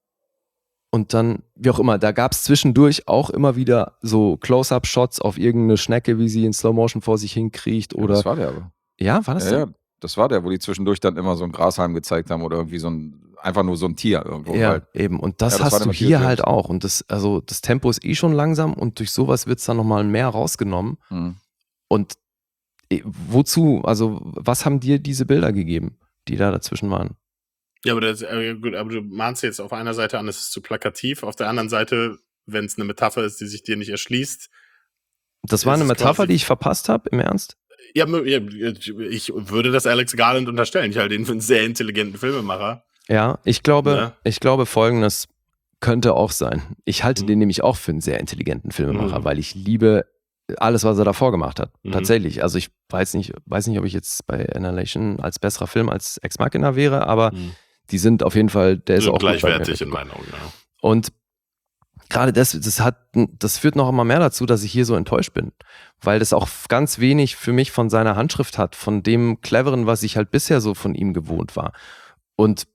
Und dann, wie auch immer, da gab es zwischendurch auch immer wieder so Close-Up-Shots auf irgendeine Schnecke, wie sie in Slow-Motion vor sich hinkriecht. Oder
Das war der aber.
ja, war das
Ja,
der?
ja, das war der, wo die zwischendurch dann immer so ein Grashalm gezeigt haben oder irgendwie einfach nur so ein Tier irgendwo.
Ja,
Halt.
eben. Und das
Ja, das war
hast
der
du
mit Theo
hier
James.
halt auch. Und das Tempo ist eh schon langsam und durch sowas wird es dann nochmal mehr rausgenommen.
Mhm.
Und wozu, also was haben dir diese Bilder gegeben, die da dazwischen waren?
Ja, aber gut, aber du mahnst jetzt auf einer Seite an, es ist zu plakativ, auf der anderen Seite, wenn es eine Metapher ist, die sich dir nicht erschließt.
Das war
Es
eine
ist
Metapher,
quasi-
die ich verpasst habe, im Ernst?
Ja, ich würde das Alex Garland unterstellen. Ich halte ihn für einen sehr intelligenten Filmemacher.
Ja, ich glaube Folgendes könnte auch sein. Ich halte den nämlich auch für einen sehr intelligenten Filmemacher, weil ich liebe alles, was er davor gemacht hat. Tatsächlich. Also ich weiß nicht, ob ich jetzt bei Annihilation als besserer Film als Ex Machina wäre, aber die sind auf jeden Fall, der ist auch gut bei mir.
Gleichwertig in meinen Augen, ja.
Und gerade das führt noch immer mehr dazu, dass ich hier so enttäuscht bin, weil das auch ganz wenig für mich von seiner Handschrift hat, von dem Cleveren, was ich halt bisher so von ihm gewohnt war. Und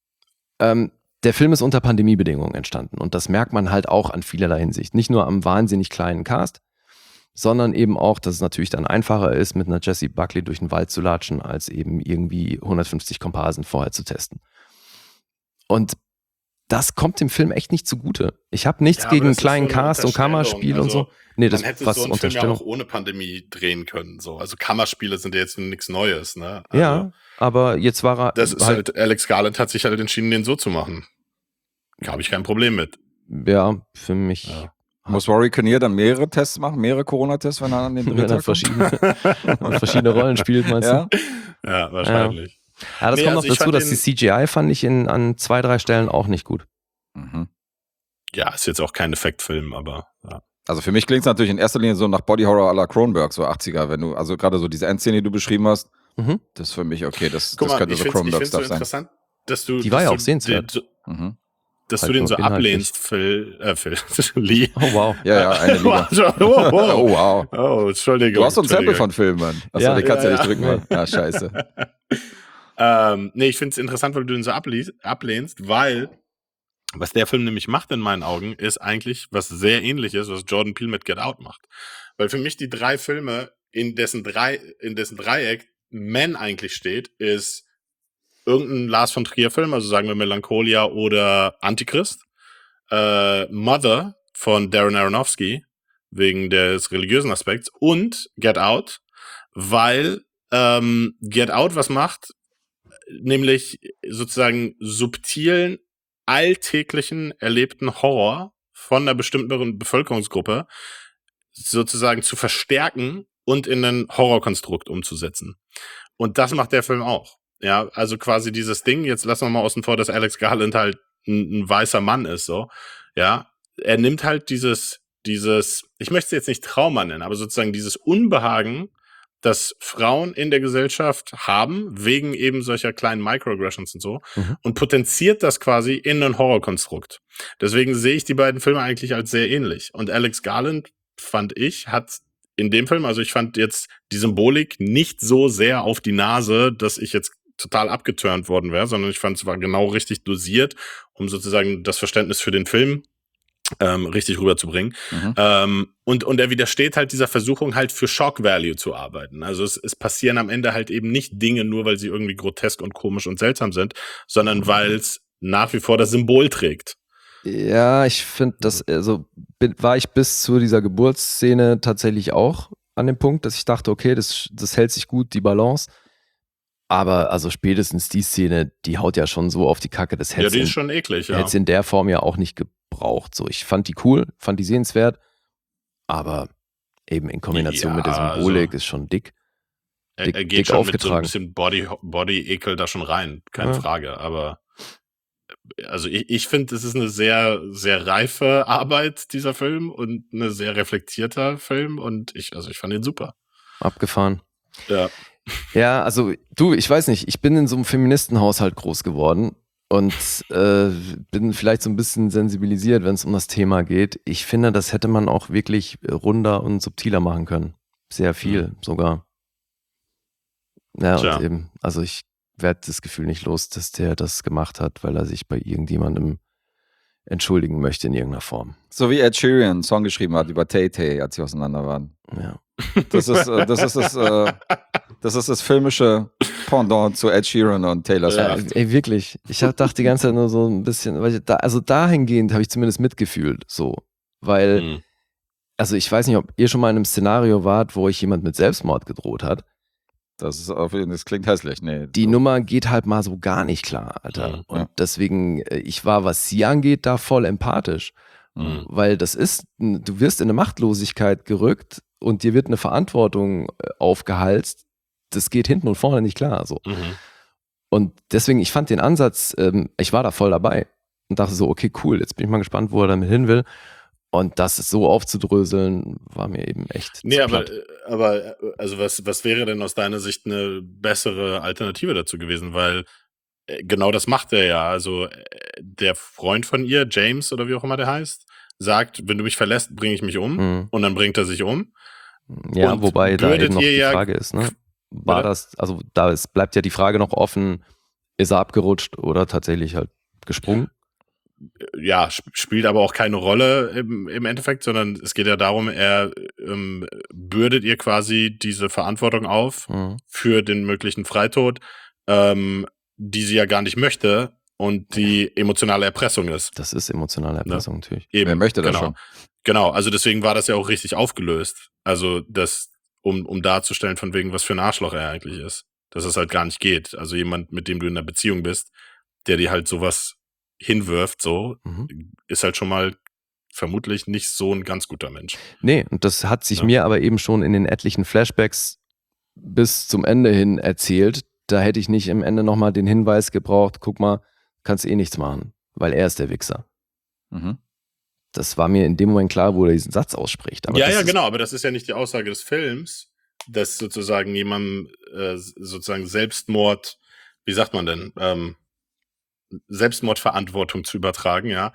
der Film ist unter Pandemiebedingungen entstanden und das merkt man halt auch an vielerlei Hinsicht. Nicht nur am wahnsinnig kleinen Cast, sondern eben auch, dass es natürlich dann einfacher ist, mit einer Jessie Buckley durch den Wald zu latschen, als eben irgendwie 150 Komparsen vorher zu testen. Und das kommt dem Film echt nicht zugute. Ich habe nichts
Ja, aber
gegen
das ist
kleinen
so eine
Cast und Kammerspiel und so.
Unterstellung.
Nee, das
Man hätte
was
so einen Film ja
Unterstellung.
auch ohne Pandemie drehen können. So. Also Kammerspiele sind ja jetzt nichts Neues. Ne? Also,
Ja, aber jetzt war er
das ist halt, Alex Garland hat sich halt entschieden, den so zu machen. Habe ich kein Problem mit.
ja, für mich.
Ja.
Muss Rory Kinnear dann mehrere Tests machen, mehrere Corona-Tests, wenn er an den
Wenn
Dreh
er verschiedene Rollen spielt, meinst du?
Ja?
Ja, wahrscheinlich.
Ja, das
Nee,
kommt
also
noch
ich
dazu,
fand
dass die CGI fand ich an 2, 3 Stellen auch nicht gut.
Mhm.
Ja, ist jetzt auch kein Effektfilm, aber ja.
Also für mich klingt es natürlich in erster Linie so nach Body Horror à la Cronenberg, so 80er, wenn du, also gerade so diese Endszene, die du beschrieben hast, das ist für mich okay, das
Guck mal,
könnte
ich
so
finde es so
Cronenberg-Stuff sein.
interessant, dass du.
Die war
dass
ja
du
auch sehenswert.
Mhm.
Dass
Halt
du den
nur
so
inhaltlich.
ablehnst, Phil, Lee.
Oh, wow.
Ja, eine Liga.
Oh,
Oh, wow.
oh, Entschuldigung.
Du hast so ein Sample
Entschuldigung.
von Filmen, Mann. Achso,
Ja,
den kannst du ja
ja,
nicht drücken,
ja.
Mann. Ja, scheiße.
Nee, ich finde es interessant, weil du den so ablehnst, weil was der Film nämlich macht in meinen Augen, ist eigentlich was sehr ähnliches, was Jordan Peele mit Get Out macht. Weil für mich die 3 Filme, in dessen Dreieck Man eigentlich steht, ist irgendein Lars von Trier-Film, also sagen wir Melancholia oder Antichrist. Mother von Darren Aronofsky, wegen des religiösen Aspekts, und Get Out, weil Get Out was macht, nämlich sozusagen subtilen, alltäglichen, erlebten Horror von einer bestimmten Bevölkerungsgruppe sozusagen zu verstärken und in ein Horrorkonstrukt umzusetzen. Und das macht der Film auch. Ja, also quasi dieses Ding, jetzt lassen wir mal außen vor, dass Alex Garland halt ein weißer Mann ist, so. Ja, er nimmt halt dieses, ich möchte es jetzt nicht Trauma nennen, aber sozusagen dieses Unbehagen, das Frauen in der Gesellschaft haben, wegen eben solcher kleinen Microaggressions und so, und potenziert das quasi in ein Horrorkonstrukt. Deswegen sehe ich die beiden Filme eigentlich als sehr ähnlich. Und Alex Garland, fand ich, hat in dem Film, also ich fand jetzt die Symbolik nicht so sehr auf die Nase, dass ich jetzt total abgeturnt worden wäre, sondern ich fand, es war genau richtig dosiert, um sozusagen das Verständnis für den Film richtig rüberzubringen. Und er widersteht halt dieser Versuchung, halt für Shock Value zu arbeiten. Also es passieren am Ende halt eben nicht Dinge, nur weil sie irgendwie grotesk und komisch und seltsam sind, sondern weil es nach wie vor das Symbol trägt.
Ja, ich finde, war ich bis zu dieser Geburtsszene tatsächlich auch an dem Punkt, dass ich dachte, okay, das hält sich gut, die Balance. Aber also spätestens die Szene, die haut ja schon so auf die Kacke, das hätte
die ist schon eklig, ja.
Hätte es in der Form ja auch nicht gebraucht. So, ich fand die cool, fand die sehenswert, aber eben in Kombination mit der Symbolik ist schon dick.
Er geht
dick
schon
aufgetragen.
mit so ein bisschen Body-Ekel da schon rein, keine Frage. Aber also ich finde, es ist eine sehr, sehr reife Arbeit, dieser Film, und eine sehr reflektierter Film, und ich fand ihn super.
Abgefahren.
Ja.
Ja, also du, ich weiß nicht, ich bin in so einem Feministenhaushalt groß geworden und bin vielleicht so ein bisschen sensibilisiert, wenn es um das Thema geht. Ich finde, das hätte man auch wirklich runder und subtiler machen können. Sehr viel sogar. Ja, und eben, also ich werde das Gefühl nicht los, dass der das gemacht hat, weil er sich bei irgendjemandem entschuldigen möchte in irgendeiner Form.
So wie Ed Sheeran einen Song geschrieben hat über Tay-Tay, als sie auseinander waren.
Ja.
Das ist das filmische Pendant zu Ed Sheeran und Taylor Swift.
Ey, wirklich. Ich dachte die ganze Zeit nur so ein bisschen, weil dahingehend habe ich zumindest mitgefühlt, so. Weil, also ich weiß nicht, ob ihr schon mal in einem Szenario wart, wo euch jemand mit Selbstmord gedroht hat.
Das klingt hässlich, nee.
Die Nummer geht halt mal so gar nicht klar, Alter. Und deswegen, ich war, was sie angeht, da voll empathisch. Weil du wirst in eine Machtlosigkeit gerückt und dir wird eine Verantwortung aufgehalst. Das geht hinten und vorne nicht klar, so. Und deswegen, ich fand den Ansatz, ich war da voll dabei und dachte so, okay, cool, jetzt bin ich mal gespannt, wo er damit hin will. Und das so aufzudröseln, war mir eben echt
Nee, aber also was wäre denn aus deiner Sicht eine bessere Alternative dazu gewesen? Weil genau das macht er ja. Also der Freund von ihr, James oder wie auch immer der heißt, sagt, wenn du mich verlässt, bringe ich mich um. Und dann bringt er sich um.
Ja,
und
wobei da eben noch die Frage ist, ne? Bleibt ja die Frage noch offen, ist er abgerutscht oder tatsächlich halt gesprungen?
Ja, spielt aber auch keine Rolle im Endeffekt, sondern es geht ja darum, er bürdet ihr quasi diese Verantwortung auf für den möglichen Freitod, die sie ja gar nicht möchte und die emotionale Erpressung ist.
Das ist emotionale Erpressung, natürlich.
Eben,
wer möchte das schon?
Genau, also deswegen war das ja auch richtig aufgelöst. Also das, um darzustellen, von wegen, was für ein Arschloch er eigentlich ist. Dass es halt gar nicht geht. Also jemand, mit dem du in einer Beziehung bist, der dir halt sowas hinwirft, so, ist halt schon mal vermutlich nicht so ein ganz guter Mensch.
Nee, und das hat sich mir aber eben schon in den etlichen Flashbacks bis zum Ende hin erzählt. Da hätte ich nicht im Ende nochmal den Hinweis gebraucht, guck mal, kannst eh nichts machen, weil er ist der Wichser. Das war mir in dem Moment klar, wo er diesen Satz ausspricht. Aber
genau, aber das ist ja nicht die Aussage des Films, dass sozusagen jemandem sozusagen Selbstmord, wie sagt man denn, Selbstmordverantwortung zu übertragen, ja.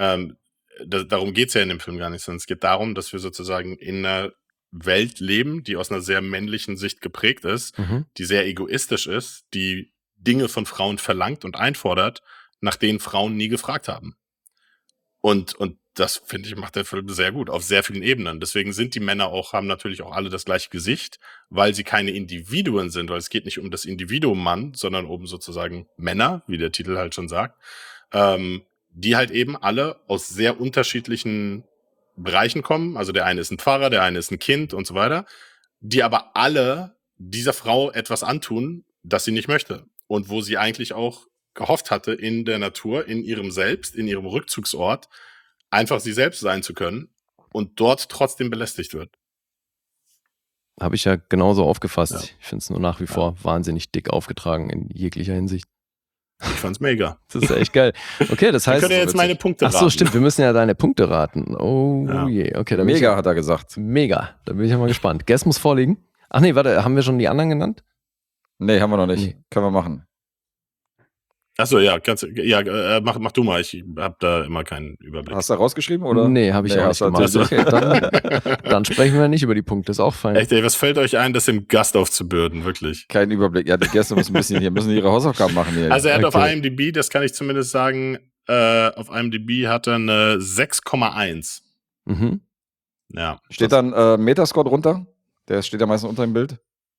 Darum geht's ja in dem Film gar nicht, sondern es geht darum, dass wir sozusagen in einer Welt leben, die aus einer sehr männlichen Sicht geprägt ist, die sehr egoistisch ist, die Dinge von Frauen verlangt und einfordert, nach denen Frauen nie gefragt haben. Und das, finde ich, macht der Film sehr gut, auf sehr vielen Ebenen. Deswegen sind die Männer haben natürlich auch alle das gleiche Gesicht, weil sie keine Individuen sind, weil es geht nicht um das Individuum Mann, sondern um sozusagen Männer, wie der Titel halt schon sagt, die halt eben alle aus sehr unterschiedlichen Bereichen kommen. Also der eine ist ein Pfarrer, der eine ist ein Kind und so weiter, die aber alle dieser Frau etwas antun, das sie nicht möchte. Und wo sie eigentlich auch gehofft hatte, in der Natur, in ihrem Selbst, in ihrem Rückzugsort, einfach sie selbst sein zu können und dort trotzdem belästigt wird.
Habe ich ja genauso aufgefasst.
Ja.
Ich finde es nur nach wie vor wahnsinnig dick aufgetragen in jeglicher Hinsicht.
Ich fand's mega.
Das ist echt geil. Okay, das
Ich
heißt.
könnte jetzt meine Punkte
Ach so,
raten.
stimmt. Wir müssen ja deine Punkte raten. Oh
Ja.
je. Okay, da bin
Mega, hat er gesagt.
Mega. Da bin ich ja mal gespannt. Guess muss vorliegen. Ach nee, warte, haben wir schon die anderen genannt?
Nee, haben wir noch nicht.
Nee.
Können wir machen.
Achso, ja, mach du mal. Ich habe da immer keinen Überblick.
Hast du rausgeschrieben, oder?
Nee, habe ich auch nicht
hast du
gemacht.
natürlich-
Okay, dann sprechen wir nicht über die Punkte. Ist auch fein.
Echt, ey, was fällt euch ein, das dem Gast aufzubürden, wirklich?
Kein Überblick. Ja, die Gäste müssen müssen ihre Hausaufgaben machen hier.
Also er hat auf
Okay.
IMDb, das kann ich zumindest sagen, auf IMDb hat er eine 6,1.
Mhm.
Ja.
Steht dann Metascore drunter? Der steht ja meistens unter dem Bild.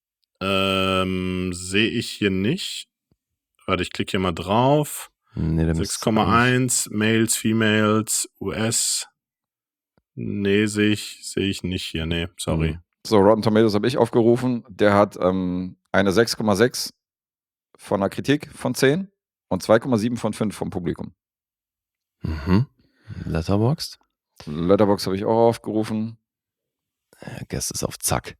Sehe ich hier nicht. Warte, ich klicke hier mal drauf.
Nee, der müsste
6,1, Males, Females, US. Nee, sehe ich nicht hier. Nee, sorry.
So, Rotten Tomatoes habe ich aufgerufen. Der hat eine 6,6 von der Kritik von 10 und 2,7 von 5 vom Publikum.
Mhm. Letterboxd.
Letterboxd habe ich auch aufgerufen.
Guess ist auf Zack.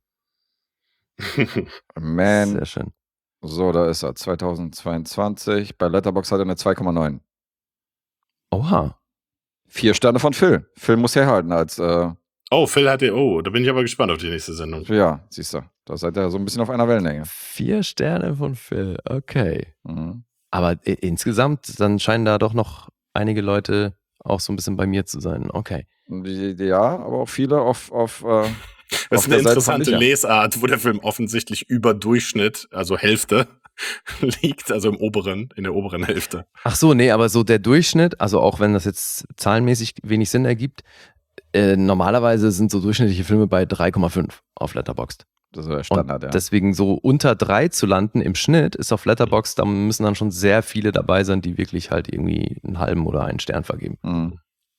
Man,
Sehr schön.
so, da ist er, 2022. Bei Letterboxd hat er eine 2,9.
Oha.
4 Sterne von Phil. Phil muss herhalten als,
Oh, Phil hatte, da bin ich aber gespannt auf die nächste Sendung.
ja, siehst du. Da seid ihr so ein bisschen auf einer Wellenlänge.
4 Sterne von Phil. Okay.
Mhm.
Aber insgesamt, dann scheinen da doch noch einige Leute auch so ein bisschen bei mir zu sein. Okay.
Ja, aber auch viele auf
Das
auf
ist
der
eine
Seite von
interessante
Micha.
Lesart, wo der Film offensichtlich über Durchschnitt, also Hälfte, liegt, also in der oberen Hälfte.
Ach so, nee, aber so der Durchschnitt, also auch wenn das jetzt zahlenmäßig wenig Sinn ergibt, normalerweise sind so durchschnittliche Filme bei 3,5 auf Letterboxd.
Das ist der
Und
Standard, ja.
deswegen so unter 3 zu landen im Schnitt ist auf Letterboxd, da müssen dann schon sehr viele dabei sein, die wirklich halt irgendwie einen halben oder einen Stern vergeben.
Mhm.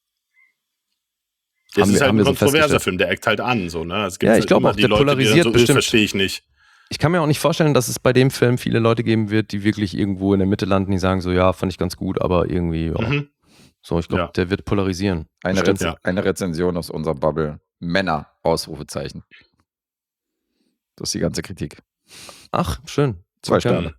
Das ist halt
haben
ein
wir so
kontroverser
festgestellt.
Film, der eckt halt an, so, ne? Es gibt
Ja, ich
halt
glaube
immer
auch,
die
der
Leute,
polarisiert
die dann so,
bestimmt.
verstehe ich nicht.
Ich kann mir auch nicht vorstellen, dass es bei dem Film viele Leute geben wird, die wirklich irgendwo in der Mitte landen, die sagen so, ja, fand ich ganz gut, aber irgendwie, ja.
Mhm.
So, ich glaube,
Ja.
der wird polarisieren.
Eine,
Bestimmt.
ja.
eine Rezension aus unserer Bubble. Männer, Ausrufezeichen. Das ist die ganze Kritik.
Ach, schön.
2
Okay.
Sterne.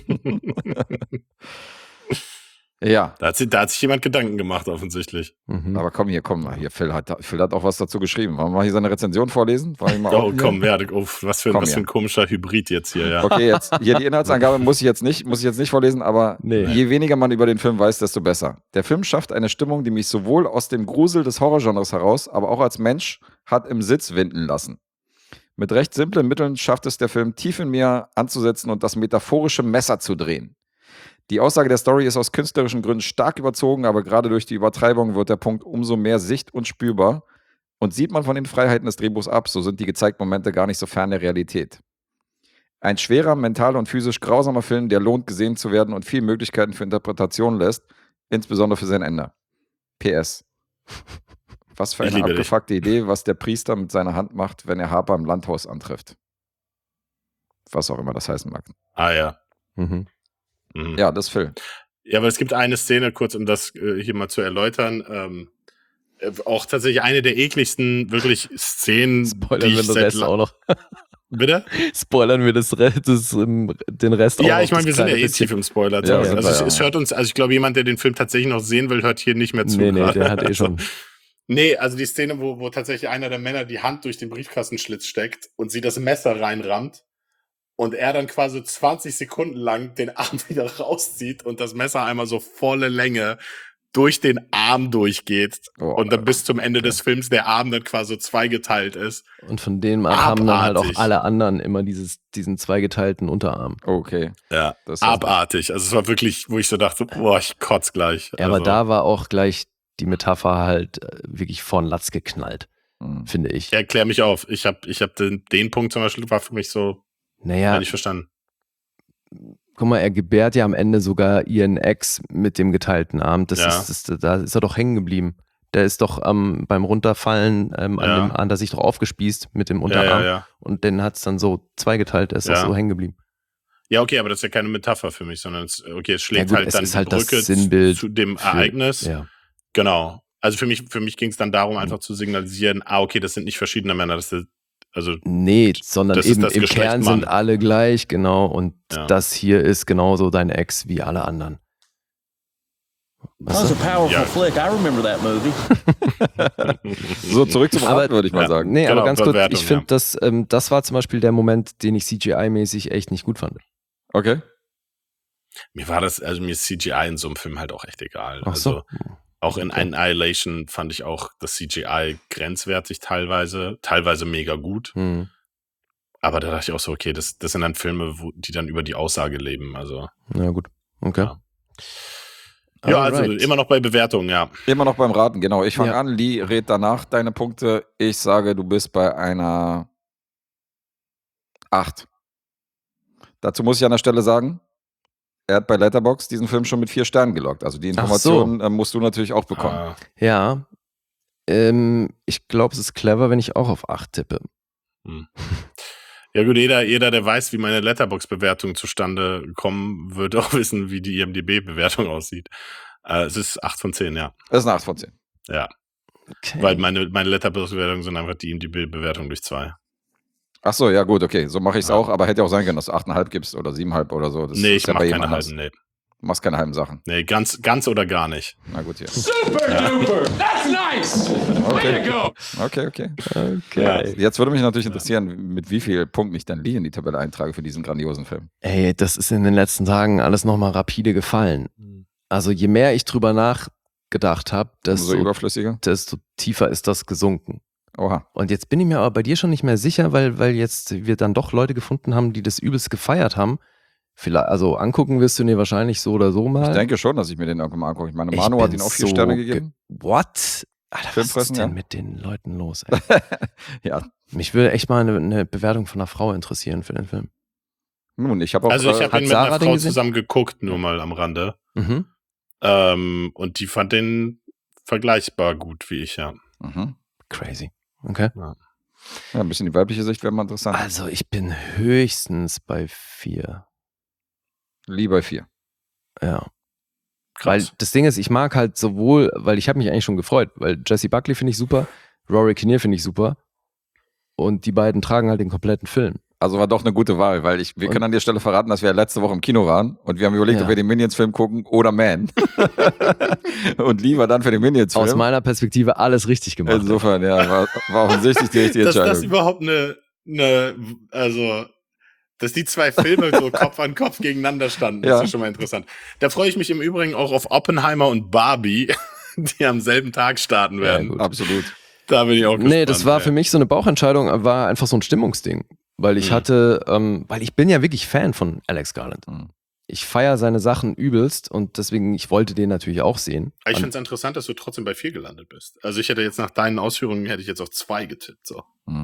Ja,
Da hat sich jemand Gedanken gemacht, offensichtlich.
Mhm.
aber komm, Phil hat auch was dazu geschrieben. Wollen wir mal hier seine Rezension vorlesen? Wollen wir mal
Oh,
auch-
komm, was für
Komm,
ein komischer Hybrid jetzt hier, ja.
Okay, jetzt hier die Inhaltsangabe muss ich jetzt nicht vorlesen, aber
Nee.
je weniger man über den Film weiß, desto besser. Der Film schafft eine Stimmung, die mich sowohl aus dem Grusel des Horrorgenres heraus, aber auch als Mensch hat im Sitz winden lassen. Mit recht simplen Mitteln schafft es der Film, tief in mir anzusetzen und das metaphorische Messer zu drehen. Die Aussage der Story ist aus künstlerischen Gründen stark überzogen, aber gerade durch die Übertreibung wird der Punkt umso mehr sicht- und spürbar. Und sieht man von den Freiheiten des Drehbuchs ab, so sind die gezeigten Momente gar nicht so fern der Realität. Ein schwerer, mental und physisch grausamer Film, der lohnt, gesehen zu werden und viele Möglichkeiten für Interpretation lässt, insbesondere für sein Ende. PS. Was für
Ich
eine
liebe dich.
abgefuckte Idee, was der Priester mit seiner Hand macht, wenn er Harper im Landhaus antrifft. Was auch immer das heißen mag.
Ah, ja.
Mhm.
Mhm.
Ja, das ist Phil.
Ja, aber es gibt eine Szene, kurz um das hier mal zu erläutern, auch tatsächlich eine der ekligsten wirklich Szenen,
Spoilern
die
wir
ich
den
seit
Rest auch noch.
Bitte?
Spoilern wir den Rest auch
Ja,
noch.
ich meine,
das
wir sind ja
kleine
eh
bisschen.
tief im Spoiler.
Ja,
also
sind wir,
es
ja.
hört uns, also ich glaube, jemand, der den Film tatsächlich noch sehen will, hört hier nicht mehr zu.
Nee,
gerade.
der hat eh schon.
Nee, also die Szene, wo tatsächlich einer der Männer die Hand durch den Briefkastenschlitz steckt und sie das Messer reinrammt und er dann quasi 20 Sekunden lang den Arm wieder rauszieht und das Messer einmal so volle Länge durch den Arm durchgeht
Oh,
und dann bis zum Ende des Films der Arm dann quasi zweigeteilt ist.
Und von dem haben dann halt auch
Abartig.
alle anderen immer diesen zweigeteilten Unterarm.
Okay.
Ja,
Das ist
abartig. Also es war wirklich, wo ich so dachte, boah, ich kotz gleich.
Ja, aber
also,
da war auch gleich die Metapher halt wirklich von Latz geknallt, finde ich.
Ja, klär mich auf. Ich hab den Punkt zum Beispiel, war für mich so,
Naja,
nicht verstanden.
guck mal, er gebärt ja am Ende sogar ihren Ex mit dem geteilten Arm. Da ist er doch hängen geblieben. Der ist doch beim Runterfallen an der sich doch aufgespießt mit dem Unterarm.
Ja.
Und den hat es dann so zweigeteilt, der ist doch so hängen geblieben.
Ja, okay, aber das ist ja keine Metapher für mich, sondern es schlägt
gut,
halt
es
dann
ist
die
halt das
Brücke
Sinnbild
zu dem
für-
Ereignis.
Ja.
Genau. Also für mich ging es dann darum, einfach zu signalisieren, okay, das sind nicht verschiedene Männer,
Nee, sondern
das ist
eben
das
im
Geschlecht
Kern
Mann.
sind alle gleich, genau. Und
Ja.
das hier ist genauso dein Ex wie alle anderen.
That was a powerful
Ja.
flick. I remember that movie.
So, zurück zum Raten, würde ich mal sagen.
Nee,
Genau,
aber ganz kurz,
Bewertung,
ich finde, das war zum Beispiel der Moment, den ich CGI-mäßig echt nicht gut fand.
Okay.
mir ist CGI in so einem Film halt auch echt egal.
Ach so.
Also auch in Annihilation fand ich auch das CGI grenzwertig teilweise mega gut.
Hm.
Aber da dachte ich auch so, okay, das sind dann Filme, die dann über die Aussage leben. Also
Ja, gut. Okay.
ja, also
Alright.
immer noch bei Bewertungen, ja.
Immer noch beim Raten, genau. Ich fange
Ja.
an, Lee red danach deine Punkte. Ich sage, du bist bei einer 8. Dazu muss ich an der Stelle sagen, er hat bei Letterboxd diesen Film schon mit 4 Sternen gelockt. Also die Informationen musst du natürlich auch bekommen.
Ja. Ich glaube, es ist clever, wenn ich auch auf 8 tippe.
Ja gut, jeder, der weiß, wie meine Letterboxd-Bewertung zustande kommen, wird auch wissen, wie die IMDb-Bewertung aussieht. Es ist 8 von 10, ja.
Das ist eine 8 von 10.
Ja,
Okay.
weil meine Letterboxd-Bewertungen sind einfach die IMDb-Bewertung durch 2.
Ach so, ja gut, okay. So mache ich es
Ja.
auch, aber hätte ja auch sein können, dass du 8,5 gibst oder 7,5 oder so. Das
Nee,
ist
ich
ja
mach
bei
keine
jedem anders.
halben, nee.
Du machst keine halben Sachen.
Nee, ganz oder gar nicht.
Na gut, hier.
That's nice! Way to go!
Okay.
Ja.
Jetzt würde mich natürlich interessieren, mit wie viel Punkten ich dann Lee in die Tabelle eintrage für diesen grandiosen Film.
Ey, das ist in den letzten Tagen alles nochmal rapide gefallen. Also je mehr ich drüber nachgedacht habe,
So
desto
überflüssiger.
tiefer ist das gesunken.
Oha.
Und jetzt bin ich mir aber bei dir schon nicht mehr sicher, weil jetzt wir dann doch Leute gefunden haben, die das übelst gefeiert haben. Vielleicht, also angucken wirst du ihn dir wahrscheinlich so oder so mal.
Ich denke schon, dass ich mir den irgendwann mal angucke. Ich meine,
Ich
Manu
bin
hat ihn auch 4
so
Sterne gegeben.
What? Alter, was
Filmfressen,
ist denn
ja.
mit den Leuten los? Ey?
Ja.
Mich würde echt mal eine Bewertung von einer Frau interessieren für den Film.
Nun, ich habe auch.
Also ich habe
Hat
ihn mit
Sarah
einer
den
Frau
gesehen?
zusammen geguckt, nur mal am Rande.
Mhm.
Und die fand den vergleichbar gut wie ich, ja.
Crazy. Okay.
Ja, ein bisschen die weibliche Sicht wäre mal interessant.
Also ich bin höchstens bei 4.
Lee bei 4.
Ja. Weil das Ding ist, ich mag halt sowohl, weil ich habe mich eigentlich schon gefreut, weil Jesse Buckley finde ich super, Rory Kinnear finde ich super und die beiden tragen halt den kompletten Film.
Also war doch eine gute Wahl, weil wir können an der Stelle verraten, dass wir letzte Woche im Kino waren und wir haben überlegt,
Ja.
ob wir den Minions-Film gucken oder Man. Und Lee war dann für den Minions-Film.
Aus meiner Perspektive alles richtig gemacht.
Insofern, ja, war offensichtlich die richtige
Dass
Entscheidung.
das überhaupt also, dass die zwei Filme so Kopf an Kopf gegeneinander standen,
Ja.
ist ja schon mal interessant. Da freue ich mich im Übrigen auch auf Oppenheimer und Barbie, die am selben Tag starten werden.
gut.
Absolut.
Da bin ich auch gespannt.
Nee, das war für mich so eine Bauchentscheidung, war einfach so ein Stimmungsding. Weil ich hatte, weil ich bin ja wirklich Fan von Alex Garland. Ich feiere seine Sachen übelst und deswegen, ich wollte den natürlich auch sehen.
Ich finde es interessant, dass du trotzdem bei 4 gelandet bist. Also ich hätte jetzt nach deinen Ausführungen, hätte ich jetzt auf 2 getippt. So.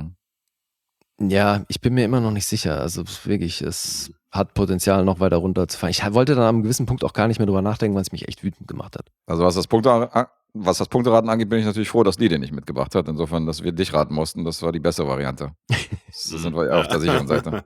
Ja, ich bin mir immer noch nicht sicher. Also wirklich, es hat Potenzial, noch weiter runterzufahren. Ich wollte dann am gewissen Punkt auch gar nicht mehr drüber nachdenken, weil es mich echt wütend gemacht hat.
Also was das Punkteraten angeht, bin ich natürlich froh, dass Lee den nicht mitgebracht hat. Insofern, dass wir dich raten mussten, das war die bessere Variante. So sind wir ja auf der sicheren Seite.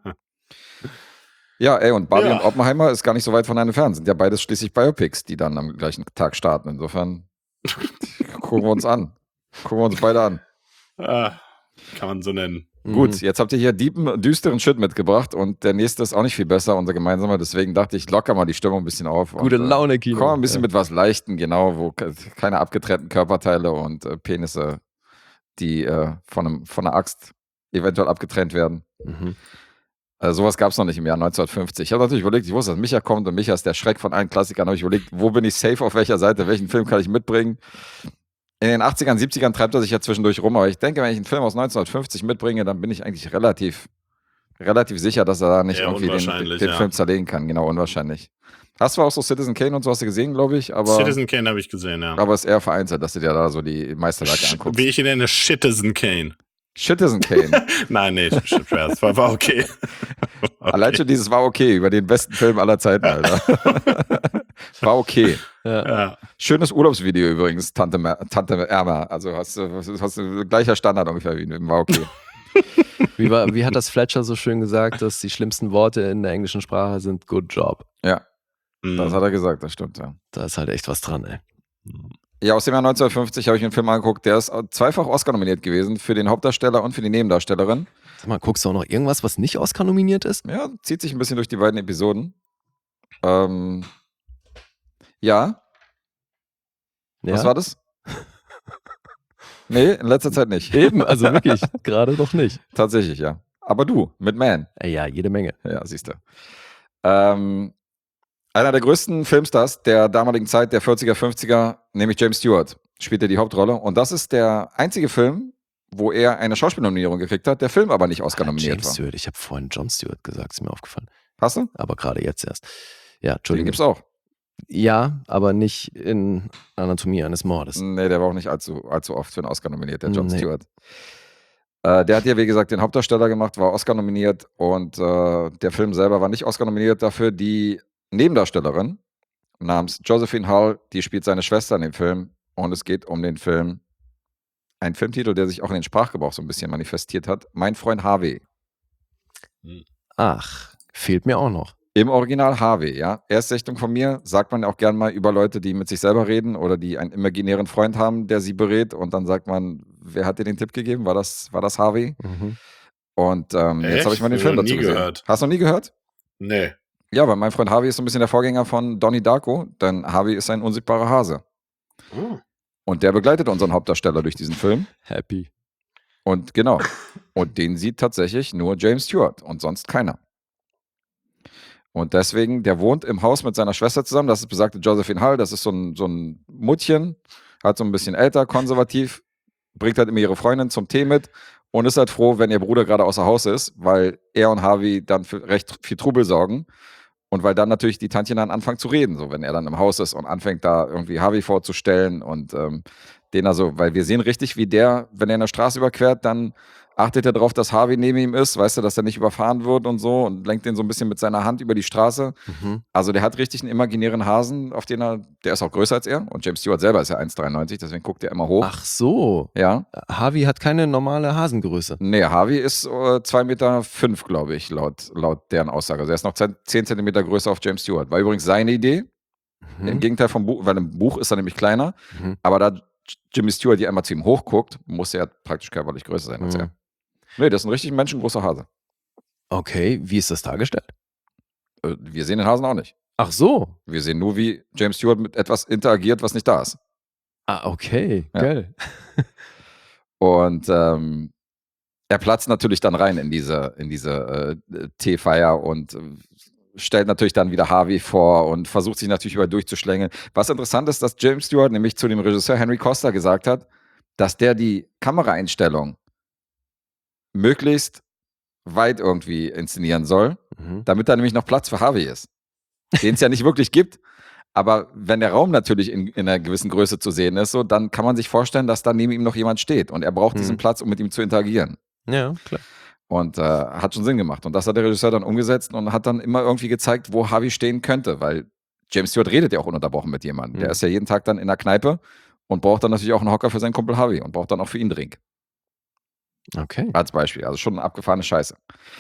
Ja, und Barbie und Oppenheimer ist gar nicht so weit voneinander entfernt. Sind ja beides schließlich Biopics, die dann am gleichen Tag starten. Insofern gucken wir uns an. Gucken wir uns beide an.
Kann man so nennen.
Gut, jetzt habt ihr hier düsteren Shit mitgebracht und der nächste ist auch nicht viel besser, unser gemeinsamer. Deswegen dachte ich, locker mal die Stimmung ein bisschen auf.
Gute Laune, Kino.
Komm mal ein bisschen mit was Leichten, genau, wo keine abgetrennten Körperteile und Penisse, die von einer Axt eventuell abgetrennt werden. Also sowas gab es noch nicht im Jahr 1950. Ich habe natürlich überlegt, ich wusste, dass Micha kommt und Micha ist der Schreck von allen Klassikern. Habe ich überlegt, wo bin ich safe, auf welcher Seite, welchen Film kann ich mitbringen? In den 80ern, 70ern treibt er sich ja zwischendurch rum, aber ich denke, wenn ich einen Film aus 1950 mitbringe, dann bin ich eigentlich relativ relativ sicher, dass er da nicht
Eher
irgendwie den
unwahrscheinlich, ja.
Film zerlegen kann. Genau, unwahrscheinlich. Hast du auch so Citizen Kane und so hast du gesehen, glaube ich, aber
Citizen Kane habe ich gesehen, ja.
es ist eher vereinzelt, dass du dir da so die Meisterwerke anguckst.
Wie ich ihn nenne, Citizen Kane.
Citizen Kane.
Nein, nee, das war okay.
Allein schon dieses war okay, über den besten Film aller Zeiten, Alter. War okay.
Ja.
Schönes Urlaubsvideo übrigens, Tante Erma. Also hast du gleicher Standard ungefähr wie in war okay.
Wie hat das Fletcher so schön gesagt, dass die schlimmsten Worte in der englischen Sprache sind good job.
Ja,
Mhm.
das hat er gesagt, das stimmt, ja.
Da ist halt echt was dran, ey.
Ja, aus dem Jahr 1950 habe ich einen Film angeguckt, der ist zweifach Oscar nominiert gewesen, für den Hauptdarsteller und für die Nebendarstellerin.
Sag mal, guckst du auch noch irgendwas, was nicht Oscar nominiert ist?
Ja, zieht sich ein bisschen durch die beiden Episoden. Ja. Was war das? Nee, in letzter Zeit nicht.
Eben, also wirklich, gerade doch nicht.
Tatsächlich, ja. Aber du, mit Man.
Ja, jede Menge.
Ja, siehst du. Einer der größten Filmstars der damaligen Zeit, der 40er, 50er, nämlich James Stewart, spielte die Hauptrolle. Und das ist der einzige Film, wo er eine Schauspielnominierung gekriegt hat, der Film aber nicht Oscar nominiert
James
war.
Stewart, ich habe vorhin John Stewart gesagt, ist mir aufgefallen.
Hast du?
Aber gerade jetzt erst. Ja,
Den
Entschuldigung.
gibt's auch.
Ja, aber nicht in Anatomie eines Mordes.
Nee, der war auch nicht allzu oft für einen Oscar nominiert, der John
Nee.
Stewart. Der hat ja, wie gesagt, den Hauptdarsteller gemacht, war Oscar nominiert und der Film selber war nicht Oscar nominiert. Dafür die Nebendarstellerin namens Josephine Hull, die spielt seine Schwester in dem Film und es geht um den Film, ein Filmtitel, der sich auch in den Sprachgebrauch so ein bisschen manifestiert hat, Mein Freund Harvey.
Ach, fehlt mir auch noch.
Im Original Harvey, ja. Erstsichtung von mir, sagt man ja auch gern mal über Leute, die mit sich selber reden oder die einen imaginären Freund haben, der sie berät und dann sagt man, wer hat dir den Tipp gegeben? War das Harvey?
Mhm.
Und jetzt habe ich mal den
Echt?
Film
Noch
dazu
nie
gesehen.
gehört.
Hast du noch nie gehört?
Nee.
Ja, weil mein Freund Harvey ist so ein bisschen der Vorgänger von Donnie Darko, denn Harvey ist ein unsichtbarer Hase. Und der begleitet unseren Hauptdarsteller durch diesen Film.
Happy.
Und genau. Und den sieht tatsächlich nur James Stewart und sonst keiner. Und deswegen, der wohnt im Haus mit seiner Schwester zusammen, das ist besagte Josephine Hull, das ist so ein Muttchen, halt so ein bisschen älter, konservativ, bringt halt immer ihre Freundin zum Tee mit und ist halt froh, wenn ihr Bruder gerade außer Haus ist, weil er und Harvey dann für recht viel Trubel sorgen und weil dann natürlich die Tantchen dann anfangen zu reden, so wenn er dann im Haus ist und anfängt da irgendwie Harvey vorzustellen und den also, weil wir sehen richtig, wie der, wenn er eine Straße überquert, dann achtet er darauf, dass Harvey neben ihm ist, weißt du, dass er nicht überfahren wird und so und lenkt den so ein bisschen mit seiner Hand über die Straße.
Mhm.
Also der hat richtig einen imaginären Hasen, auf den der ist auch größer als er und James Stewart selber ist ja 1,93, deswegen guckt er immer hoch.
Ach so.
Ja.
Harvey hat keine normale Hasengröße.
Nee, Harvey ist 2,5 Meter, glaube ich, laut deren Aussage. Also er ist noch 10 Zentimeter größer auf James Stewart. War übrigens seine Idee, im Gegenteil vom Buch, weil im Buch ist er nämlich kleiner,
Mhm.
aber da Jimmy Stewart ja einmal zu ihm hochguckt, muss er praktisch körperlich größer sein als
Mhm.
er. Nee, das ist ein richtig menschengroßer Hase.
Okay, wie ist das dargestellt?
Wir sehen den Hasen auch nicht.
Ach so.
Wir sehen nur, wie James Stewart mit etwas interagiert, was nicht da ist.
Ah, okay,
Ja.
geil.
Und er platzt natürlich dann rein in diese Teefeier und stellt natürlich dann wieder Harvey vor und versucht sich natürlich über durchzuschlängeln. Was interessant ist, dass James Stewart nämlich zu dem Regisseur Henry Costa gesagt hat, dass der die Kameraeinstellung möglichst weit irgendwie inszenieren soll,
Mhm.
damit da nämlich noch Platz für Harvey ist. Den es ja nicht wirklich gibt. Aber wenn der Raum natürlich in einer gewissen Größe zu sehen ist, so, dann kann man sich vorstellen, dass da neben ihm noch jemand steht. Und er braucht diesen Platz, um mit ihm zu interagieren.
Ja, klar.
Und hat schon Sinn gemacht. Und das hat der Regisseur dann umgesetzt und hat dann immer irgendwie gezeigt, wo Harvey stehen könnte. Weil James Stewart redet ja auch ununterbrochen mit jemandem. Der ist ja jeden Tag dann in der Kneipe und braucht dann natürlich auch einen Hocker für seinen Kumpel Harvey und braucht dann auch für ihn einen Drink.
Okay.
Als Beispiel. Also schon eine abgefahrene Scheiße.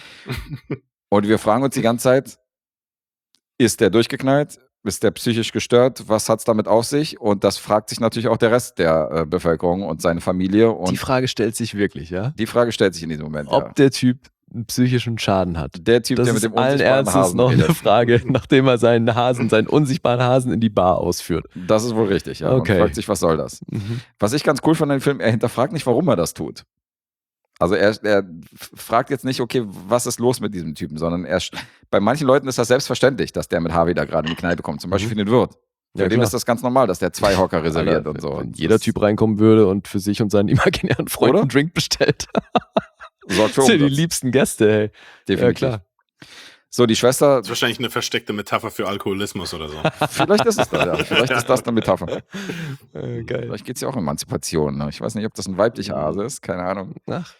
Und wir fragen uns die ganze Zeit, ist der durchgeknallt? Ist der psychisch gestört? Was hat es damit auf sich? Und das fragt sich natürlich auch der Rest der Bevölkerung und seine Familie. Und
Die Frage stellt sich wirklich, ja?
die Frage stellt sich in diesem Moment.
Ob der Typ einen psychischen Schaden hat.
Der Typ,
Das
der
ist
mit dem
allen
unsichtbaren
Ernstes
Hasen
noch eine
redet.
Frage, nachdem er seinen unsichtbaren Hasen in die Bar ausführt.
Das ist wohl richtig, ja.
Okay.
Man fragt sich, was soll das?
Mhm.
Was ich ganz cool fand an dem Film, er hinterfragt nicht, warum er das tut. Also er fragt jetzt nicht, okay, was ist los mit diesem Typen, sondern bei manchen Leuten ist das selbstverständlich, dass der mit Harvey da gerade in die Kneipe kommt. Zum Beispiel für den Wirt. Für
Ja,
den
klar.
ist das ganz normal, dass der 2 Hocker reserviert
Alter,
und so.
Wenn jeder Typ reinkommen würde und für sich und seinen imaginären Freund
Oder?
einen Drink bestellt.
sorgt für
Das sind die
Umsatz.
liebsten Gäste, ey.
Definitiv.
Ja, klar.
So, die Schwester,
Das ist wahrscheinlich eine versteckte Metapher für Alkoholismus oder so.
vielleicht ist es das, ja. Vielleicht ist das eine Metapher.
Geil.
Vielleicht geht es ja auch um Emanzipation. Ne? Ich weiß nicht, ob das ein weiblicher Hase ist, keine Ahnung.
Ach,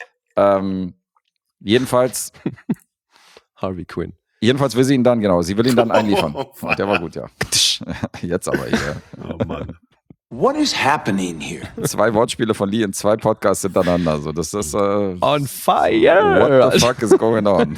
Jedenfalls
Harvey Quinn.
will sie ihn dann, genau, sie will ihn dann einliefern.
Oh,
Und der war gut, ja. Jetzt aber hier.
Oh Mann.
What is happening here?
2 Wortspiele von Lee in 2 Podcasts hintereinander. So, das ist
On fire!
what the fuck is going on?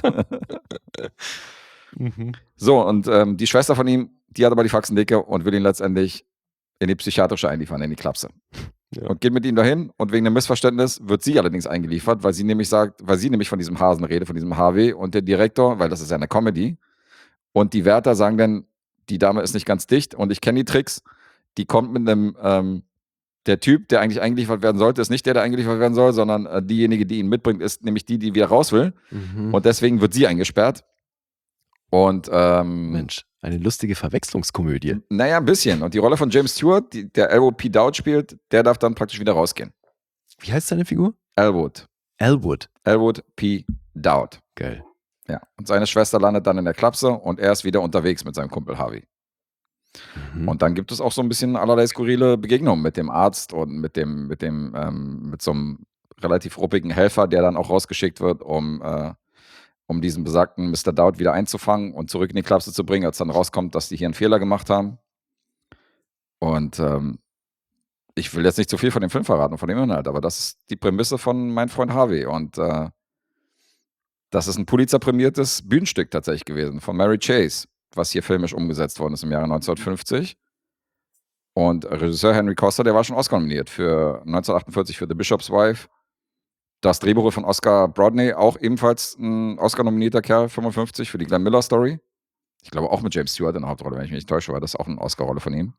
So, und die Schwester von ihm, die hat aber die Faxen dicke und will ihn letztendlich in die psychiatrische einliefern, in die Klapse.
Ja.
Und geht mit ihm dahin und wegen einem Missverständnis wird sie allerdings eingeliefert, weil sie nämlich von diesem Hasen redet, von diesem HW und der Direktor, weil das ist ja eine Comedy und die Wärter sagen dann, die Dame ist nicht ganz dicht und ich kenne die Tricks, die kommt mit einem, der Typ, der eigentlich eingeliefert werden sollte, ist nicht der eingeliefert werden soll, sondern diejenige, die ihn mitbringt, ist nämlich die wieder raus will und deswegen wird sie eingesperrt und
Mensch, eine lustige Verwechslungskomödie.
naja, ein bisschen. Und die Rolle von James Stewart, der Elwood P. Dowd spielt, der darf dann praktisch wieder rausgehen.
Wie heißt seine Figur?
Elwood P. Dowd.
Geil.
Ja. Und seine Schwester landet dann in der Klapse und er ist wieder unterwegs mit seinem Kumpel Harvey. Und dann gibt es auch so ein bisschen allerlei skurrile Begegnungen mit dem Arzt und mit so einem relativ ruppigen Helfer, der dann auch rausgeschickt wird, um diesen besagten Mr. Dowd wieder einzufangen und zurück in die Klapse zu bringen, als dann rauskommt, dass die hier einen Fehler gemacht haben. Und ich will jetzt nicht zu viel von dem Film verraten, von dem Inhalt, aber das ist die Prämisse von Mein Freund Harvey. Und das ist ein Pulitzer-prämiertes Bühnenstück tatsächlich gewesen von Mary Chase, was hier filmisch umgesetzt worden ist im Jahre 1950. Und Regisseur Henry Costa, der war schon Oscar nominiert für 1948 für The Bishop's Wife. Das Drehbuch von Oscar Brodney, auch ebenfalls ein Oscar-nominierter Kerl, 55, für die Glenn Miller Story. Ich glaube auch mit James Stewart in der Hauptrolle, wenn ich mich nicht täusche, war das auch eine Oscar-Rolle von ihm.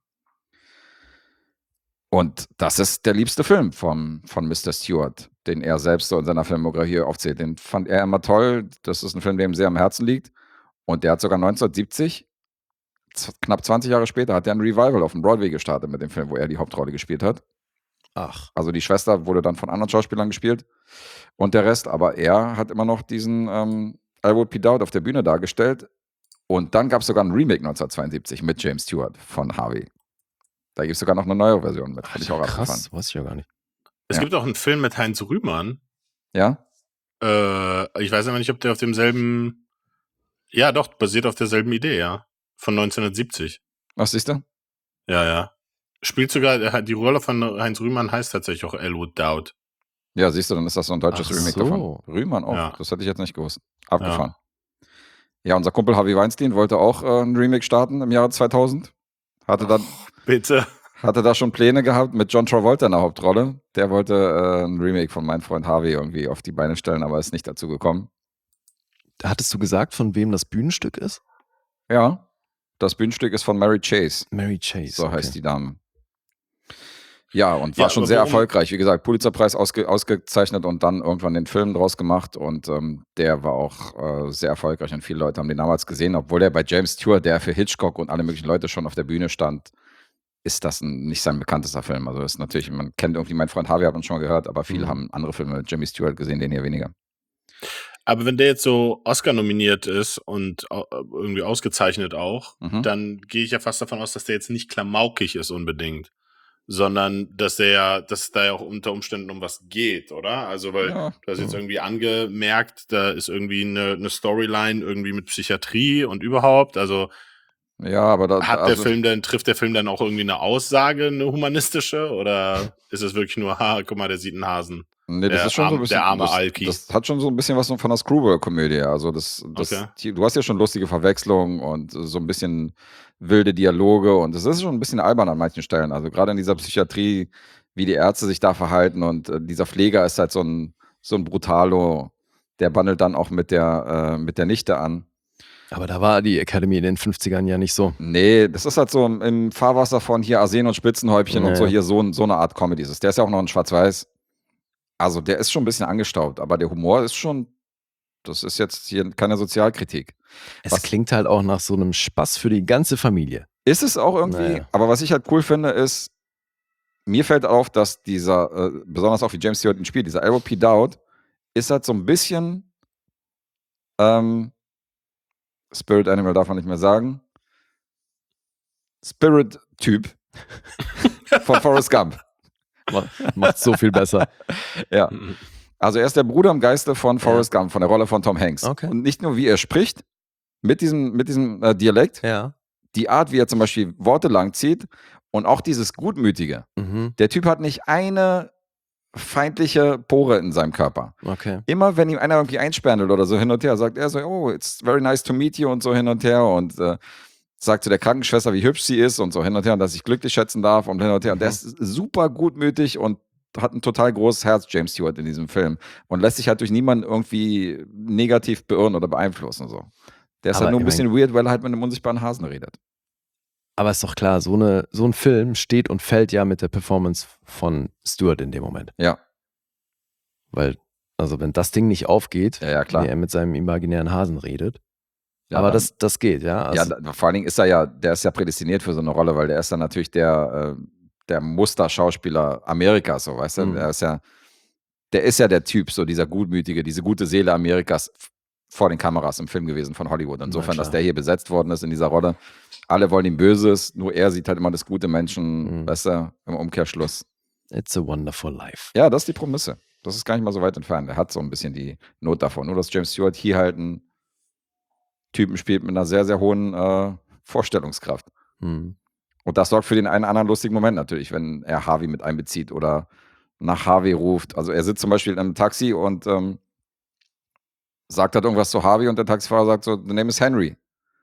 Und das ist der liebste Film von Mr. Stewart, den er selbst so in seiner Filmografie aufzählt. Den fand er immer toll. Das ist ein Film, der ihm sehr am Herzen liegt. Und der hat sogar 1970, knapp 20 Jahre später, hat er ein Revival auf dem Broadway gestartet mit dem Film, wo er die Hauptrolle gespielt hat.
Ach.
Also die Schwester wurde dann von anderen Schauspielern gespielt und der Rest, aber er hat immer noch diesen Elwood P. Dowd auf der Bühne dargestellt. Und dann gab es sogar ein Remake 1972 mit James Stewart von Harvey. Da gibt es sogar noch eine neue Version mit. Fand ich auch abgefahren.
Krass, weiß ich ja gar nicht.
Es gibt auch einen Film mit Heinz Rühmann.
Ja?
Ich weiß aber nicht, ob der auf demselben. Ja, doch, basiert auf derselben Idee, ja. Von 1970.
Was siehst du?
Ja. Spielt sogar, die Rolle von Heinz Rühmann heißt tatsächlich auch Elwood Dowd.
Ja, siehst du, dann ist das so ein deutsches
Ach
Remake
so.
davon. Rühmann auch.
Ja.
Das hätte ich jetzt nicht gewusst. Abgefahren. Ja, unser Kumpel Harvey Weinstein wollte auch ein Remake starten im Jahre 2000.
Bitte.
Hatte da schon Pläne gehabt mit John Travolta in der Hauptrolle. Der wollte ein Remake von Mein Freund Harvey irgendwie auf die Beine stellen, aber ist nicht dazu gekommen.
Hattest du gesagt, von wem das Bühnenstück ist?
Ja, das Bühnenstück ist von Mary Chase.
Mary Chase.
So heißt die Dame. Ja, und war
Ja,
schon
aber
sehr
warum-
erfolgreich. Wie gesagt, Pulitzerpreis ausgezeichnet und dann irgendwann den Film draus gemacht. Und der war auch sehr erfolgreich und viele Leute haben den damals gesehen. Obwohl der bei James Stewart, der für Hitchcock und alle möglichen Leute schon auf der Bühne stand, ist das nicht sein bekanntester Film. Also ist natürlich, man kennt irgendwie Mein Freund Harvey, hat man schon mal gehört, aber viele haben andere Filme mit Jimmy Stewart gesehen, den hier weniger.
Aber wenn der jetzt so Oscar nominiert ist und irgendwie ausgezeichnet auch, dann gehe ich ja fast davon aus, dass der jetzt nicht klamaukig ist unbedingt, sondern dass es da ja auch unter Umständen um was geht, oder? Also, weil
Ja.
du hast jetzt irgendwie angemerkt, da ist irgendwie eine Storyline irgendwie mit Psychiatrie und überhaupt, also
Ja, aber da,
trifft der Film dann auch irgendwie eine Aussage, eine humanistische, oder ist es wirklich nur, guck mal, der sieht einen Hasen?
nee, das
der
ist schon so ein bisschen.
der arme Alki.
Das hat schon so ein bisschen was von einer Screwball-Komödie. Also du hast ja schon lustige Verwechslungen und so ein bisschen wilde Dialoge und es ist schon ein bisschen albern an manchen Stellen. Also gerade in dieser Psychiatrie, wie die Ärzte sich da verhalten und dieser Pfleger ist halt so ein Brutalo, der bandelt dann auch mit der Nichte an.
Aber da war die Academy in den 50ern ja nicht so.
Nee, das ist halt so im Fahrwasser von hier Arsen und Spitzenhäubchen und so
Ja.
hier so eine Art Comedy. Der ist ja auch noch in Schwarz-Weiß. Also der ist schon ein bisschen angestaubt, aber der Humor ist schon, das ist jetzt hier keine Sozialkritik.
Es klingt halt auch nach so einem Spaß für die ganze Familie.
Ist es auch irgendwie,
Naja.
aber was ich halt cool finde, ist, mir fällt auf, dass dieser, besonders auch wie James Stewart ihn spielt, dieser Elwood P. Dowd, ist halt so ein bisschen Spirit Animal darf man nicht mehr sagen. Spirit-Typ von Forrest Gump.
Macht so viel besser.
Ja. Also er ist der Bruder im Geiste von Forrest Gump, von der Rolle von Tom Hanks.
Okay.
Und nicht nur, wie er spricht, mit diesem Dialekt,
Ja.
die Art, wie er zum Beispiel Worte lang zieht und auch dieses Gutmütige.
Mhm.
Der Typ hat nicht eine feindliche Pore in seinem Körper.
Okay.
Immer wenn ihm einer irgendwie einspendelt oder so hin und her, sagt er so, oh, it's very nice to meet you und so hin und her und sagt zu der Krankenschwester, wie hübsch sie ist und so hin und her und dass ich glücklich schätzen darf und hin und her. Und der ist super gutmütig und hat ein total großes Herz, James Stewart, in diesem Film. Und lässt sich halt durch niemanden irgendwie negativ beirren oder beeinflussen. So. Der ist
Aber
halt nur ein
ich
bisschen weird, weil er halt mit einem unsichtbaren Hasen redet.
Aber ist doch klar, so ein Film steht und fällt ja mit der Performance von Stewart in dem Moment.
Ja.
Weil, also wenn das Ding nicht aufgeht,
Ja, klar.
wie er mit seinem imaginären Hasen redet.
Ja,
aber
dann-
das geht, ja. Also,
Vor allen Dingen ist der ist ja prädestiniert für so eine Rolle, weil der ist dann natürlich der Musterschauspieler Amerikas, so, weißt du?
Mhm.
Der ist ja der Typ, so dieser Gutmütige, diese gute Seele Amerikas vor den Kameras im Film gewesen von Hollywood. Insofern,
klar.
dass der hier besetzt worden ist in dieser Rolle. Alle wollen ihm Böses, nur er sieht halt immer das gute Menschen, weißt du, im Umkehrschluss.
It's a wonderful life.
Ja, das ist die Prämisse. Das ist gar nicht mal so weit entfernt. Er hat so ein bisschen die Not davon. Nur, dass James Stewart hier halt einen Typen spielt mit einer sehr, sehr hohen Vorstellungskraft.
Mhm.
Und das sorgt für den einen anderen lustigen Moment natürlich, wenn er Harvey mit einbezieht oder nach Harvey ruft. Also er sitzt zum Beispiel in einem Taxi und sagt halt irgendwas zu Harvey und der Taxifahrer sagt so, the name is Henry.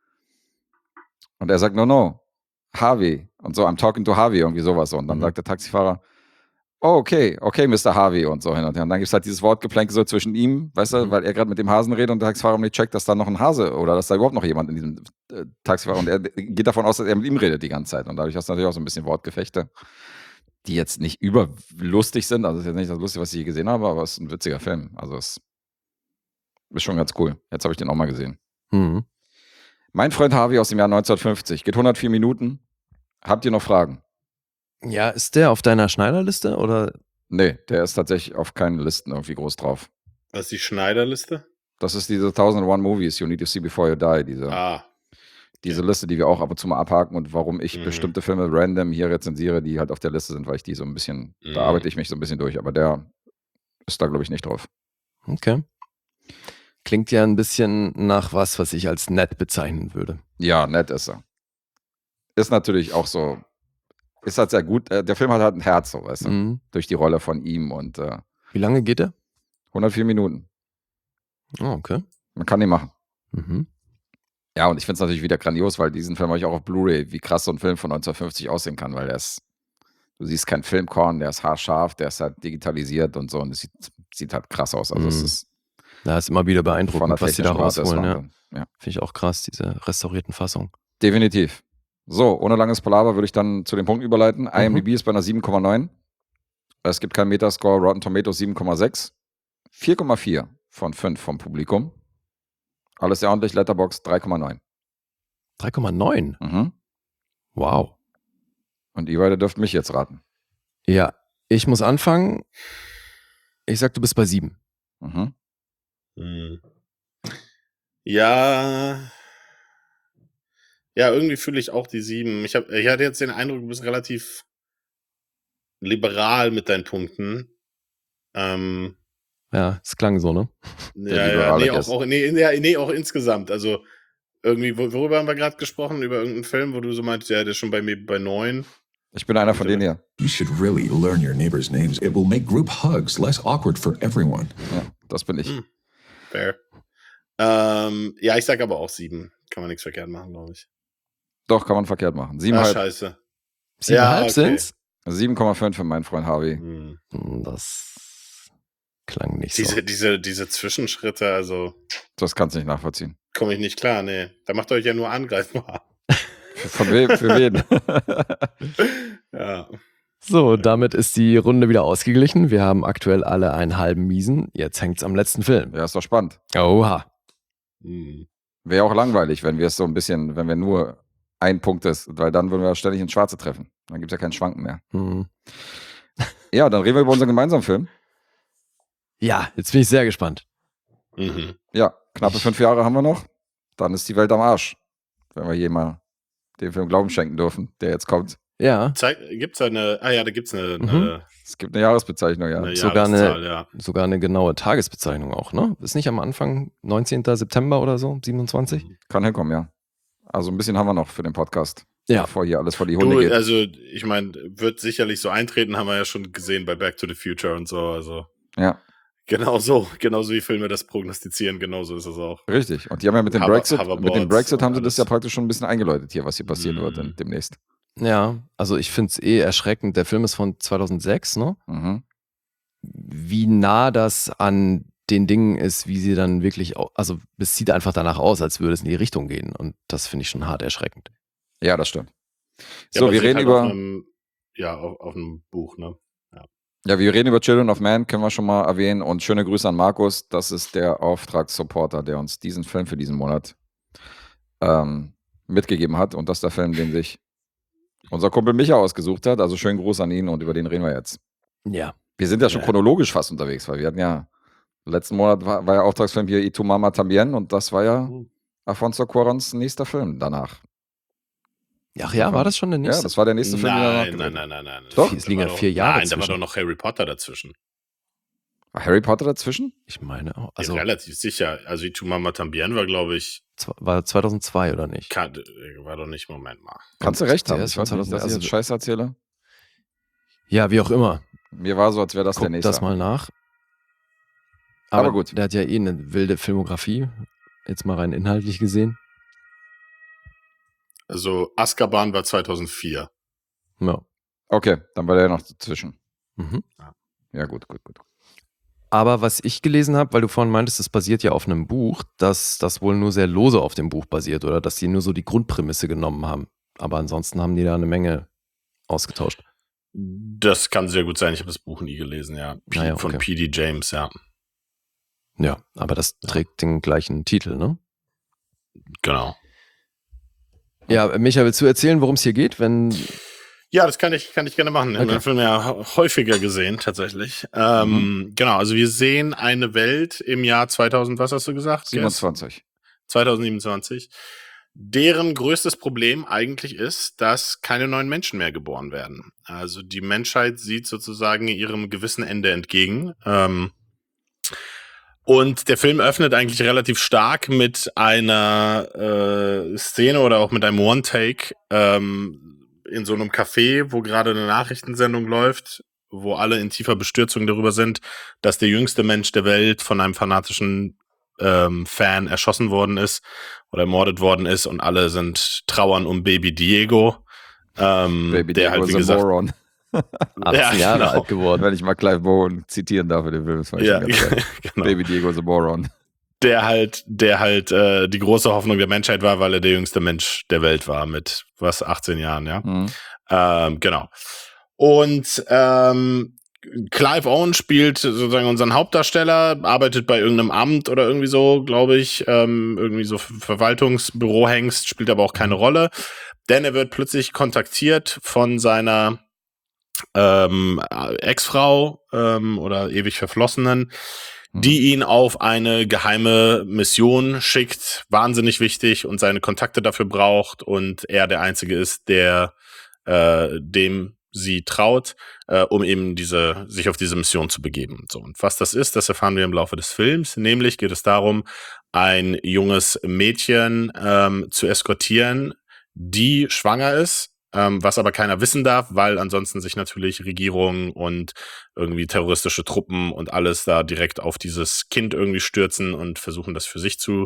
Und er sagt, no, Harvey. Und so, I'm talking to Harvey, irgendwie sowas. Und dann sagt der Taxifahrer, oh, okay, Mr. Harvey und so hin und her. Und dann gibt es halt dieses Wortgeplänke so zwischen ihm, weißt du, weil er gerade mit dem Hasen redet und der Taxifahrer nicht checkt, dass da noch ein Hase oder dass da überhaupt noch jemand in diesem Taxifahrer und er geht davon aus, dass er mit ihm redet die ganze Zeit. Und dadurch hast du natürlich auch so ein bisschen Wortgefechte, die jetzt nicht überlustig sind. Also es ist jetzt nicht das Lustige, was ich je gesehen habe, aber es ist ein witziger Film. Also es ist schon ganz cool. Jetzt habe ich den auch mal gesehen.
Mhm.
Mein Freund Harvey aus dem Jahr 1950. Geht 104 Minuten. Habt ihr noch Fragen?
Ja, ist der auf deiner Schneiderliste oder?
Nee, der ist tatsächlich auf keinen Listen irgendwie groß drauf.
Was ist die Schneiderliste?
Das ist diese 1001 Movies You Need to See Before You Die. Diese Liste, die wir auch ab und zu mal abhaken und warum ich bestimmte Filme random hier rezensiere, die halt auf der Liste sind, weil ich die so ein bisschen, da arbeite ich mich so ein bisschen durch, aber der ist da, glaube ich, nicht drauf.
Okay. Klingt ja ein bisschen nach was ich als nett bezeichnen würde.
Ja, nett ist er. Ist natürlich auch so, ist halt sehr gut. Der Film hat halt ein Herz, so, weißt du,
Mhm.
durch die Rolle von ihm und
Wie lange geht der?
104 Minuten.
Oh, okay.
Man kann den machen.
Mhm.
Ja, und ich finde es natürlich wieder grandios, weil diesen Film habe ich auch auf Blu-ray, wie krass so ein Film von 1950 aussehen kann, weil du siehst kein Filmkorn, der ist haarscharf, der ist halt digitalisiert und so und es sieht halt krass aus. Also es ist
Da ist immer wieder
von der
beeindruckend, was die da
technischen Warte ist
rausholen. Ja.
Wahnsinn. Ja.
Finde ich auch krass, diese restaurierten Fassungen.
Definitiv. So, ohne langes Palaver würde ich dann zu den Punkten überleiten. IMDb ist bei einer 7,9. Es gibt keinen Metascore, Rotten Tomatoes 7,6. 4,4 von 5 vom Publikum. Alles sehr ordentlich, Letterboxd 3,9.
3,9?
Mhm.
Wow.
Und ihr beide dürft mich jetzt raten.
Ja, ich muss anfangen. Ich sag, du bist bei 7.
Mhm.
Ja, irgendwie fühle ich auch die 7. Ich hatte jetzt den Eindruck, du bist relativ liberal mit deinen Punkten.
Ja, es klang so, ne?
Auch insgesamt. Also irgendwie, worüber haben wir gerade gesprochen? Über irgendeinen Film, wo du so meintest, ja, der ist schon bei mir bei 9.
Ich bin einer von denen hier.
You should really learn your neighbors' names. It will make group hugs less awkward for everyone.
Ja, das bin ich.
Fair. Ja, ich sag aber auch 7. Kann man nichts verkehrt machen, glaube ich.
Doch, kann man verkehrt machen.
Ah,
7,5
scheiße.
7,5
Ja, okay.
sind's?
7,5 für meinen Freund Harvey.
Das klang nicht so.
Diese Zwischenschritte, also
Das kannst du nicht nachvollziehen.
komme ich nicht klar, nee. Da macht euch ja nur angreifbar.
Von wem? Für wen?
Ja.
So, damit ist die Runde wieder ausgeglichen. Wir haben aktuell alle einen halben Miesen. Jetzt hängt's am letzten Film.
Ja, ist doch spannend.
Oha.
Wäre auch langweilig, wenn wir es so ein bisschen, wenn wir nur ein Punkt ist, weil dann würden wir ständig ins Schwarze treffen. Dann gibt es ja kein Schwanken mehr.
Hm.
Ja, dann reden wir über unseren gemeinsamen Film.
Ja, jetzt bin ich sehr gespannt.
Mhm.
Ja, knappe 5 Jahre haben wir noch. Dann ist die Welt am Arsch. Wenn wir hier mal dem Film Glauben schenken dürfen, der jetzt kommt.
Ja,
Gibt's eine, da gibt's
Es gibt eine Jahresbezeichnung, ja.
eine
sogar
Jahreszahl, ja.
sogar eine genaue Tagesbezeichnung auch, ne? Ist nicht am Anfang 19. September oder so, 27?
Kann hinkommen, ja. Also ein bisschen haben wir noch für den Podcast.
Ja.
Bevor hier alles vor die Hunde
Du,
geht.
also ich meine, wird sicherlich so eintreten, haben wir ja schon gesehen bei Back to the Future und so. Also
Ja,
genauso wie Filme das prognostizieren, genauso ist es auch.
richtig. Und die haben ja mit dem
Hoverboards
Brexit haben sie
und
das ja
alles.
praktisch schon ein bisschen eingeläutet hier, was hier passieren wird demnächst.
Ja, also ich finde es erschreckend. Der Film ist von 2006, ne?
Mhm.
Wie nah das an den Dingen ist, wie sie dann wirklich, also es sieht einfach danach aus, als würde es in die Richtung gehen. Und das finde ich schon hart erschreckend.
Ja, das stimmt.
Ja,
So, wir
basiert
reden
halt
über.
auf einem Buch, ne?
Ja, wir reden über Children of Man, können wir schon mal erwähnen. Und schöne Grüße an Markus. Das ist der Auftragssupporter, der uns diesen Film für diesen Monat mitgegeben hat. Und das ist der Film, den sich unser Kumpel Micha ausgesucht hat. Also schönen Gruß an ihn und über den reden wir jetzt.
Ja.
Wir sind ja schon
Ja.
chronologisch fast unterwegs, weil wir hatten ja, letzten Monat war ja Auftragsfilm hier Y Tu Mama Tambien und das war ja Alfonso Cuarons nächster Film danach.
Ach ja, war das schon der nächste?
Ja, das war der nächste Film, den er noch
Nein.
gedreht hat.
Nein.
Doch?
Es liegen
Da
ja
war
4 Jahre
Nein, da war
zwischen.
doch noch Harry Potter dazwischen.
War Harry Potter dazwischen?
Ich meine auch.
Also
Also
relativ sicher. Also Y Tu Mama Tambien war, glaube ich,
war 2002 oder nicht?
war doch nicht, Moment mal.
Kannst du recht
der
haben.
ist
Ich weiß
von
nicht, dass ich
2000,
jetzt Scheiße erzähle.
Ja, wie auch immer.
Mir war so, als wäre das der
Guck
nächste.
das mal nach.
Aber gut.
Der hat ja eine wilde Filmografie. Jetzt mal rein inhaltlich gesehen.
Also Azkaban war 2004.
Ja.
Okay, dann war der noch dazwischen.
Mhm.
Ja, gut.
Aber was ich gelesen habe, weil du vorhin meintest, das basiert ja auf einem Buch, dass das wohl nur sehr lose auf dem Buch basiert oder dass die nur so die Grundprämisse genommen haben. Aber ansonsten haben die da eine Menge ausgetauscht.
Das kann sehr gut sein. Ich habe das Buch nie gelesen, ja.
Naja,
Von
okay.
P.D. James, ja.
Ja, aber das trägt den gleichen Titel, ne?
Genau.
Ja, Micha, willst du erzählen, worum es hier geht?
Ja, das kann ich gerne machen. Ich habe
Okay.
den Film ja häufiger gesehen, tatsächlich. Genau, also wir sehen eine Welt im Jahr 2000, was hast du gesagt?
27.
2027, deren größtes Problem eigentlich ist, dass keine neuen Menschen mehr geboren werden. Also die Menschheit sieht sozusagen ihrem gewissen Ende entgegen. Und der Film öffnet eigentlich relativ stark mit einer Szene oder auch mit einem One-Take in so einem Café, wo gerade eine Nachrichtensendung läuft, wo alle in tiefer Bestürzung darüber sind, dass der jüngste Mensch der Welt von einem fanatischen Fan erschossen worden ist oder ermordet worden ist und alle sind trauern um Baby Diego.
Baby
der
Diego
halt, wie
is a
gesagt,
moron.
18 Jahre
genau.
alt geworden.
Wenn ich mal Clive Bowen zitieren darf in dem Film, das war
Ja,
schon ganz geil.
genau.
Baby Diego is a moron.
Der halt die große Hoffnung der Menschheit war, weil er der jüngste Mensch der Welt war mit 18 Jahren, ja.
Mhm.
Genau. Und Clive Owen spielt sozusagen unseren Hauptdarsteller, arbeitet bei irgendeinem Amt oder irgendwie so, glaube ich, irgendwie so Verwaltungsbüro-Hengst, spielt aber auch keine Rolle, denn er wird plötzlich kontaktiert von seiner Ex-Frau oder ewig Verflossenen, die ihn auf eine geheime Mission schickt, wahnsinnig wichtig und seine Kontakte dafür braucht und er der Einzige ist, der dem sie traut, um eben sich auf diese Mission zu begeben. So, und was das ist, das erfahren wir im Laufe des Films. Nämlich geht es darum, ein junges Mädchen zu eskortieren, die schwanger ist, was aber keiner wissen darf, weil ansonsten sich natürlich Regierungen und irgendwie terroristische Truppen und alles da direkt auf dieses Kind irgendwie stürzen und versuchen, das für sich zu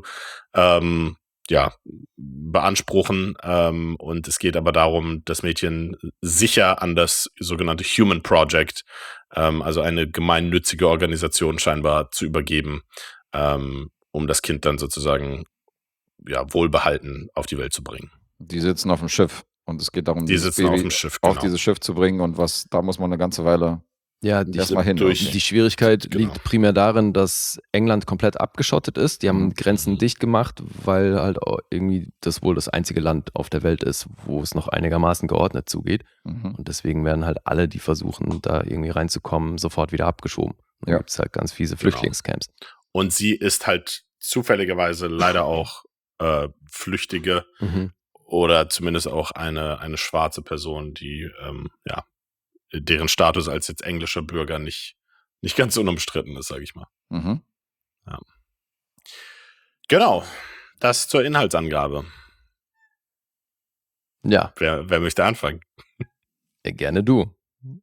beanspruchen. Und es geht aber darum, das Mädchen sicher an das sogenannte Human Project, also eine gemeinnützige Organisation scheinbar zu übergeben, um das Kind dann sozusagen wohlbehalten auf die Welt zu bringen.
Die sitzen auf dem Schiff und es geht darum,
Die
dieses
sitzen auf
Baby
dem Schiff,
auf
genau.
dieses Schiff zu bringen und da muss man eine ganze Weile
Ja,
erstmal hin.
durch-
die Schwierigkeit
Genau.
liegt primär darin, dass England komplett abgeschottet ist. Die haben Grenzen dicht gemacht, weil halt auch irgendwie das wohl das einzige Land auf der Welt ist, wo es noch einigermaßen geordnet zugeht.
Mhm.
Und deswegen werden halt alle, die versuchen, da irgendwie reinzukommen, sofort wieder abgeschoben. Dann gibt es halt ganz fiese Flüchtlingscamps.
Und sie ist halt zufälligerweise leider auch Flüchtige oder zumindest auch eine schwarze Person, die deren Status als jetzt englischer Bürger nicht ganz unumstritten ist, sage ich mal.
Mhm.
Ja. Genau, das zur Inhaltsangabe.
Ja.
Wer möchte anfangen?
Ja, gerne du.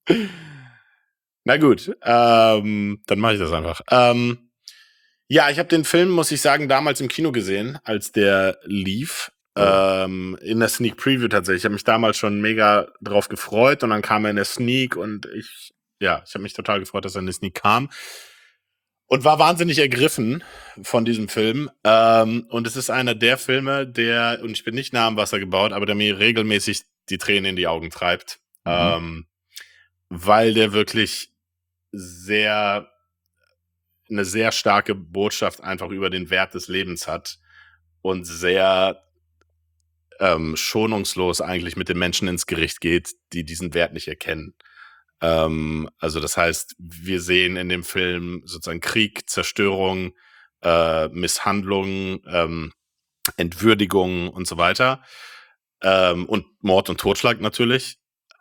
Na gut, dann mache ich das einfach. Ja, ich habe den Film, muss ich sagen, damals im Kino gesehen, als der lief. In der Sneak Preview tatsächlich. Ich habe mich damals schon mega drauf gefreut und dann kam er in der Sneak und ich habe mich total gefreut, dass er in der Sneak kam. Und war wahnsinnig ergriffen von diesem Film. Und es ist einer der Filme, und ich bin nicht nah am Wasser gebaut, aber der mir regelmäßig die Tränen in die Augen treibt. Weil der wirklich eine sehr starke Botschaft einfach über den Wert des Lebens hat und sehr schonungslos eigentlich mit den Menschen ins Gericht geht, die diesen Wert nicht erkennen. Also das heißt, wir sehen in dem Film sozusagen Krieg, Zerstörung, Misshandlungen, Entwürdigung und so weiter. Und Mord und Totschlag natürlich.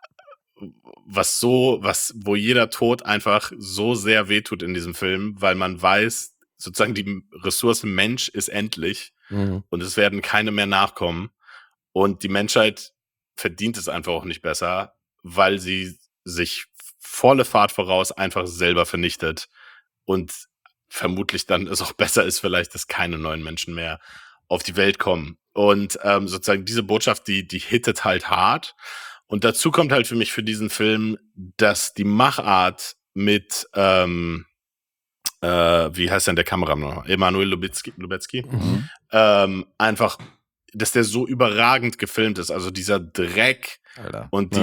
Wo jeder Tod einfach so sehr wehtut in diesem Film, weil man weiß, sozusagen die Ressource Mensch ist endlich und es werden keine mehr nachkommen. Und die Menschheit verdient es einfach auch nicht besser, weil sie sich volle Fahrt voraus einfach selber vernichtet und vermutlich dann es auch besser ist vielleicht, dass keine neuen Menschen mehr auf die Welt kommen. Und sozusagen diese Botschaft, die hittet halt hart. Und dazu kommt halt für mich für diesen Film, dass die Machart mit, wie heißt denn der Kameramann noch? Emanuel Lubezki. Einfach, dass der so überragend gefilmt ist. Also dieser Dreck und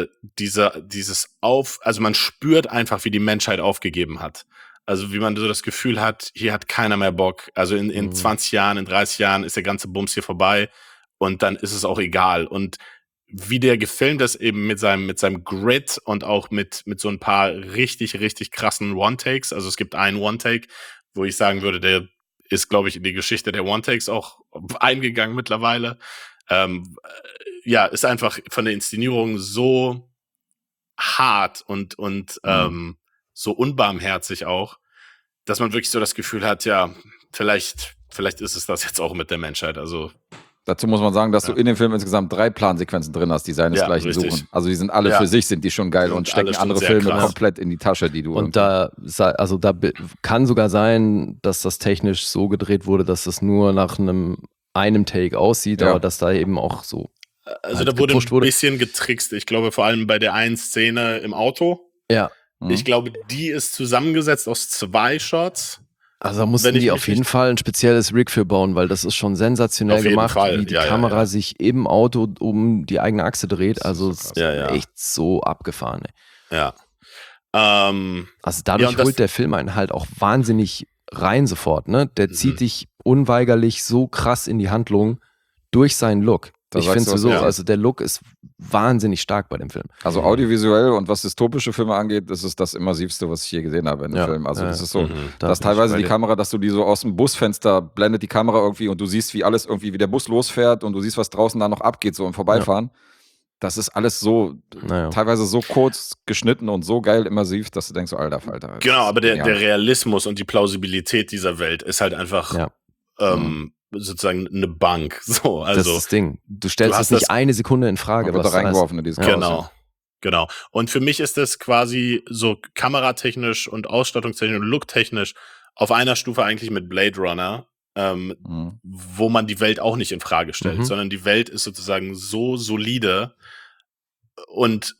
also man spürt einfach, wie die Menschheit aufgegeben hat. Also wie man so das Gefühl hat, hier hat keiner mehr Bock. Also in 20 Jahren, in 30 Jahren ist der ganze Bums hier vorbei und dann ist es auch egal. Und wie der gefilmt ist, eben mit seinem Grit und auch mit so ein paar richtig, richtig krassen One-Takes. Also es gibt einen One-Take, wo ich sagen würde, der ist, glaube ich, in die Geschichte der One-Takes auch eingegangen mittlerweile. Ist einfach von der Inszenierung so hart und so unbarmherzig auch, dass man wirklich so das Gefühl hat, ja, vielleicht ist es das jetzt auch mit der Menschheit. Also
dazu muss man sagen, dass du in dem Film insgesamt 3 Plansequenzen drin hast, die seinesgleichen suchen. Also die sind alle für sich, sind die schon geil und stecken andere Filme komplett in die Tasche, die du.
Und da kann sogar sein, dass das technisch so gedreht wurde, dass das nur nach einem Take aussieht, aber dass da eben auch so.
Also
halt
da wurde ein bisschen getrickst. Ich glaube vor allem bei der einen Szene im Auto.
Ja.
Ich glaube, die ist zusammengesetzt aus 2 Shots.
Also da mussten die auf jeden Fall ein spezielles Rig für bauen, weil das ist schon sensational gemacht, wie die Kamera sich im Auto um die eigene Achse dreht. Also es ist echt so abgefahren. Ey.
Ja.
Also dadurch holt der Film einen halt auch wahnsinnig rein sofort. Ne? Der zieht dich unweigerlich so krass in die Handlung durch seinen Look. Ich finde sowieso, also der Look ist wahnsinnig stark bei dem Film.
Also audiovisuell und was dystopische Filme angeht, das ist das Immersivste, was ich je gesehen habe in dem Film. Also das ist so, dass teilweise die Kamera, dass du die so aus dem Busfenster blendet die Kamera irgendwie und du siehst, wie alles irgendwie, wie der Bus losfährt und du siehst, was draußen da noch abgeht, so im Vorbeifahren. Das ist alles so, teilweise so kurz geschnitten und so geil immersiv, dass du denkst, so, alter Falter.
Genau, aber der Realismus und die Plausibilität dieser Welt ist halt einfach sozusagen eine Bank. So, also,
das ist das Ding. Du stellst es nicht eine Sekunde in Frage.
Was da reingeworfen in dieses
Chaos. Genau. Und für mich ist das quasi so kameratechnisch und ausstattungstechnisch und looktechnisch auf einer Stufe eigentlich mit Blade Runner, wo man die Welt auch nicht in Frage stellt, sondern die Welt ist sozusagen so solide und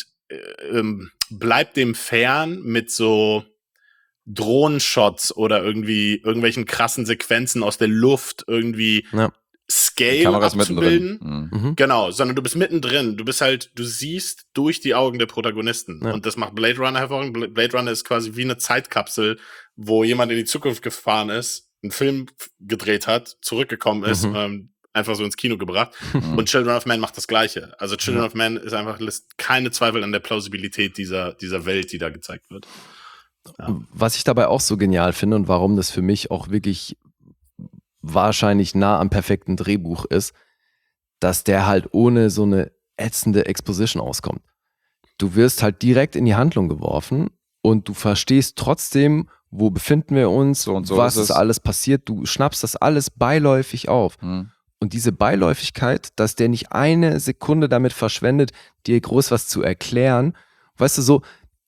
bleibt dem fern mit so Drohnenshots oder irgendwelchen krassen Sequenzen aus der Luft irgendwie Scale abzubilden. Genau, sondern du bist mittendrin. Du siehst durch die Augen der Protagonisten. Und das macht Blade Runner hervorragend. Blade Runner ist quasi wie eine Zeitkapsel, wo jemand in die Zukunft gefahren ist, einen Film gedreht hat, zurückgekommen ist, einfach so ins Kino gebracht. Und Children of Men macht das Gleiche. Also Children of Men ist einfach, lässt keine Zweifel an der Plausibilität dieser Welt, die da gezeigt wird.
Was ich dabei auch so genial finde und warum das für mich auch wirklich wahrscheinlich nah am perfekten Drehbuch ist, dass der halt ohne so eine ätzende Exposition auskommt. Du wirst halt direkt in die Handlung geworfen und du verstehst trotzdem, wo befinden wir uns,
so
was ist alles passiert. Du schnappst das alles beiläufig auf. Und diese Beiläufigkeit, dass der nicht eine Sekunde damit verschwendet, dir groß was zu erklären, weißt du, so,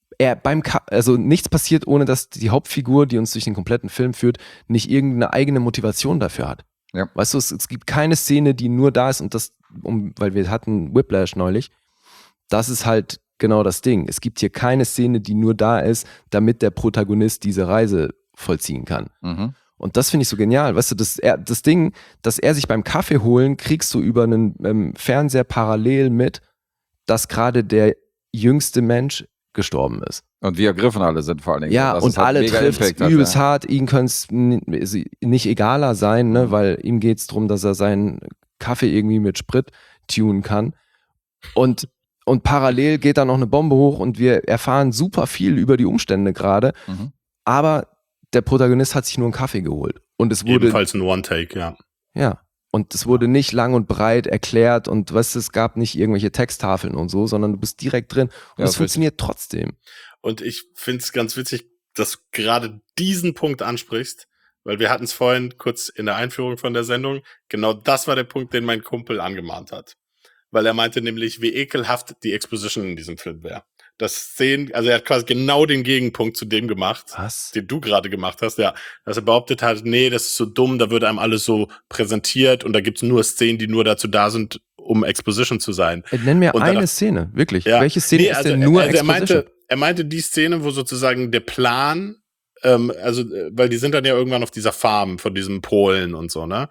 also nichts passiert, ohne dass die Hauptfigur, die uns durch den kompletten Film führt, nicht irgendeine eigene Motivation dafür hat.
Ja.
Weißt du, es gibt keine Szene, die nur da ist und das, weil wir hatten Whiplash neulich, das ist halt genau das Ding. Es gibt hier keine Szene, die nur da ist, damit der Protagonist diese Reise vollziehen kann. Und das finde ich so genial. Weißt du, das Ding, dass er sich beim Kaffee holen, kriegst du über einen Fernseher parallel mit, dass gerade der jüngste Mensch gestorben ist.
Und wie ergriffen alle sind vor allen Dingen.
Ja, und alle trifft übelst hart. Ihm könnte es nicht egaler sein, ne, weil ihm geht es darum, dass er seinen Kaffee irgendwie mit Sprit tunen kann. Und parallel geht da noch eine Bombe hoch und wir erfahren super viel über die Umstände gerade. Aber der Protagonist hat sich nur einen Kaffee geholt. Und es wurde
ebenfalls ein One-Take, ja.
Ja. Und es wurde nicht lang und breit erklärt und weißt du, es gab nicht irgendwelche Texttafeln und so, sondern du bist direkt drin und es funktioniert trotzdem.
Und ich finde es ganz witzig, dass du gerade diesen Punkt ansprichst, weil wir hatten es vorhin kurz in der Einführung von der Sendung. Genau das war der Punkt, den mein Kumpel angemahnt hat. Weil er meinte nämlich, wie ekelhaft die Exposition in diesem Film wäre. Also er hat quasi genau den Gegenpunkt zu dem gemacht, den du gerade gemacht hast, ja. Dass er behauptet hat, nee, das ist so dumm, da wird einem alles so präsentiert und da gibt's nur Szenen, die nur dazu da sind, um Exposition zu sein.
Nenn mir eine Szene, wirklich. Ja. Welche Szene ist denn nur Exposition?
Er meinte die Szene, wo sozusagen der Plan, weil die sind dann ja irgendwann auf dieser Farm von diesem Polen und so, ne?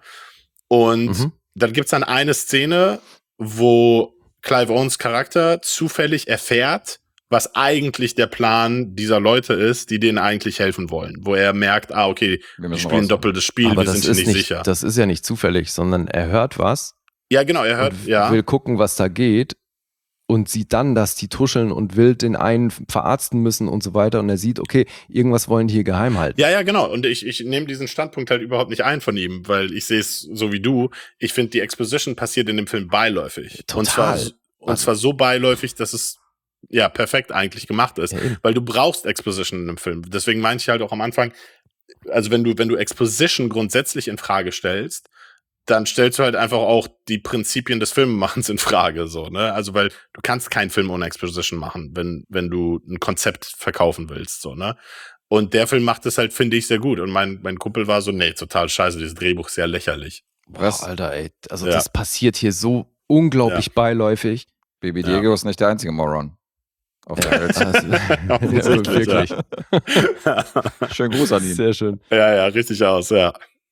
Und dann gibt's dann eine Szene, wo Clive Owens Charakter zufällig erfährt, was eigentlich der Plan dieser Leute ist, die denen eigentlich helfen wollen. Wo er merkt, okay, die spielen ein doppeltes Spiel,
aber
wir sind hier nicht sicher.
Das ist ja nicht zufällig, sondern er hört was.
Ja, genau, er hört,
will gucken, was da geht und sieht dann, dass die tuscheln und wild den einen verarzten müssen und so weiter und er sieht, okay, irgendwas wollen die hier geheim halten.
Ja, genau. Und ich nehme diesen Standpunkt halt überhaupt nicht ein von ihm, weil ich sehe es so wie du. Ich finde, die Exposition passiert in dem Film beiläufig.
Total.
Und zwar so beiläufig, dass es ja perfekt eigentlich gemacht ist. Ja, weil du brauchst Exposition in einem Film. Deswegen meine ich halt auch am Anfang, also wenn du Exposition grundsätzlich in Frage stellst, dann stellst du halt einfach auch die Prinzipien des Filmemachens in Frage, so, ne? Also, weil du kannst keinen Film ohne Exposition machen, wenn du ein Konzept verkaufen willst, so, ne? Und der Film macht es halt, finde ich, sehr gut. Und mein Kumpel war so, nee, total scheiße, dieses Drehbuch ist sehr lächerlich.
Was? Boah, Alter, ey. Also, das passiert hier so unglaublich beiläufig.
Baby Diego ist nicht der einzige Moron auf der Welt.
Wirklich.
Schönen Gruß an ihn.
Sehr schön.
Ja, richtig aus, ja.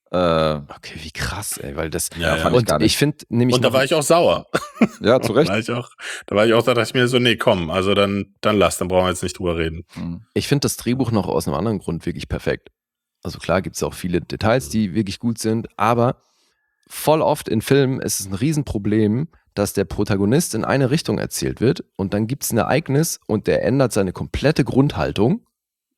Okay, wie krass, ey, weil das
fand ich gar nicht.
Ich finde nämlich.
Und da war ich auch sauer.
Ja, zu Recht.
Da dachte ich mir so, nee, komm, also dann lass, dann brauchen wir jetzt nicht drüber reden.
Ich finde das Drehbuch noch aus einem anderen Grund wirklich perfekt. Also klar gibt es auch viele Details, die wirklich gut sind, aber voll oft in Filmen ist es ein Riesenproblem, dass der Protagonist in eine Richtung erzählt wird und dann gibt es ein Ereignis und der ändert seine komplette Grundhaltung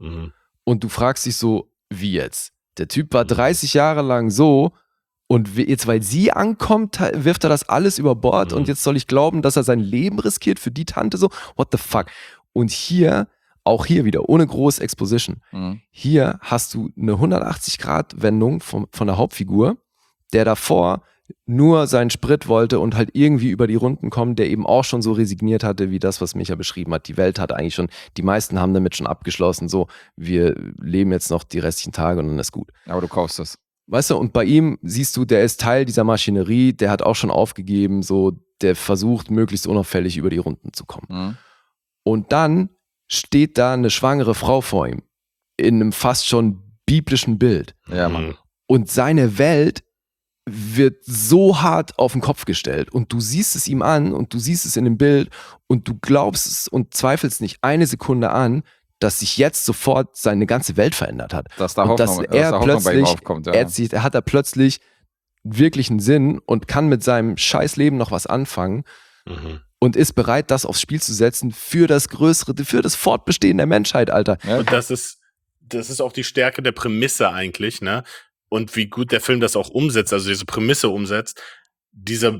und du fragst dich so, wie jetzt? Der Typ war 30 Jahre lang so und jetzt, weil sie ankommt, wirft er das alles über Bord und jetzt soll ich glauben, dass er sein Leben riskiert für die Tante so? What the fuck? Und auch hier wieder, ohne große Exposition, hier hast du eine 180-Grad-Wendung von der Hauptfigur, der davor nur seinen Sprit wollte und halt irgendwie über die Runden kommen, der eben auch schon so resigniert hatte, wie das, was Micha beschrieben hat. Die Welt hat eigentlich schon, die meisten haben damit schon abgeschlossen, so, wir leben jetzt noch die restlichen Tage und dann ist gut.
Aber du kaufst es.
Weißt du, und bei ihm siehst du, der ist Teil dieser Maschinerie, der hat auch schon aufgegeben, so, der versucht, möglichst unauffällig über die Runden zu kommen. Und dann steht da eine schwangere Frau vor ihm, in einem fast schon biblischen Bild.
Ja, Mann.
Und seine Welt wird so hart auf den Kopf gestellt und du siehst es ihm an und du siehst es in dem Bild und du glaubst es und zweifelst nicht eine Sekunde an, dass sich jetzt sofort seine ganze Welt verändert hat.
Dass da Hoffnung bei ihm aufkommt. Ja.
Er hat da plötzlich wirklich einen Sinn und kann mit seinem Scheißleben noch was anfangen und ist bereit, das aufs Spiel zu setzen für das Fortbestehen der Menschheit, Alter.
Ja. Und das ist das ist auch die Stärke der Prämisse eigentlich, ne? Und wie gut der Film das auch umsetzt, also diese Prämisse umsetzt, diese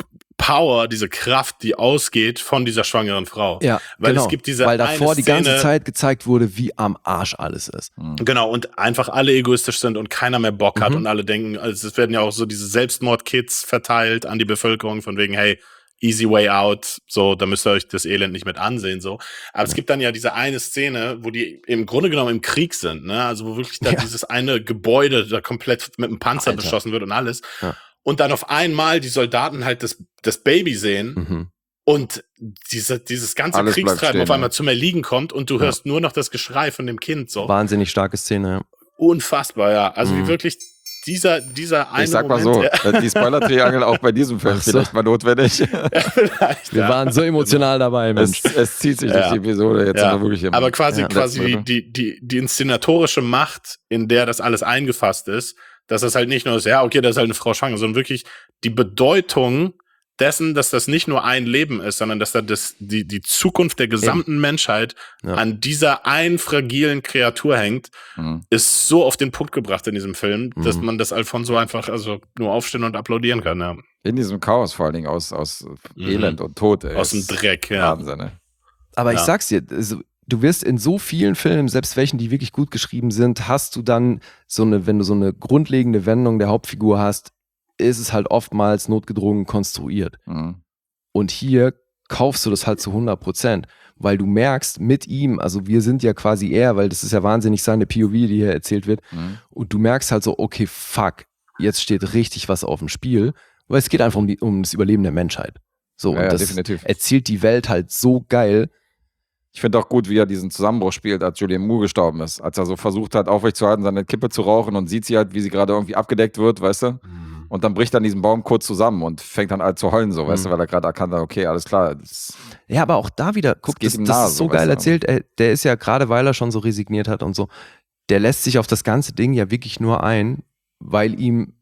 Power, diese Kraft, die ausgeht von dieser schwangeren Frau.
Ja,
weil
genau.
es gibt diese
weil davor
eine
die ganze
Szene,
Zeit gezeigt wurde, wie am Arsch alles ist.
Genau, und einfach alle egoistisch sind und keiner mehr Bock hat und alle denken, also es werden ja auch so diese Selbstmordkits verteilt an die Bevölkerung von wegen, hey, easy way out, so, da müsst ihr euch das Elend nicht mit ansehen, so. Aber es gibt dann ja diese eine Szene, wo die im Grunde genommen im Krieg sind, ne, also wo wirklich da dieses eine Gebäude da komplett mit einem Panzer beschossen wird und alles.
Ja.
Und dann auf einmal die Soldaten halt das Baby sehen und dieses ganze
Alles bleibt
Kriegstreiben
stehen,
auf einmal
ja.
zum Erliegen kommt und du hörst nur noch das Geschrei von dem Kind, so.
Wahnsinnig starke Szene, ja.
Unfassbar, ja. Also wie wirklich dieser eine
Ich sag mal
Moment,
so, die Spoiler-Triangel auch bei diesem Film
Ach so.
vielleicht mal notwendig.
vielleicht,
Wir waren so emotional dabei, Mensch.
Es zieht sich durch die Episode, jetzt sind wir wirklich im
aber quasi
letzten Drittel.
die inszenatorische Macht, in der das alles eingefasst ist, dass das halt nicht nur ist, ja, okay, das ist halt eine Frau schwanger, sondern wirklich die Bedeutung dessen, dass das nicht nur ein Leben ist, sondern dass da die Zukunft der gesamten Menschheit an dieser einen fragilen Kreatur hängt, ist so auf den Punkt gebracht in diesem Film, dass man das Alfonso einfach also nur aufstehen und applaudieren kann. Ja.
In diesem Chaos vor allen Dingen aus Elend und Tod. Ey.
Aus dem Dreck, ja.
Wahnsinn, ne?
Aber ich sag's dir, also, du wirst in so vielen Filmen, selbst welchen, die wirklich gut geschrieben sind, hast du dann wenn du so eine grundlegende Wendung der Hauptfigur hast, ist es halt oftmals notgedrungen konstruiert. Und hier kaufst du das halt zu 100%, weil du merkst mit ihm, also wir sind ja quasi er, weil das ist ja wahnsinnig seine POV, die hier erzählt wird, und du merkst halt so, okay, fuck, jetzt steht richtig was auf dem Spiel, weil es geht einfach um das Überleben der Menschheit. So,
Ja,
und das
definitiv.
erzählt die Welt halt so geil.
Ich finde auch gut, wie er diesen Zusammenbruch spielt, als Julianne Moore gestorben ist. Als er so versucht hat, aufrechtzuerhalten, seine Kippe zu rauchen und sieht sie halt, wie sie gerade irgendwie abgedeckt wird, weißt du? Und dann bricht er an diesem Baum kurz zusammen und fängt dann halt zu heulen, so, weißt du, weil er gerade erkannt hat, okay, alles klar.
Ja, aber auch da wieder, guck,
geht
das
ihm nahe,
ist so
so,
geil
weißt du.
erzählt. Der ist ja gerade, weil er schon so resigniert hat und so, der lässt sich auf das ganze Ding ja wirklich nur ein, weil ihm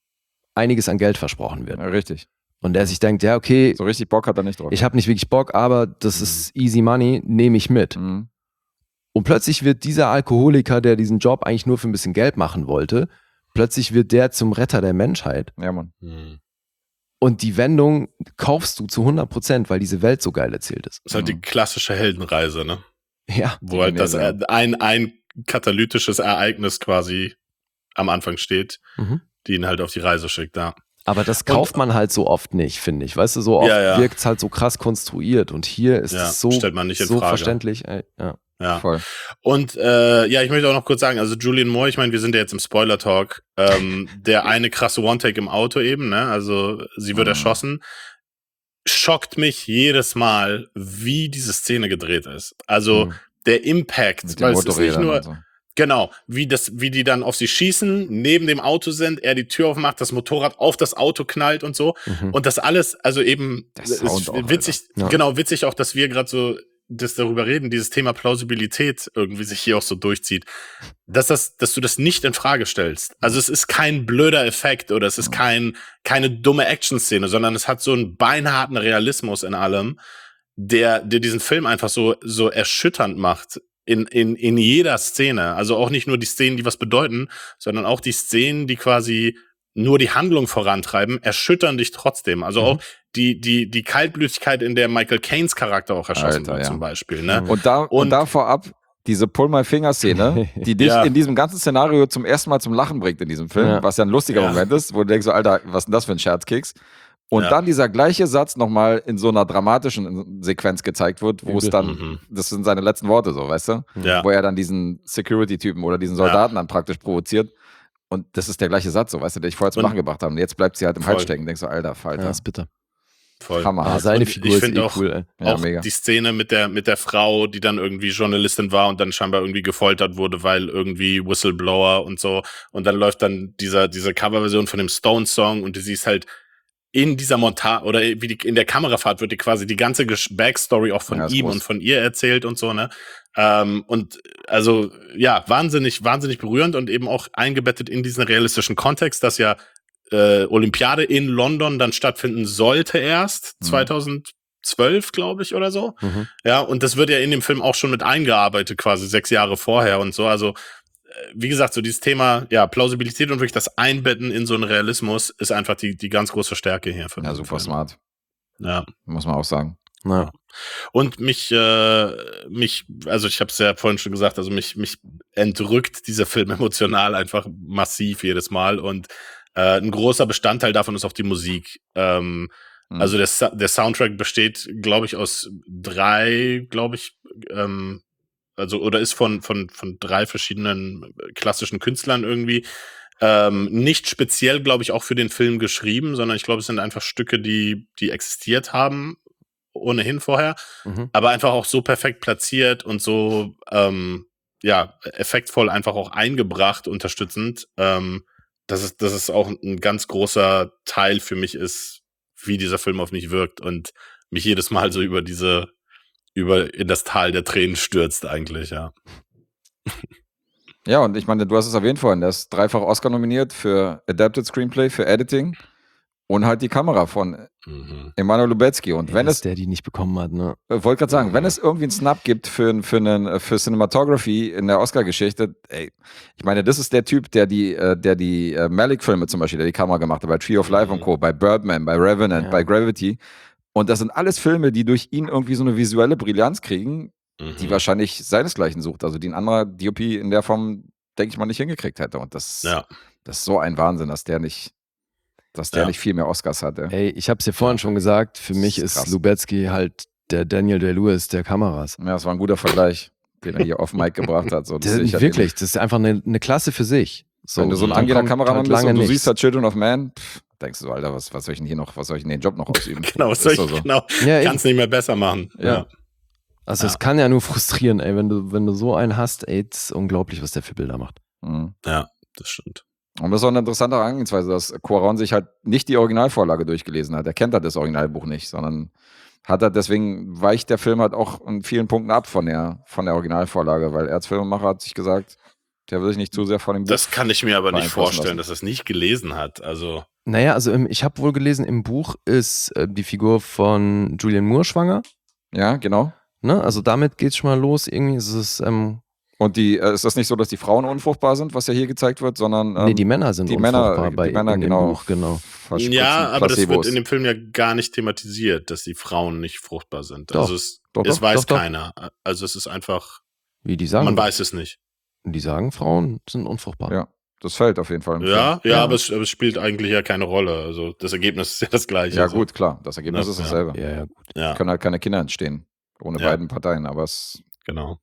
einiges an Geld versprochen wird.
Ja, richtig.
Und er sich denkt, ja, okay,
So richtig Bock hat er nicht drauf.
ich habe nicht wirklich Bock, aber das ist easy money, nehme ich mit. Und plötzlich wird dieser Alkoholiker, der diesen Job eigentlich nur für ein bisschen Geld machen wollte, plötzlich wird der zum Retter der Menschheit.
Ja, Mann.
Und die Wendung kaufst du zu 100%, weil diese Welt so geil erzählt ist.
Das ist halt die klassische Heldenreise, ne?
Ja.
Wo halt das ein katalytisches Ereignis quasi am Anfang steht, die ihn halt auf die Reise schickt, ja.
Aber das kauft man halt so oft nicht, finde ich. Weißt du, so oft wirkt es halt so krass konstruiert. Und hier ist es so,
stellt man nicht in
so
Frage.
verständlich. Ey,
Ja.
Voll.
Und ich möchte auch noch kurz sagen, also Julianne Moore, ich meine, wir sind ja jetzt im Spoiler-Talk, der eine krasse One-Take im Auto eben, ne? Also sie wird erschossen. Schockt mich jedes Mal, wie diese Szene gedreht ist. Also der Impact,
Mit den
weil es ist nicht
Motorrädern
nur
und so.
genau, wie die dann auf sie schießen, neben dem Auto sind, er die Tür aufmacht, das Motorrad auf das Auto knallt und so. Und das alles, also eben,
Der Sound auch,
witzig,
Alter.
genau, witzig auch, dass wir gerade so das darüber reden, dieses Thema Plausibilität irgendwie sich hier auch so durchzieht, dass du das nicht in Frage stellst. Also es ist kein blöder Effekt oder es ist keine dumme Action-Szene, sondern es hat so einen beinharten Realismus in allem, der diesen Film einfach so erschütternd macht in jeder Szene. Also auch nicht nur die Szenen, die was bedeuten, sondern auch die Szenen, die quasi nur die Handlung vorantreiben, erschüttern dich trotzdem. Also auch die Kaltblütigkeit, in der Michael Caines Charakter auch erschossen
Alter,
wird,
ja.
zum Beispiel. Ne?
Und da vorab diese Pull-My-Finger-Szene, die dich in diesem ganzen Szenario zum ersten Mal zum Lachen bringt in diesem Film, was ja ein lustiger Moment ist, wo du denkst so, Alter, was ist denn das für ein Scherzkeks? Und dann dieser gleiche Satz nochmal in so einer dramatischen Sequenz gezeigt wird, wo es dann, das sind seine letzten Worte so, weißt du?
Ja.
Wo er dann diesen Security-Typen oder diesen Soldaten dann praktisch provoziert. Und das ist der gleiche Satz, so, weißt du, den ich vorher zum Lachen gebracht habe. Und jetzt bleibt sie halt im Hals stecken. Denkst du, Alter, Falter.
das ist bitter.
Voll.
Hammer.
Ah, seine
Und
Figur
ich
ist
finde
auch cool, ey.
Ja,
auch
mega.
die Szene mit der Frau, die dann irgendwie Journalistin war und dann scheinbar irgendwie gefoltert wurde, weil irgendwie Whistleblower und so. Und dann läuft dann diese Coverversion von dem Stone-Song und du siehst halt in dieser Montage oder in der Kamerafahrt wird dir quasi die ganze Backstory auch von ihm
groß.
und von ihr erzählt und so, ne? Und also, ja, wahnsinnig, wahnsinnig berührend und eben auch eingebettet in diesen realistischen Kontext, dass ja Olympiade in London dann stattfinden sollte erst, 2000 12, glaube ich, oder so.
Mhm.
Ja, und das wird ja in dem Film auch schon mit eingearbeitet, quasi 6 Jahre vorher und so. Also, wie gesagt, so dieses Thema, ja, Plausibilität und wirklich das Einbetten in so einen Realismus ist einfach die ganz große Stärke hier.
Ja, super smart.
Ja.
Muss man auch sagen.
Ja.
Und also ich habe es ja vorhin schon gesagt, also mich entrückt dieser Film emotional einfach massiv jedes Mal und ein großer Bestandteil davon ist auch die Musik. Also der Soundtrack besteht, glaube ich, aus 3, glaube ich, also oder ist von 3 verschiedenen klassischen Künstlern irgendwie. Nicht speziell, glaube ich, auch für den Film geschrieben, sondern ich glaube, es sind einfach Stücke, die existiert haben ohnehin vorher, aber einfach auch so perfekt platziert und so effektvoll einfach auch eingebracht, unterstützend, dass es auch ein ganz großer Teil für mich ist, wie dieser Film auf mich wirkt und mich jedes Mal so über in das Tal der Tränen stürzt eigentlich, ja.
Ja, und ich meine, du hast es erwähnt vorhin, der ist 3-fach Oscar nominiert für Adapted Screenplay, für Editing und halt die Kamera von Emanuel Lubezki. Und wenn es
der die nicht bekommen hat, ne?
Wollte gerade sagen, wenn es irgendwie einen Snap gibt für Cinematography in der Oscar-Geschichte, ey, ich meine, das ist der Typ, der die Malick-Filme zum Beispiel, der die Kamera gemacht hat, bei Tree of Life und Co., bei Birdman, bei Revenant, bei Gravity. Und das sind alles Filme, die durch ihn irgendwie so eine visuelle Brillanz kriegen, die wahrscheinlich seinesgleichen sucht. Also die ein anderer DOP in der Form, denke ich mal, nicht hingekriegt hätte. Und das ist so ein Wahnsinn, dass der nicht viel mehr Oscars hat.
Ey, ich habe es ja vorhin schon gesagt, für mich ist Lubezki halt der Daniel Day-Lewis der Kameras.
Ja, das war ein guter Vergleich, den er hier auf Mic gebracht hat. So, das
wirklich, das ist einfach eine Klasse für sich. So,
wenn du so ein angehender Kameramann bist und du
nichts.
siehst halt Children of Man, denkst du so, Alter, was soll ich denn hier noch, was soll ich denn den Job noch ausüben?
Genau, kannst nicht mehr besser machen.
Ja.
Also es kann ja nur frustrieren, ey, wenn du so einen hast, ey, es ist unglaublich, was der für Bilder macht.
Ja, das stimmt.
Und das ist auch eine interessante Herangehensweise, dass Cuarón sich halt nicht die Originalvorlage durchgelesen hat. Er kennt halt das Originalbuch nicht, sondern deswegen weicht der Film halt auch in vielen Punkten ab von der Originalvorlage, weil er als Filmemacher hat sich gesagt, der will sich nicht zu sehr von dem Buch.
Das kann ich mir aber nicht vorstellen, dass er es nicht gelesen hat. Also.
Naja, also ich habe wohl gelesen, im Buch ist die Figur von Julianne Moore schwanger.
Ja, genau.
Ne? Also damit geht's schon mal los. Irgendwie ist es.
Und ist das nicht so, dass die Frauen unfruchtbar sind, was ja hier gezeigt wird, sondern.
Nee, die Männer sind unfruchtbar
die Männer,
in
genau.
dem Buch, genau.
Ja, aber das wird in dem Film ja gar nicht thematisiert, dass die Frauen nicht fruchtbar sind.
Doch,
also es weiß keiner. Also es ist einfach.
Wie die sagen.
Man weiß es nicht.
Die sagen, Frauen sind unfruchtbar.
Ja, das fällt auf jeden Fall.
Ja, aber es spielt eigentlich ja keine Rolle. Also das Ergebnis ist ja das gleiche.
Ja, gut, klar. Das Ergebnis ist dasselbe.
Ja, gut.
Ja. Können halt keine Kinder entstehen. Ohne beiden Parteien, aber es.
Genau.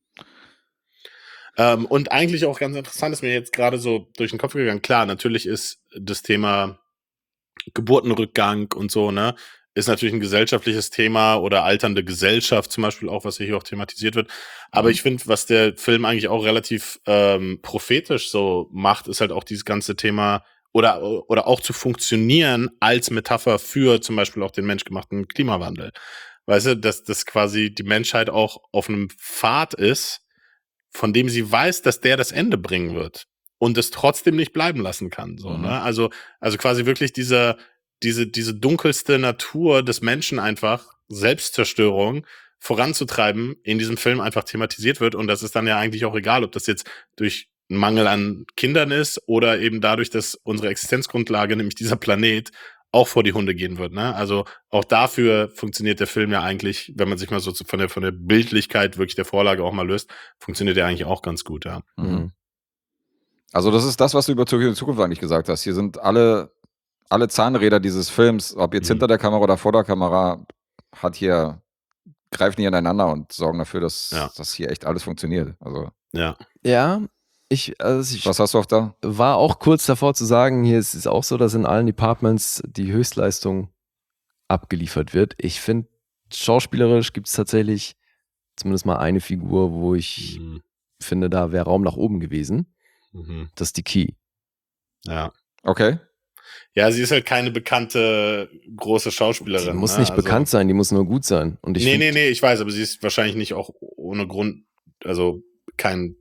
Und eigentlich auch ganz interessant ist mir jetzt gerade so durch den Kopf gegangen. Klar, natürlich ist das Thema Geburtenrückgang und so, ne, ist natürlich ein gesellschaftliches Thema oder alternde Gesellschaft zum Beispiel auch, was hier auch thematisiert wird. Aber ich finde, was der Film eigentlich auch relativ prophetisch so macht, ist halt auch dieses ganze Thema oder auch zu funktionieren als Metapher für zum Beispiel auch den menschgemachten Klimawandel. Weißt du, dass quasi die Menschheit auch auf einem Pfad ist, von dem sie weiß, dass der das Ende bringen wird und es trotzdem nicht bleiben lassen kann. So, ne? Also quasi wirklich diese dunkelste Natur des Menschen einfach, Selbstzerstörung, voranzutreiben, in diesem Film einfach thematisiert wird. Und das ist dann ja eigentlich auch egal, ob das jetzt durch einen Mangel an Kindern ist oder eben dadurch, dass unsere Existenzgrundlage, nämlich dieser Planet, auch vor die Hunde gehen wird. Ne? Also auch dafür funktioniert der Film ja eigentlich, wenn man sich mal so von der Bildlichkeit wirklich der Vorlage auch mal löst, funktioniert der eigentlich auch ganz gut, ja.
Also das ist das, was du über Zurück in die Zukunft eigentlich gesagt hast. Hier sind alle Zahnräder dieses Films, ob jetzt hinter der Kamera oder vor der Kamera, greifen hier ineinander und sorgen dafür, dass hier echt alles funktioniert. Also
Ja, was
hast du auch da?
War auch kurz davor zu sagen, hier ist es auch so, dass in allen Departments die Höchstleistung abgeliefert wird. Ich finde, schauspielerisch gibt es tatsächlich zumindest mal eine Figur, wo ich finde, da wäre Raum nach oben gewesen. Das ist die Key.
Ja.
Okay.
Ja, sie ist halt keine bekannte große Schauspielerin.
Die muss nicht bekannt sein, die muss nur gut sein. Und
nee, ich weiß, aber sie ist wahrscheinlich nicht auch ohne Grund, also kein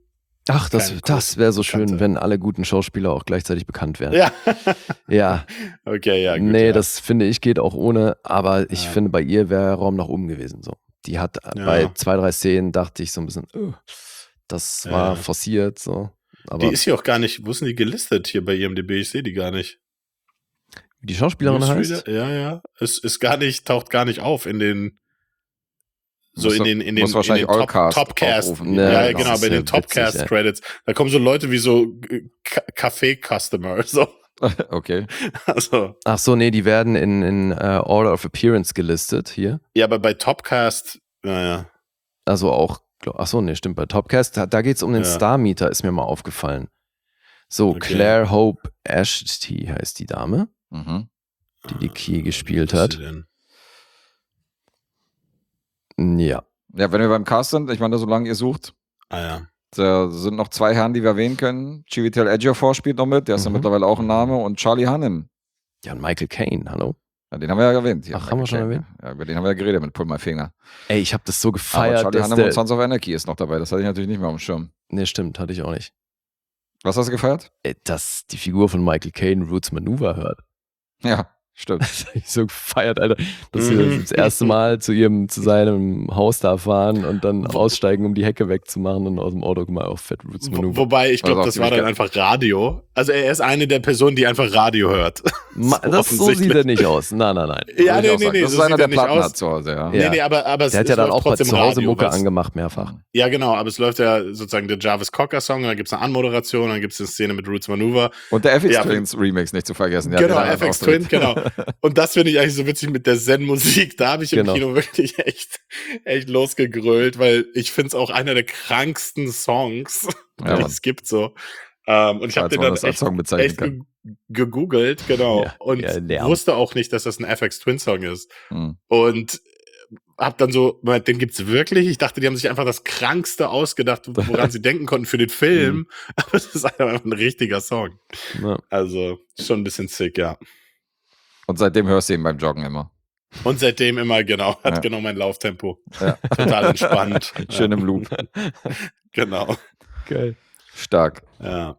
Ach,
Keine
das wäre so schön,
Bekannte.
wenn alle guten Schauspieler auch gleichzeitig bekannt wären.
Ja.
Ja.
Okay, ja, gut.
Nee,
ja.
das finde ich geht auch ohne, aber ich
Ja.
finde, bei ihr wäre Raum nach oben gewesen. So. Die hat bei 2, 3 Szenen, dachte ich so ein bisschen, das war forciert. So. Aber
Die ist hier auch gar nicht, wo ist denn die gelistet hier bei IMDb? Ich sehe die gar nicht.
wie die Schauspielerin
Newsreader?
heißt?
Ja. Es ist gar nicht, taucht gar nicht auf in den
Muss wahrscheinlich Allcast
Topcast.
aufrufen.
Ja,
genau,
genau,
das
bei
ist
den
ja
Topcast
witzig,
Credits. Da kommen so Leute wie so Café-Customer. So.
Okay.
Also,
Ach so, nee, die werden in Order of Appearance gelistet hier.
ja, aber bei Topcast, naja.
Also auch, ach so, nee, stimmt, bei Topcast, da geht es um den
Ja.
Star-Meter, ist mir mal aufgefallen. So,
Okay.
Claire Hope Ashty heißt die Dame,
Mhm.
die Key gespielt
Was ist
hat.
sie denn?
Ja.
Ja, wenn wir beim Cast sind, ich meine, solange ihr sucht,
Ah ja.
da sind noch 2 Herren, die wir erwähnen können. Chiwetel Ejiofor spielt noch mit, der ist ja mittlerweile auch ein Name. Und Charlie Hunnam.
Ja, und Michael Caine, hallo?
Ja, den haben wir ja erwähnt. Hier,
Ach, haben wir schon
Michael Caine. Ja, über den haben wir ja geredet mit Pull My Finger.
Ey, ich habe das so
Aber
gefeiert,
Charlie
dass
Hunnam und
der...
Sons of Anarchy ist noch dabei. Das hatte ich natürlich nicht mehr auf dem Schirm.
Nee, stimmt, hatte ich auch nicht.
Was hast du gefeiert?
Ey, dass die Figur von Michael Caine Roots Maneuver hört.
Ja, stimmt.
Das hab ich so gefeiert, Alter. Dass sie das erste Mal zu seinem Haus da fahren und dann aussteigen, um die Hecke wegzumachen und aus dem Auto mal auf Fat Roots Maneuver.
Wobei, ich glaube,
Also
das war dann einfach Radio. Also er ist eine der Personen, die einfach Radio hört.
So sieht er nicht aus. Nein.
Ja,
Würde ich auch
nee,
sagen. Das
so
ist einer,
sieht
der
er nicht
Platten
aus.
hat zu Hause, ja.
Ja.
Nee, aber es
Der hat ja dann
läuft
auch bei
trotzdem
zu Hause
Radio,
Mucke
weil's-
angemacht, mehrfach.
Ja, genau, aber es läuft ja sozusagen der Jarvis Cocker Song, dann gibt es eine Anmoderation, dann gibt es eine Szene mit Roots Maneuver.
Und der FX
Ja,
Twins Remix nicht zu vergessen. Ja,
Genau,
den hat er
FX
auch drin.
Twin, genau. Und das finde ich eigentlich so witzig mit der Zen-Musik. Da habe ich im
Genau.
Kino wirklich echt losgegrölt, weil ich finde es auch einer der kranksten Songs,
Ja,
die
Mann.
es gibt so. Und ich habe
Als
den
man
dann
das als
echt,
Song bezeichnen
echt
kann.
gegoogelt, genau.
Ja,
und
ja, Lärm.
wusste auch nicht, dass das ein FX Twin Song ist.
Hm.
Und hab dann so, Moment, den gibt's wirklich? Ich dachte, die haben sich einfach das Krankste ausgedacht, woran sie denken konnten für den Film. Aber es ist einfach ein richtiger Song.
Ja.
Also schon ein bisschen sick, ja.
Und seitdem hörst du ihn beim Joggen immer.
Und seitdem immer, genau, hat
Ja.
genau mein Lauftempo.
Ja.
Total entspannt.
Schön im Loop.
Genau.
Geil.
Stark.
Ja.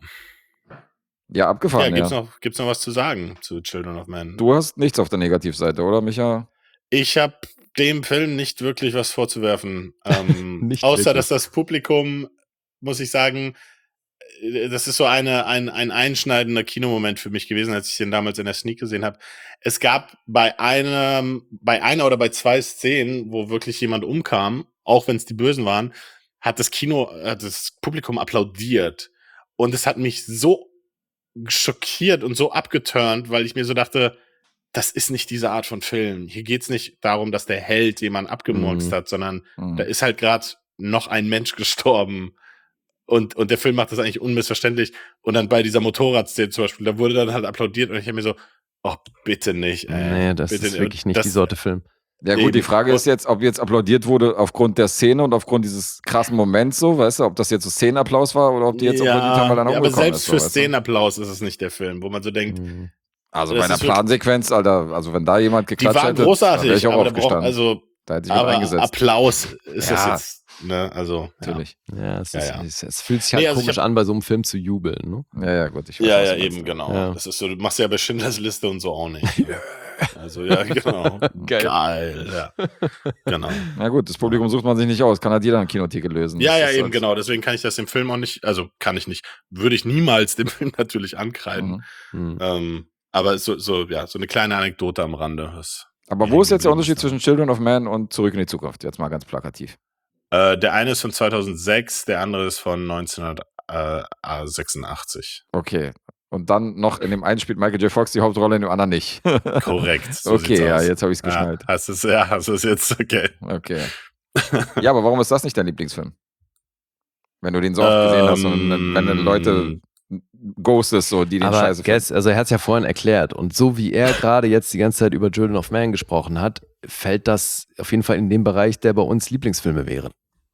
Ja,
Ja,
abgefahren,
gibt's noch was zu sagen zu Children of Men?
Du hast nichts auf der Negativseite, oder, Micha?
Ich habe dem Film nicht wirklich was vorzuwerfen.
Nicht
Außer,
wirklich.
dass das Publikum, muss ich sagen, das ist so ein einschneidender Kinomoment für mich gewesen, als ich den damals in der Sneak gesehen habe. Es gab bei einer oder bei 2 Szenen, wo wirklich jemand umkam, auch wenn es die Bösen waren, hat das Publikum applaudiert. Und es hat mich so schockiert und so abgeturnt, weil ich mir so dachte, das ist nicht diese Art von Film. Hier geht's nicht darum, dass der Held jemanden abgemurkst hat, sondern da ist halt gerade noch ein Mensch gestorben. Und der Film macht das eigentlich unmissverständlich. Und dann bei dieser Motorradszene zum Beispiel, da wurde dann halt applaudiert und ich habe mir so, oh, bitte nicht.
Nee, das
bitte
ist wirklich nicht
das,
die Sorte Film.
Ja gut,
Eben.
die Frage ist jetzt, ob jetzt applaudiert wurde aufgrund der Szene und aufgrund dieses krassen Moments so, weißt du, ob das jetzt so Szenenapplaus war oder ob die jetzt applaudiert haben, weil er
aber
umgekommen
selbst
ist.
für
so, weißt du?
Szenenapplaus ist es nicht der Film, wo man so denkt,
Also
das
bei einer
ist wirklich-
Plansequenz, Alter, also wenn da jemand
die
geklatscht
waren
hätte, da
großartig,
wäre ich auch
aber da braucht,
aufgestanden.
also,
Da hätte ich mich
aber
eingesetzt.
Applaus ist das
Ja.
jetzt, ne, also,
Natürlich.
Ja, es,
Ja,
ist,
ja.
es fühlt sich halt
Nee, also ich
komisch an, bei so einem Film zu jubeln. Ne?
Ja, gut. Ich weiß,
Ja,
was
ja,
du meinst.
eben, genau.
Ja.
Das ist so, du machst ja bei Schindlers Liste und so auch nicht. Also, ja, genau. Geil, ja. Genau.
Na gut, das Publikum sucht man sich nicht aus, kann halt jeder ein Kinoticket lösen.
Ja,
Das
ja,
ist
eben,
halt-
genau. Deswegen kann ich das dem Film auch nicht, also kann ich nicht, würde ich niemals dem Film natürlich ankreiden.
Mhm.
Aber so eine kleine Anekdote am Rande.
Aber wo ist jetzt der Unterschied zwischen Children of Man und Zurück in die Zukunft? Jetzt mal ganz plakativ.
Der eine ist von 2006, der andere ist von 1986.
Okay. Und dann noch in dem einen spielt Michael J. Fox die Hauptrolle, in dem anderen nicht.
Korrekt. So
Okay,
sieht's
ja,
aus.
jetzt habe ich es geschnallt.
Hast es jetzt, okay.
Okay. Ja, aber warum ist das nicht dein Lieblingsfilm? Wenn du den so oft gesehen hast und wenn dann Leute ghostest, so, die den
Aber
Scheiße finden.
also er hat es ja vorhin erklärt und so wie er gerade jetzt die ganze Zeit über Children of Man gesprochen hat, fällt das auf jeden Fall in den Bereich, der bei uns Lieblingsfilme wären.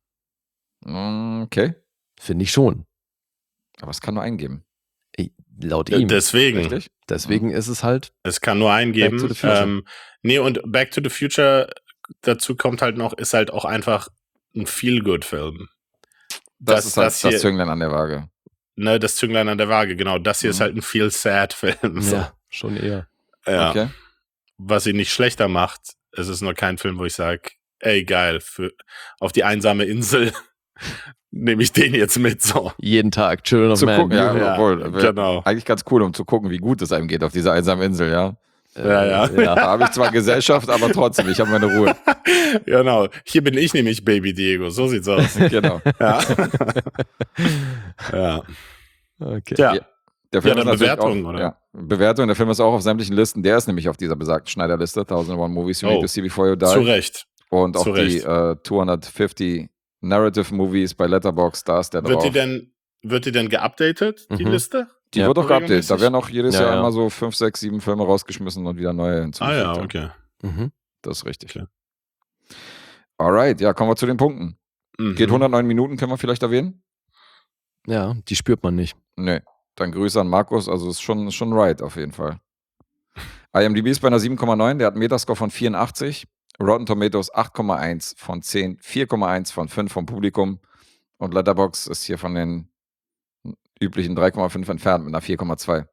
Okay.
Finde ich schon.
Aber es kann nur eingeben.
Laut ihm.
Deswegen.
Richtig?
Deswegen ist es halt.
Es kann nur eingeben.
Back to the Future.
Nee, und Back to the Future dazu kommt halt noch, ist halt auch einfach ein Feel-Good-Film.
Das ist halt
das hier,
das Zünglein an der Waage.
ne, das Zünglein an der Waage, genau. Das hier ist halt ein Feel-Sad-Film. So.
Ja, schon eher.
Ja.
Okay.
Was ihn nicht schlechter macht, es ist nur kein Film, wo ich sage, ey, geil, auf die einsame Insel nehme ich den jetzt mit, so.
Jeden Tag, Children of
Zu
Man.
gucken, ja,
Ja,
obwohl,
genau.
eigentlich ganz cool, um zu gucken, wie gut es einem geht auf dieser einsamen Insel, ja.
Ja.
Da habe ich zwar Gesellschaft, aber trotzdem, ich habe meine Ruhe.
Genau. Hier bin ich nämlich Baby Diego, so sieht's aus.
Genau.
Ja. Ja.
Okay.
Tja.
Der Film
dann
ist natürlich
Bewertung,
auch,
oder?
Ja, Bewertung, der Film ist auch auf sämtlichen Listen, der ist nämlich auf dieser besagten Schneider-Liste, 1001 Movies You Need to See Before You Die.
Zu Recht.
Und auch
Zu
die
Recht.
250 Narrative Movies bei Letterboxd, da ist der drauf.
Wird die denn geupdatet, die Liste?
Die
Ja.
wird auch geupdatet. Da
Regelmäßig?
werden auch jedes
Ja,
Jahr
ja.
immer so 5, 6, 7 Filme rausgeschmissen und wieder neue hinzugefügt.
Ah ja, okay.
Mhm.
Das ist richtig.
Okay.
Alright, ja, kommen wir zu den Punkten.
Mhm.
Geht 109 Minuten, können wir vielleicht erwähnen?
Ja, die spürt man nicht.
Nee. Dann Grüße an Markus, also ist schon right auf jeden Fall. IMDb ist bei einer 7,9, der hat einen Metascore von 84, Rotten Tomatoes 8,1 von 10, 4,1 von 5 vom Publikum und Letterboxd ist hier von den üblichen 3,5 entfernt mit einer 4,2.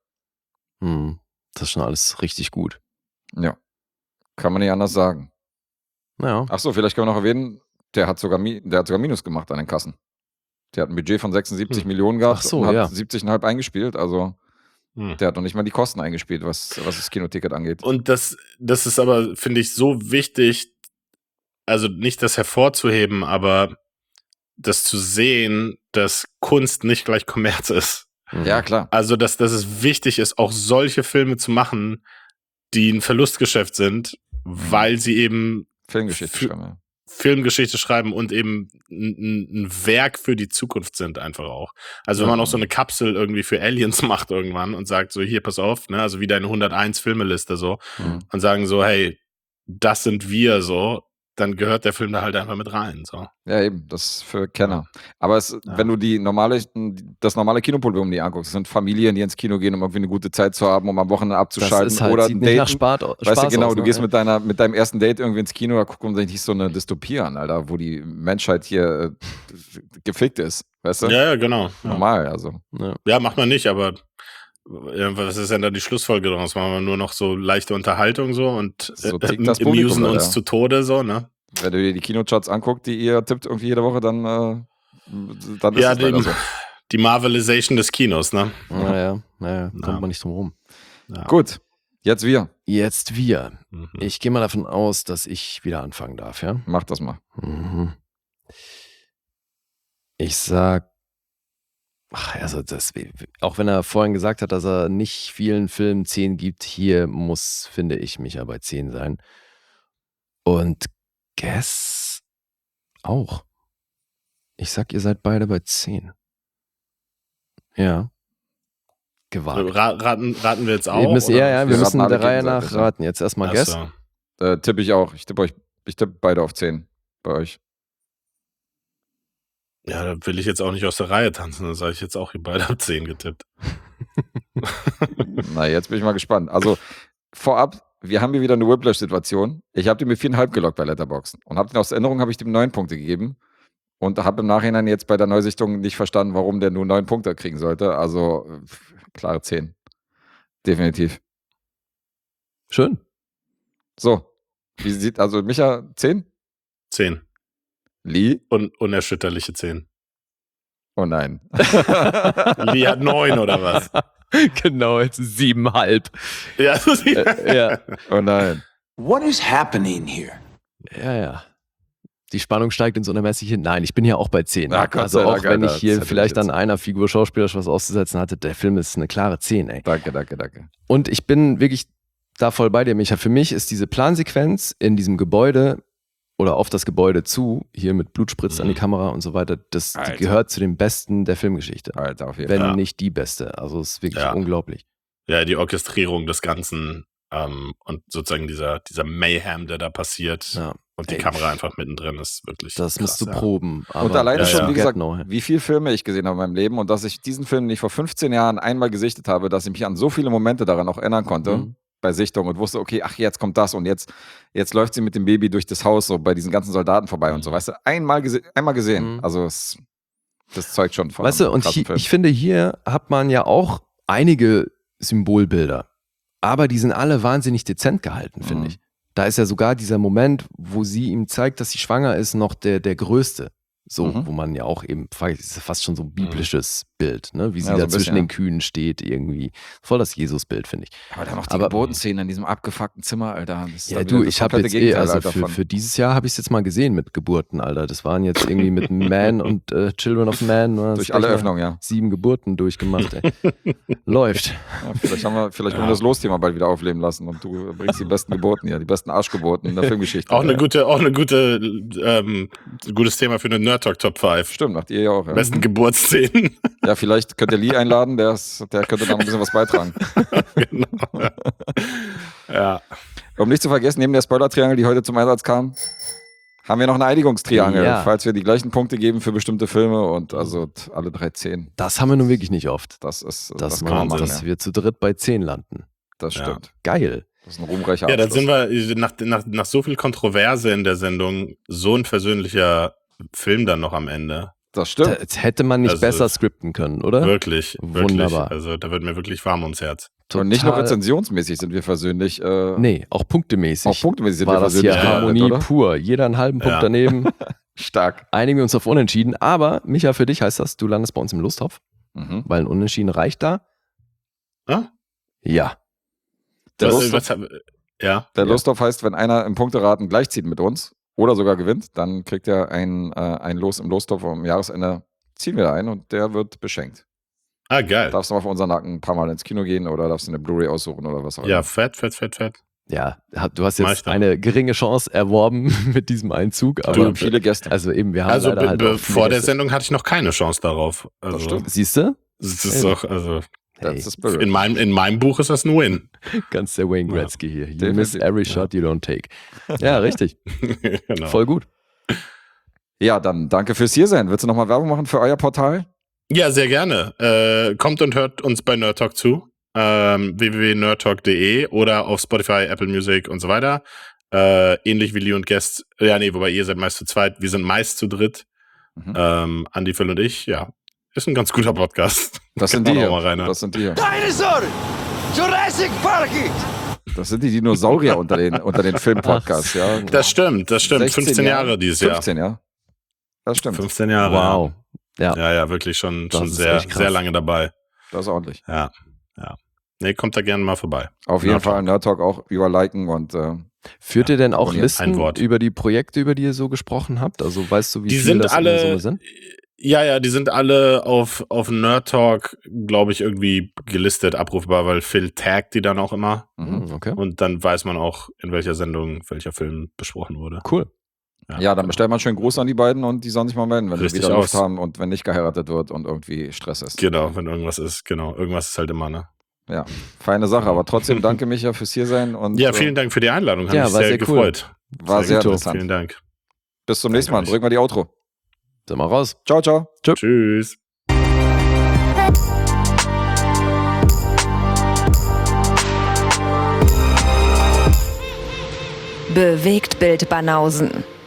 Das ist schon alles richtig gut.
Ja, kann man nicht anders sagen.
Ja.
Achso, vielleicht können wir noch erwähnen, der hat sogar Minus gemacht an den Kassen. Der hat ein Budget von 76 Millionen gehabt
Ach so,
und hat
ja.
70,5 eingespielt, also der hat noch nicht mal die Kosten eingespielt, was das Kinoticket angeht.
Und das ist aber, finde ich, so wichtig, also nicht das hervorzuheben, aber das zu sehen, dass Kunst nicht gleich Kommerz ist.
Ja, klar.
Also, dass es wichtig ist, auch solche Filme zu machen, die ein Verlustgeschäft sind, weil sie eben
Filmgeschichte schreiben, ja.
Filmgeschichte schreiben und eben ein Werk für die Zukunft sind einfach auch. Also wenn man auch so eine Kapsel irgendwie für Aliens macht irgendwann und sagt so, hier, pass auf, ne, also wie deine 101 Filmeliste so und sagen so, hey, das sind wir so, dann gehört der Film da halt einfach mit rein, so.
Ja, eben, das ist für Kenner. Aber wenn du das normale Kinopublikum dir anguckst, das sind Familien, die ins Kino gehen, um irgendwie eine gute Zeit zu haben, um am Wochenende abzuschalten
Das ist halt,
oder
sieht
ein
nicht nach
Daten.
Spaß
Weißt du, genau,
aus,
du
ne?
gehst mit deinem ersten Date irgendwie ins Kino, da gucken sich nicht so eine Dystopie an, Alter, wo die Menschheit hier gefickt ist, weißt du?
Ja, genau. Ja.
Normal, also.
Ja, macht man nicht, aber was ist denn da die Schlussfolgerung daraus? Machen wir nur noch so leichte Unterhaltung so und
So tickt das Publikum,
amusen uns
Alter.
zu Tode so, ne?
Wenn du dir die Kinocharts anguckst, die ihr tippt irgendwie jede Woche, dann ist
Ja,
es leider so.
die Marvelisation des Kinos, ne?
Naja, kommt man nicht drum rum.
Ja.
Gut, jetzt wir.
Jetzt wir.
Mhm.
Ich gehe mal davon aus, dass ich wieder anfangen darf, ja?
Mach das mal.
Mhm. Ich sag, also auch wenn er vorhin gesagt hat, dass er nicht vielen Filmen 10 gibt, hier muss, finde ich, mich ja bei 10 sein. Und Guess auch. Ich sag, ihr seid beide bei 10. Ja. Gewagt.
Raten wir jetzt auch?
Wir müssen,
oder?
wir
Wir
müssen
raten alle
der Reihe
gegenseitig,
nach
ja.
raten. Jetzt erstmal
Ach
Guess.
so.
Tippe ich auch. Ich tippe beide auf 10 bei euch.
Ja, da will ich jetzt auch nicht aus der Reihe tanzen. Da sage ich jetzt auch, ihr beide habt 10 getippt.
Na, jetzt bin ich mal gespannt. Also, vorab, wir haben hier wieder eine Whiplash-Situation. Ich habe dem mit 4,5 gelockt bei Letterboxd. Und aus Erinnerung habe ich dem 9 Punkte gegeben. Und habe im Nachhinein jetzt bei der Neusichtung nicht verstanden, warum der nur 9 Punkte kriegen sollte. Also, klare 10. Definitiv.
Schön.
So. Wie sieht, also Micha, 10?
10.
Lee?
Und unerschütterliche 10.
Oh nein.
Lee hat 9 oder was?
Genau, jetzt 7,5.
Ja, das ist
Ja.
Oh nein.
What is happening here?
Ja. Die Spannung steigt ins Unermessliche. Nein, ich bin ja auch bei 10.
Ja, Gott
also
sei
auch
Dank,
wenn
Alter,
ich hier
das hätte
vielleicht
ich
an
jetzt-
einer Figur schauspielerisch was auszusetzen hatte, der Film ist eine klare 10, ey.
Danke.
Und ich bin wirklich da voll bei dir, Micha. Für mich ist diese Plansequenz in diesem Gebäude oder auf das Gebäude zu, hier mit Blutspritz an die Kamera und so weiter, die
Alter.
gehört zu den besten der Filmgeschichte.
Alter, auf jeden
Wenn
Fall.
nicht die beste. Also es ist wirklich
Ja.
unglaublich.
Ja, die Orchestrierung des Ganzen und sozusagen dieser Mayhem, der da passiert
Ja.
und die
Ey,
Kamera einfach mittendrin ist wirklich
Das
krass,
musst du
ja.
proben.
Und
aber
alleine
ja,
schon,
ja.
wie gesagt,
Get no.
wie viele Filme ich gesehen habe in meinem Leben und dass ich diesen Film nicht vor 15 Jahren einmal gesichtet habe, dass ich mich an so viele Momente daran auch erinnern konnte,
Mhm.
bei Sichtung und wusste, okay, ach, jetzt kommt das und jetzt läuft sie mit dem Baby durch das Haus, so bei diesen ganzen Soldaten vorbei und so, weißt du, einmal gesehen.
Mhm.
Also es Das zeugt schon von.
Weißt du, und ich finde, hier hat man ja auch einige Symbolbilder. Aber die sind alle wahnsinnig dezent gehalten, finde ich. Da ist ja sogar dieser Moment, wo sie ihm zeigt, dass sie schwanger ist, noch der größte. So, wo man ja auch eben, das ist fast schon so ein biblisches Bild, ne? Wie sie da zwischen den Kühen steht, irgendwie. Voll das Jesus-Bild, finde ich.
Aber dann noch die Geburtenszenen in diesem abgefuckten Zimmer, Alter.
Ja, du, ich habe jetzt also für dieses Jahr habe ich es jetzt mal gesehen mit Geburten, Alter. Das waren jetzt irgendwie mit Man und Children of Man.
Durch alle Öffnungen, ja.
7 Geburten durchgemacht, ey. Läuft.
Ja, vielleicht können wir das Los-Thema bald wieder aufleben lassen und du bringst die besten Geburten hier, die besten Arschgeburten in der Filmgeschichte.
Auch ein gutes Thema für eine Nerd Talk Top 5.
Stimmt, macht ihr ja auch. Ja.
Besten Geburtsszenen.
Ja, vielleicht könnt ihr Lee einladen, der könnte da noch ein bisschen was beitragen.
Genau. Ja.
Um nicht zu vergessen, neben der Spoiler-Triangel, die heute zum Einsatz kam, haben wir noch eine Einigungstriangel, falls wir die gleichen Punkte geben für bestimmte Filme und also alle 3 10.
Das haben wir nun wirklich nicht oft.
Das kann man machen,
dass wir zu dritt bei 10 landen.
Das stimmt.
Ja. Geil.
Das ist ein ruhmreicher Abschluss.
Ja, da sind wir nach so viel Kontroverse in der Sendung so ein versöhnlicher Film dann noch am Ende.
Das stimmt.
Das hätte man nicht besser skripten können, oder?
Wirklich.
Wunderbar.
Wirklich. Also da wird mir wirklich warm ums Herz.
Und nicht nur rezensionsmäßig sind wir versöhnlich.
Nee, auch punktemäßig.
Auch punktemäßig sind
war
wir versöhnlich.
Das hier Harmonie pur. Jeder einen halben Punkt daneben.
Stark.
Einigen wir uns auf Unentschieden. Aber, Micha, für dich heißt das, du landest bei uns im Lostopf. Weil ein Unentschieden reicht da. Ja.
Der Lostopf heißt, wenn einer im Punkteraten gleichzieht mit uns oder sogar gewinnt, dann kriegt er ein Los im Lostopf am Jahresende, ziehen wir da ein und der wird beschenkt.
Ah, geil.
Darfst du mal für unseren Nacken ein paar Mal ins Kino gehen oder darfst du eine Blu-ray aussuchen oder was auch immer.
Ja, fett.
Ja, du hast jetzt eine geringe Chance erworben mit diesem Einzug. Aber
wir haben viele Gäste.
Also eben, wir haben leider halt
vor der Sendung hatte ich noch keine Chance darauf. Also,
das stimmt.
Siehst du?
Das ist doch, also...
That's the spirit.
In meinem Buch ist das ein Win.
Ganz der Wayne Gretzky hier. You miss every shot you don't take. Ja, richtig.
Genau.
Voll gut.
Ja, dann danke fürs Hiersein. Willst du nochmal Werbung machen für euer Portal?
Ja, sehr gerne. Kommt und hört uns bei Nerd Talk zu. www.nerdtalk.de oder auf Spotify, Apple Music und so weiter. Ähnlich wie Lee und Guest. Ja, nee, wobei ihr seid meist zu zweit. Wir sind meist zu dritt. Andi, Phil und ich, ja. Ist ein ganz guter Podcast.
Das sind die hier.
Dinosaur! Jurassic Park!
Das sind die Dinosaurier unter den Filmpodcasts, ja.
Das stimmt. 15 Jahre dieses Jahr.
15, ja. Das stimmt.
15 Jahre.
Wow.
Ja, wirklich schon sehr, sehr lange dabei.
Das ist ordentlich.
Ja. Nee, kommt da gerne mal vorbei.
Auf jeden Fall Nerd Talk auch überliken und
führt ihr denn auch Listen über die Projekte, über die ihr so gesprochen habt? Also weißt du, wie viele das in der Summe sind?
Ja, die sind alle auf Nerd Talk, glaube ich, irgendwie gelistet, abrufbar, weil Phil taggt die dann auch immer.
Okay.
Und dann weiß man auch, in welcher Sendung welcher Film besprochen wurde.
Cool.
Ja, dann bestellt man schön Gruß an die beiden und die sollen sich mal melden, wenn
Richtig
wir wieder Luft haben und wenn nicht geheiratet wird und irgendwie Stress ist.
Genau, wenn irgendwas ist. Genau, irgendwas ist halt immer, ne?
Ja, feine Sache. Aber trotzdem danke Micha fürs Hiersein. Und,
ja, vielen Dank für die Einladung. Hat mich sehr gefreut.
War sehr interessant.
Vielen Dank.
Bis zum nächsten Mal. Drücken wir die Outro.
Sind wir raus.
Ciao, ciao.
Tschüss.
Bewegtbild Banausen.